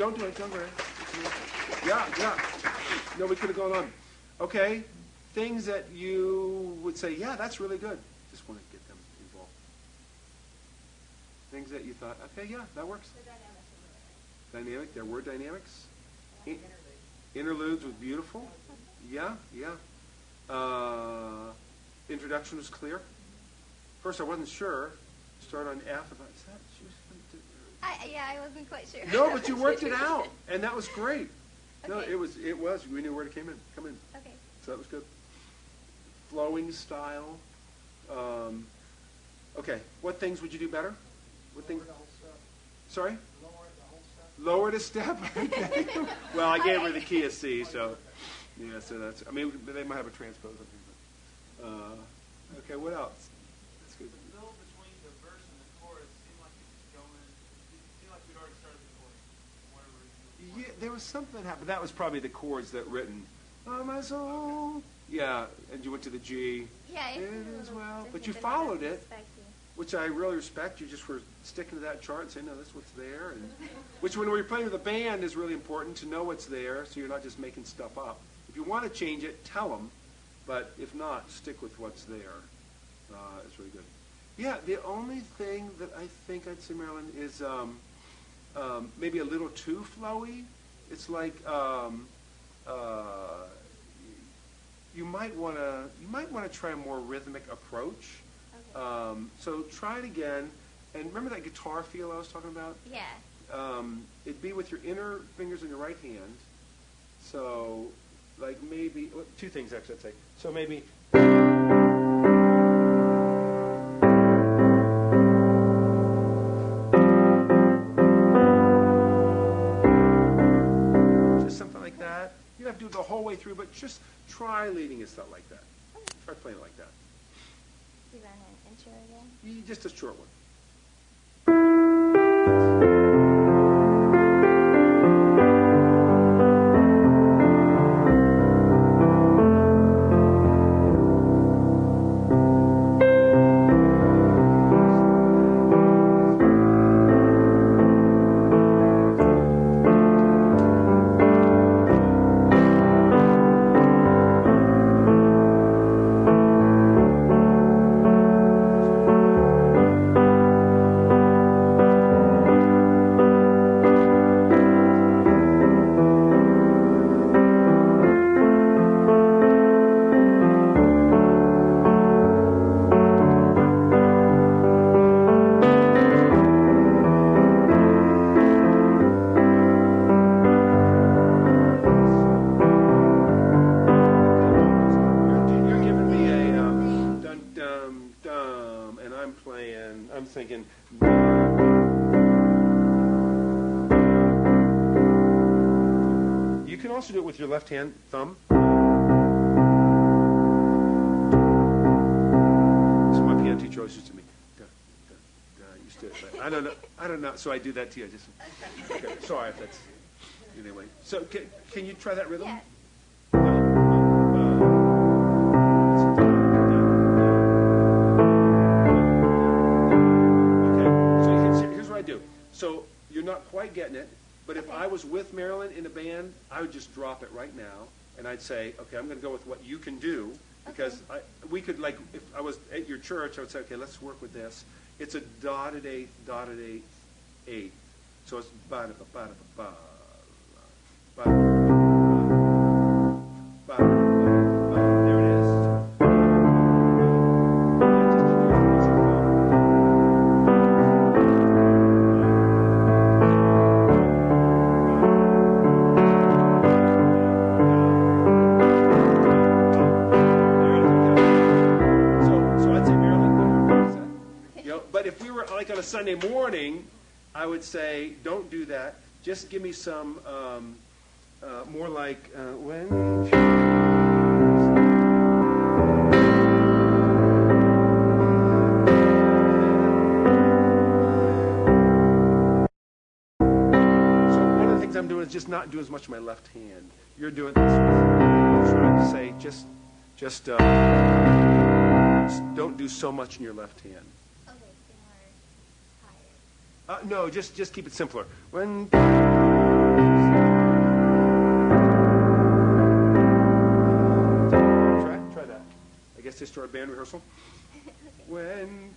don't do it. Don't worry. Yeah, yeah. No, we could have gone on. Okay, things that you would say, yeah, that's really good. Just want to get them involved. Things that you thought, okay, yeah, that works. Dynamic. There were dynamics. In- interludes was beautiful. Yeah, yeah. Uh, introduction was clear. First, I wasn't sure. Start on F. About, is that she was going to do? I, yeah, I wasn't quite sure. No, but you worked it out, and that was great. No, Okay. it was. It was. We knew where to came in. Come in. Okay. So that was good. Flowing style. Um, okay. What things would you do better? What things? Lower the whole stuff. Sorry. Lower the whole stuff. Lower the step. Okay. Well, I gave her the key of C, so yeah. So that's. I mean, they might have a transpose. I think, but, uh, okay. What else? That's good. The middle between the verse and the chorus seemed like it was going. It seemed like we'd already started the chorus. Whatever. Yeah, there was something that happened. That was probably the chords that written. Oh, my soul. Yeah, and you went to the G. Yeah, it's It a is little well, different but you than what I followed was it, expecting. which I really respect. You just were sticking to that chart and saying, no, that's what's there. And which, when we're playing with a band, is really important to know what's there, so you're not just making stuff up. If you want to change it, tell them. But if not, stick with what's there. Uh, it's really good. Yeah, the only thing that I think I'd say, Marilyn, is um, um, maybe a little too flowy. It's like um, uh, you might want to you might want to try a more rhythmic approach. Okay. Um, so try it again, and remember that guitar feel I was talking about. Yeah. Um, it'd be with your inner fingers in your right hand. So, like maybe well, two things actually. I'd say so maybe. Just something like that. You don't have to do it the whole way through, but just try leading it stuff like that. Try playing it like that. Do you want an intro again? You- Just a short one. You're, you're giving me a um, dun dum dum, and I'm playing. I'm thinking. You can also do it with your left hand thumb. So my piano teacher always used to me. Duh, duh, duh, used to. But I don't know. I don't know. So I do that to you. I just. Okay, sorry if that's. Anyway. So can, can you try that rhythm? Yeah. Okay, so here's- here's what I do. So you're not quite getting it, but if Okay. I was with Marilyn in a band, I would just drop it right now, and I'd say, okay, I'm going to go with what you can do, because I, we could, like, if I was at your church, I would say, okay, let's work with this. It's a dotted eighth, dotted eighth, eighth. So it's ba da ba ba da ba ba. Ba- ba- ba- There it is. So, so I'd say Marilyn, you know, but if we were like on a Sunday morning, I would say, don't do that. Just give me some um, uh, more like uh, when. So one of the things I'm doing is just not do as much of my left hand. You're doing this. I'm trying to say just, just, uh, just don't do so much in your left hand. Okay, so more higher. Uh, no, just just keep it simpler. When dance this to our band rehearsal? Okay. When...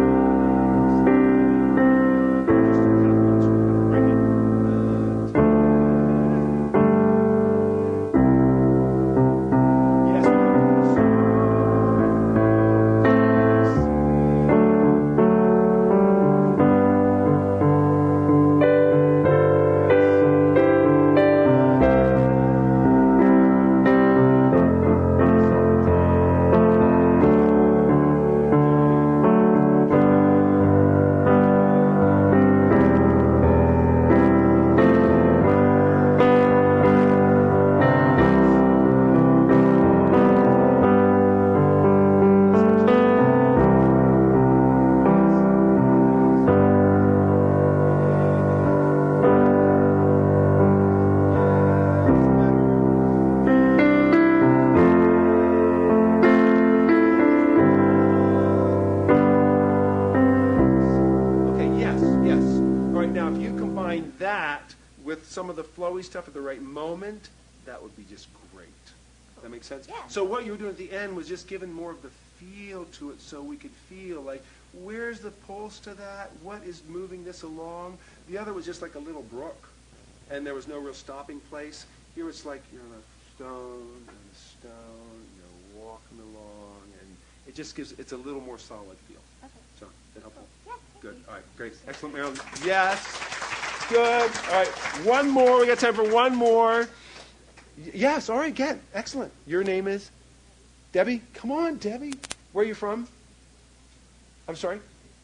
some of the flowy stuff at the right moment, that would be just great. That makes sense? Yeah. So what you were doing at the end was just giving more of the feel to it so we could feel like, where's the pulse to that? What is moving this along? The other was just like a little brook, and there was no real stopping place. Here it's like you're on a stone and a stone, you're walking along, and it just gives, it's a little more solid feel. Okay. So, is that helpful? Yeah. Good. All right. Great. Excellent, Marilyn. Yes. Good. All right. One more. We got time for one more. Y- yes. All right. Get. Excellent. Your name is? Debbie? Come on, Debbie. Where are you from? I'm sorry?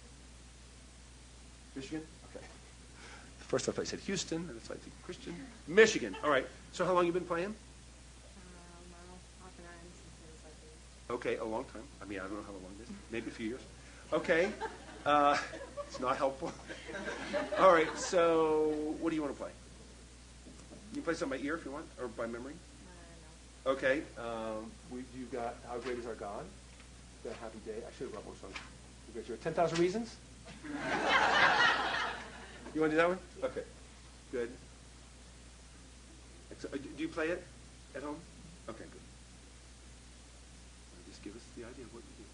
Michigan? Okay. First off, I said Houston, and it's like Christian. Michigan. All right. So how long you been playing? Um, well, off and on since I was like Okay, a long time. I mean, I don't know how long it is. Maybe a few years. Okay. Uh, it's not helpful. All right, so what do you want to play? You can play something by ear if you want, or by memory. uh, no. Okay. Um, we, you got How Great Is Our God? You got Happy Day. I should have brought more songs. You got your ten thousand Reasons? You want to do that one? Okay. Good. Ex- uh, Do you play it at home? Okay, good. Just give us the idea of what you do.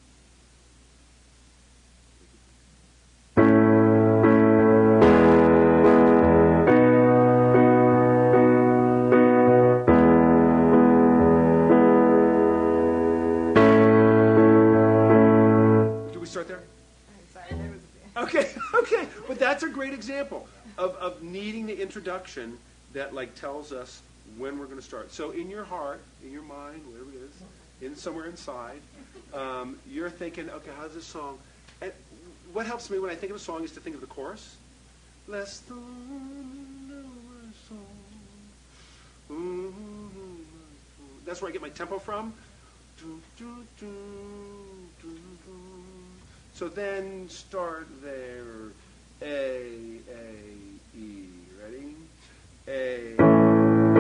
Start there? I'm sorry, there was Okay, okay, but that's a great example of, of needing the introduction that like tells us when we're going to start. So in your heart, in your mind, whatever it is, in somewhere inside, um, you're thinking, okay, how's this song? And what helps me when I think of a song is to think of the chorus. Bless the Lord, my soul. Ooh, that's where I get my tempo from. Do, do, do, do, do. So then start there. A, A, E. Ready? A.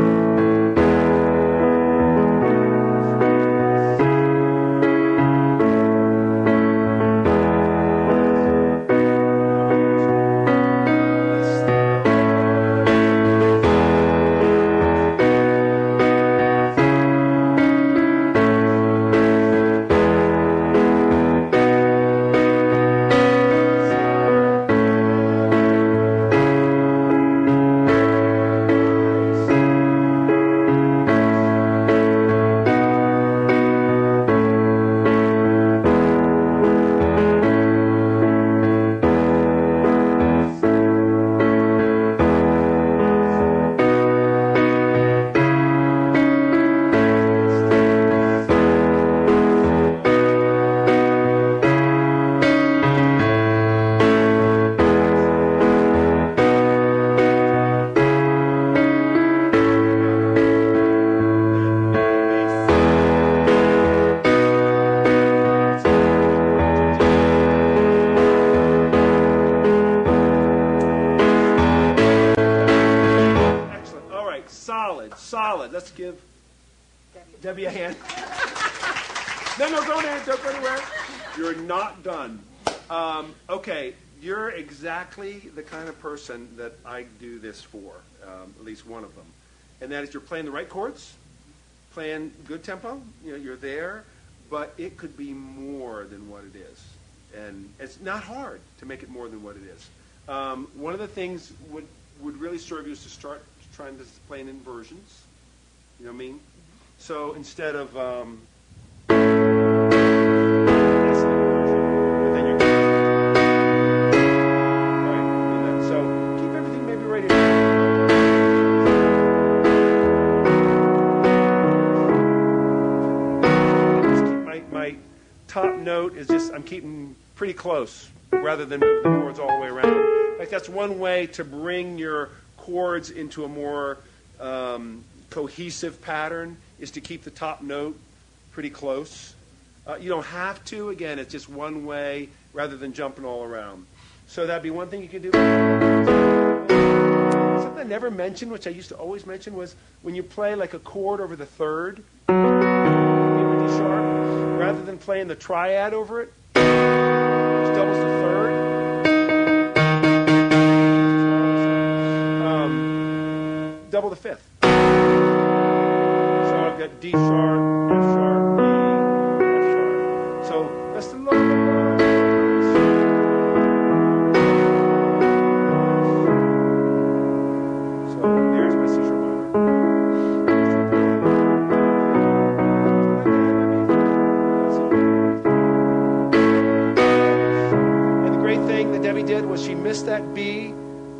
Solid. Let's give Debbie a hand. No, no, go there. Don't go anywhere. You're not done. Um, okay, you're exactly the kind of person that I do this for, um, at least one of them. And that is you're playing the right chords, playing good tempo. You know, you're there, but it could be more than what it is. And it's not hard to make it more than what it is. Um, one of the things would would really serve you is to start trying to play in inversions. You know what I mean? So instead of um, that's an inversion, but then you're right. And then, so keep everything maybe right here. Just keep my my top note is just I'm keeping pretty close rather than move the chords all the way around. Like that's one way to bring your chords into a more um, cohesive pattern is to keep the top note pretty close. Uh, you don't have to. Again, it's just one way rather than jumping all around. So that'd be one thing you could do. Something I never mentioned, which I used to always mention, was when you play like a chord over the third, D sharp, rather than playing the triad over it, which doubles the third. Um, double the fifth. So I've got D sharp, F sharp, D, F sharp. So that's the low. So there's my C sharp minor. And the great thing that Debbie did was she missed that B.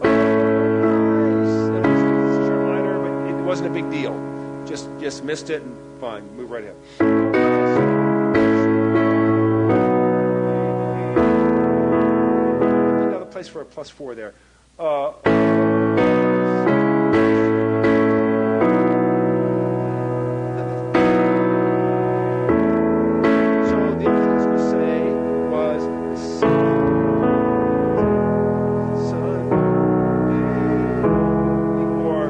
It wasn't a big deal. Just just missed it and fine. Move right ahead. Another place for a plus four there. Uh, so the other things we say was sun, or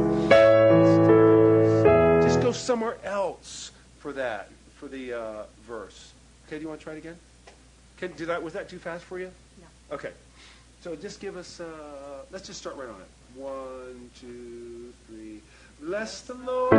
just go somewhere else for that, for the uh, verse. Okay, do you want to try it again? Can do that? Was that too fast for you? No. Okay. So just give us, uh, let's just start right on it. One, two, three. Bless the Lord.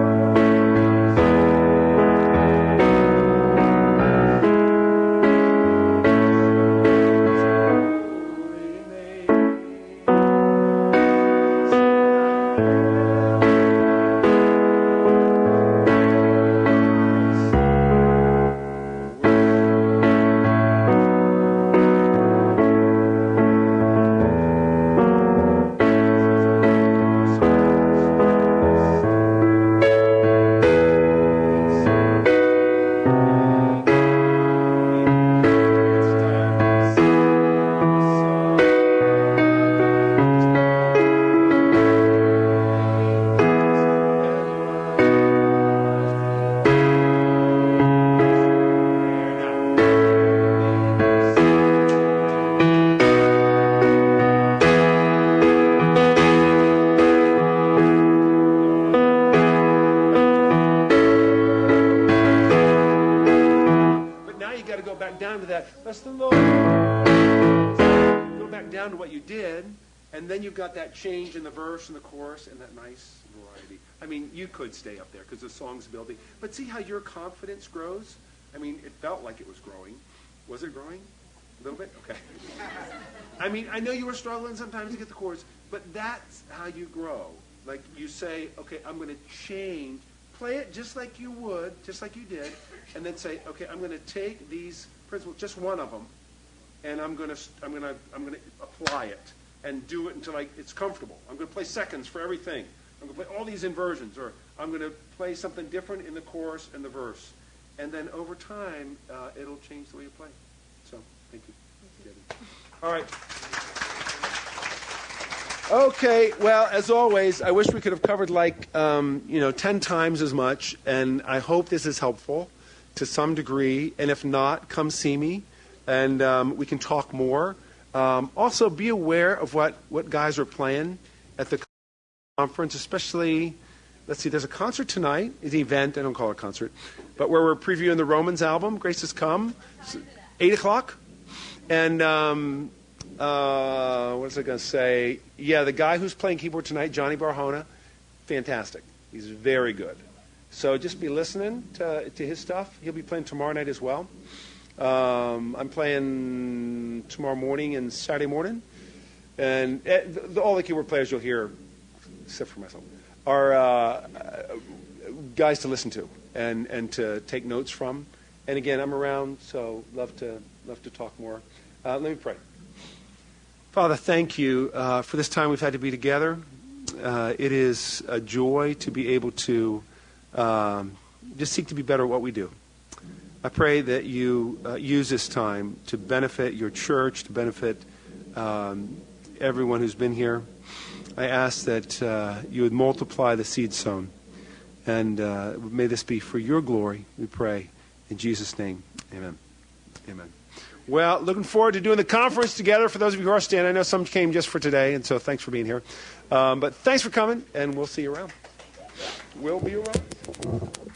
And then you've got that change in the verse and the chorus and that nice variety. I mean, you could stay up there because the song's building. But see how your confidence grows? I mean, it felt like it was growing. Was it growing? A little bit? Okay. I mean, I know you were struggling sometimes to get the chords, but that's how you grow. Like you say, okay, I'm going to change. Play it just like you would, just like you did, and then say, okay, I'm going to take these principles, just one of them, and I'm going to, I'm going to, I'm going to apply it. And do it until I, it's comfortable. I'm going to play seconds for everything. I'm going to play all these inversions, or I'm going to play something different in the chorus and the verse. And then over time, uh, it'll change the way you play. So, thank you. Thank you. All right. Okay, well, as always, I wish we could have covered like, um, you know, ten times as much, and I hope this is helpful to some degree. And if not, come see me, and um, we can talk more. Um, also, be aware of what, what guys are playing at the conference, especially, let's see, there's a concert tonight, an event, I don't call it a concert, but where we're previewing the Romans album, Grace Has Come, eight o'clock. And um, uh, what was I going to say? Yeah, the guy who's playing keyboard tonight, Johnny Barjona, fantastic. He's very good. So just be listening to, to his stuff. He'll be playing tomorrow night as well. Um, I'm playing tomorrow morning and Saturday morning. And uh, the, all the keyboard players you'll hear, except for myself, are uh, guys to listen to and, and to take notes from. And again, I'm around, so love to love to talk more. Uh, let me pray. Father, thank you uh, for this time we've had to be together. Uh, it is a joy to be able to um, just seek to be better at what we do. I pray that you uh, use this time to benefit your church, to benefit um, everyone who's been here. I ask that uh, you would multiply the seed sown. And uh, may this be for your glory, we pray. In Jesus' name, amen. Amen. Well, looking forward to doing the conference together. For those of you who are staying, I know some came just for today, and so thanks for being here. Um, but thanks for coming, and we'll see you around. We'll be around.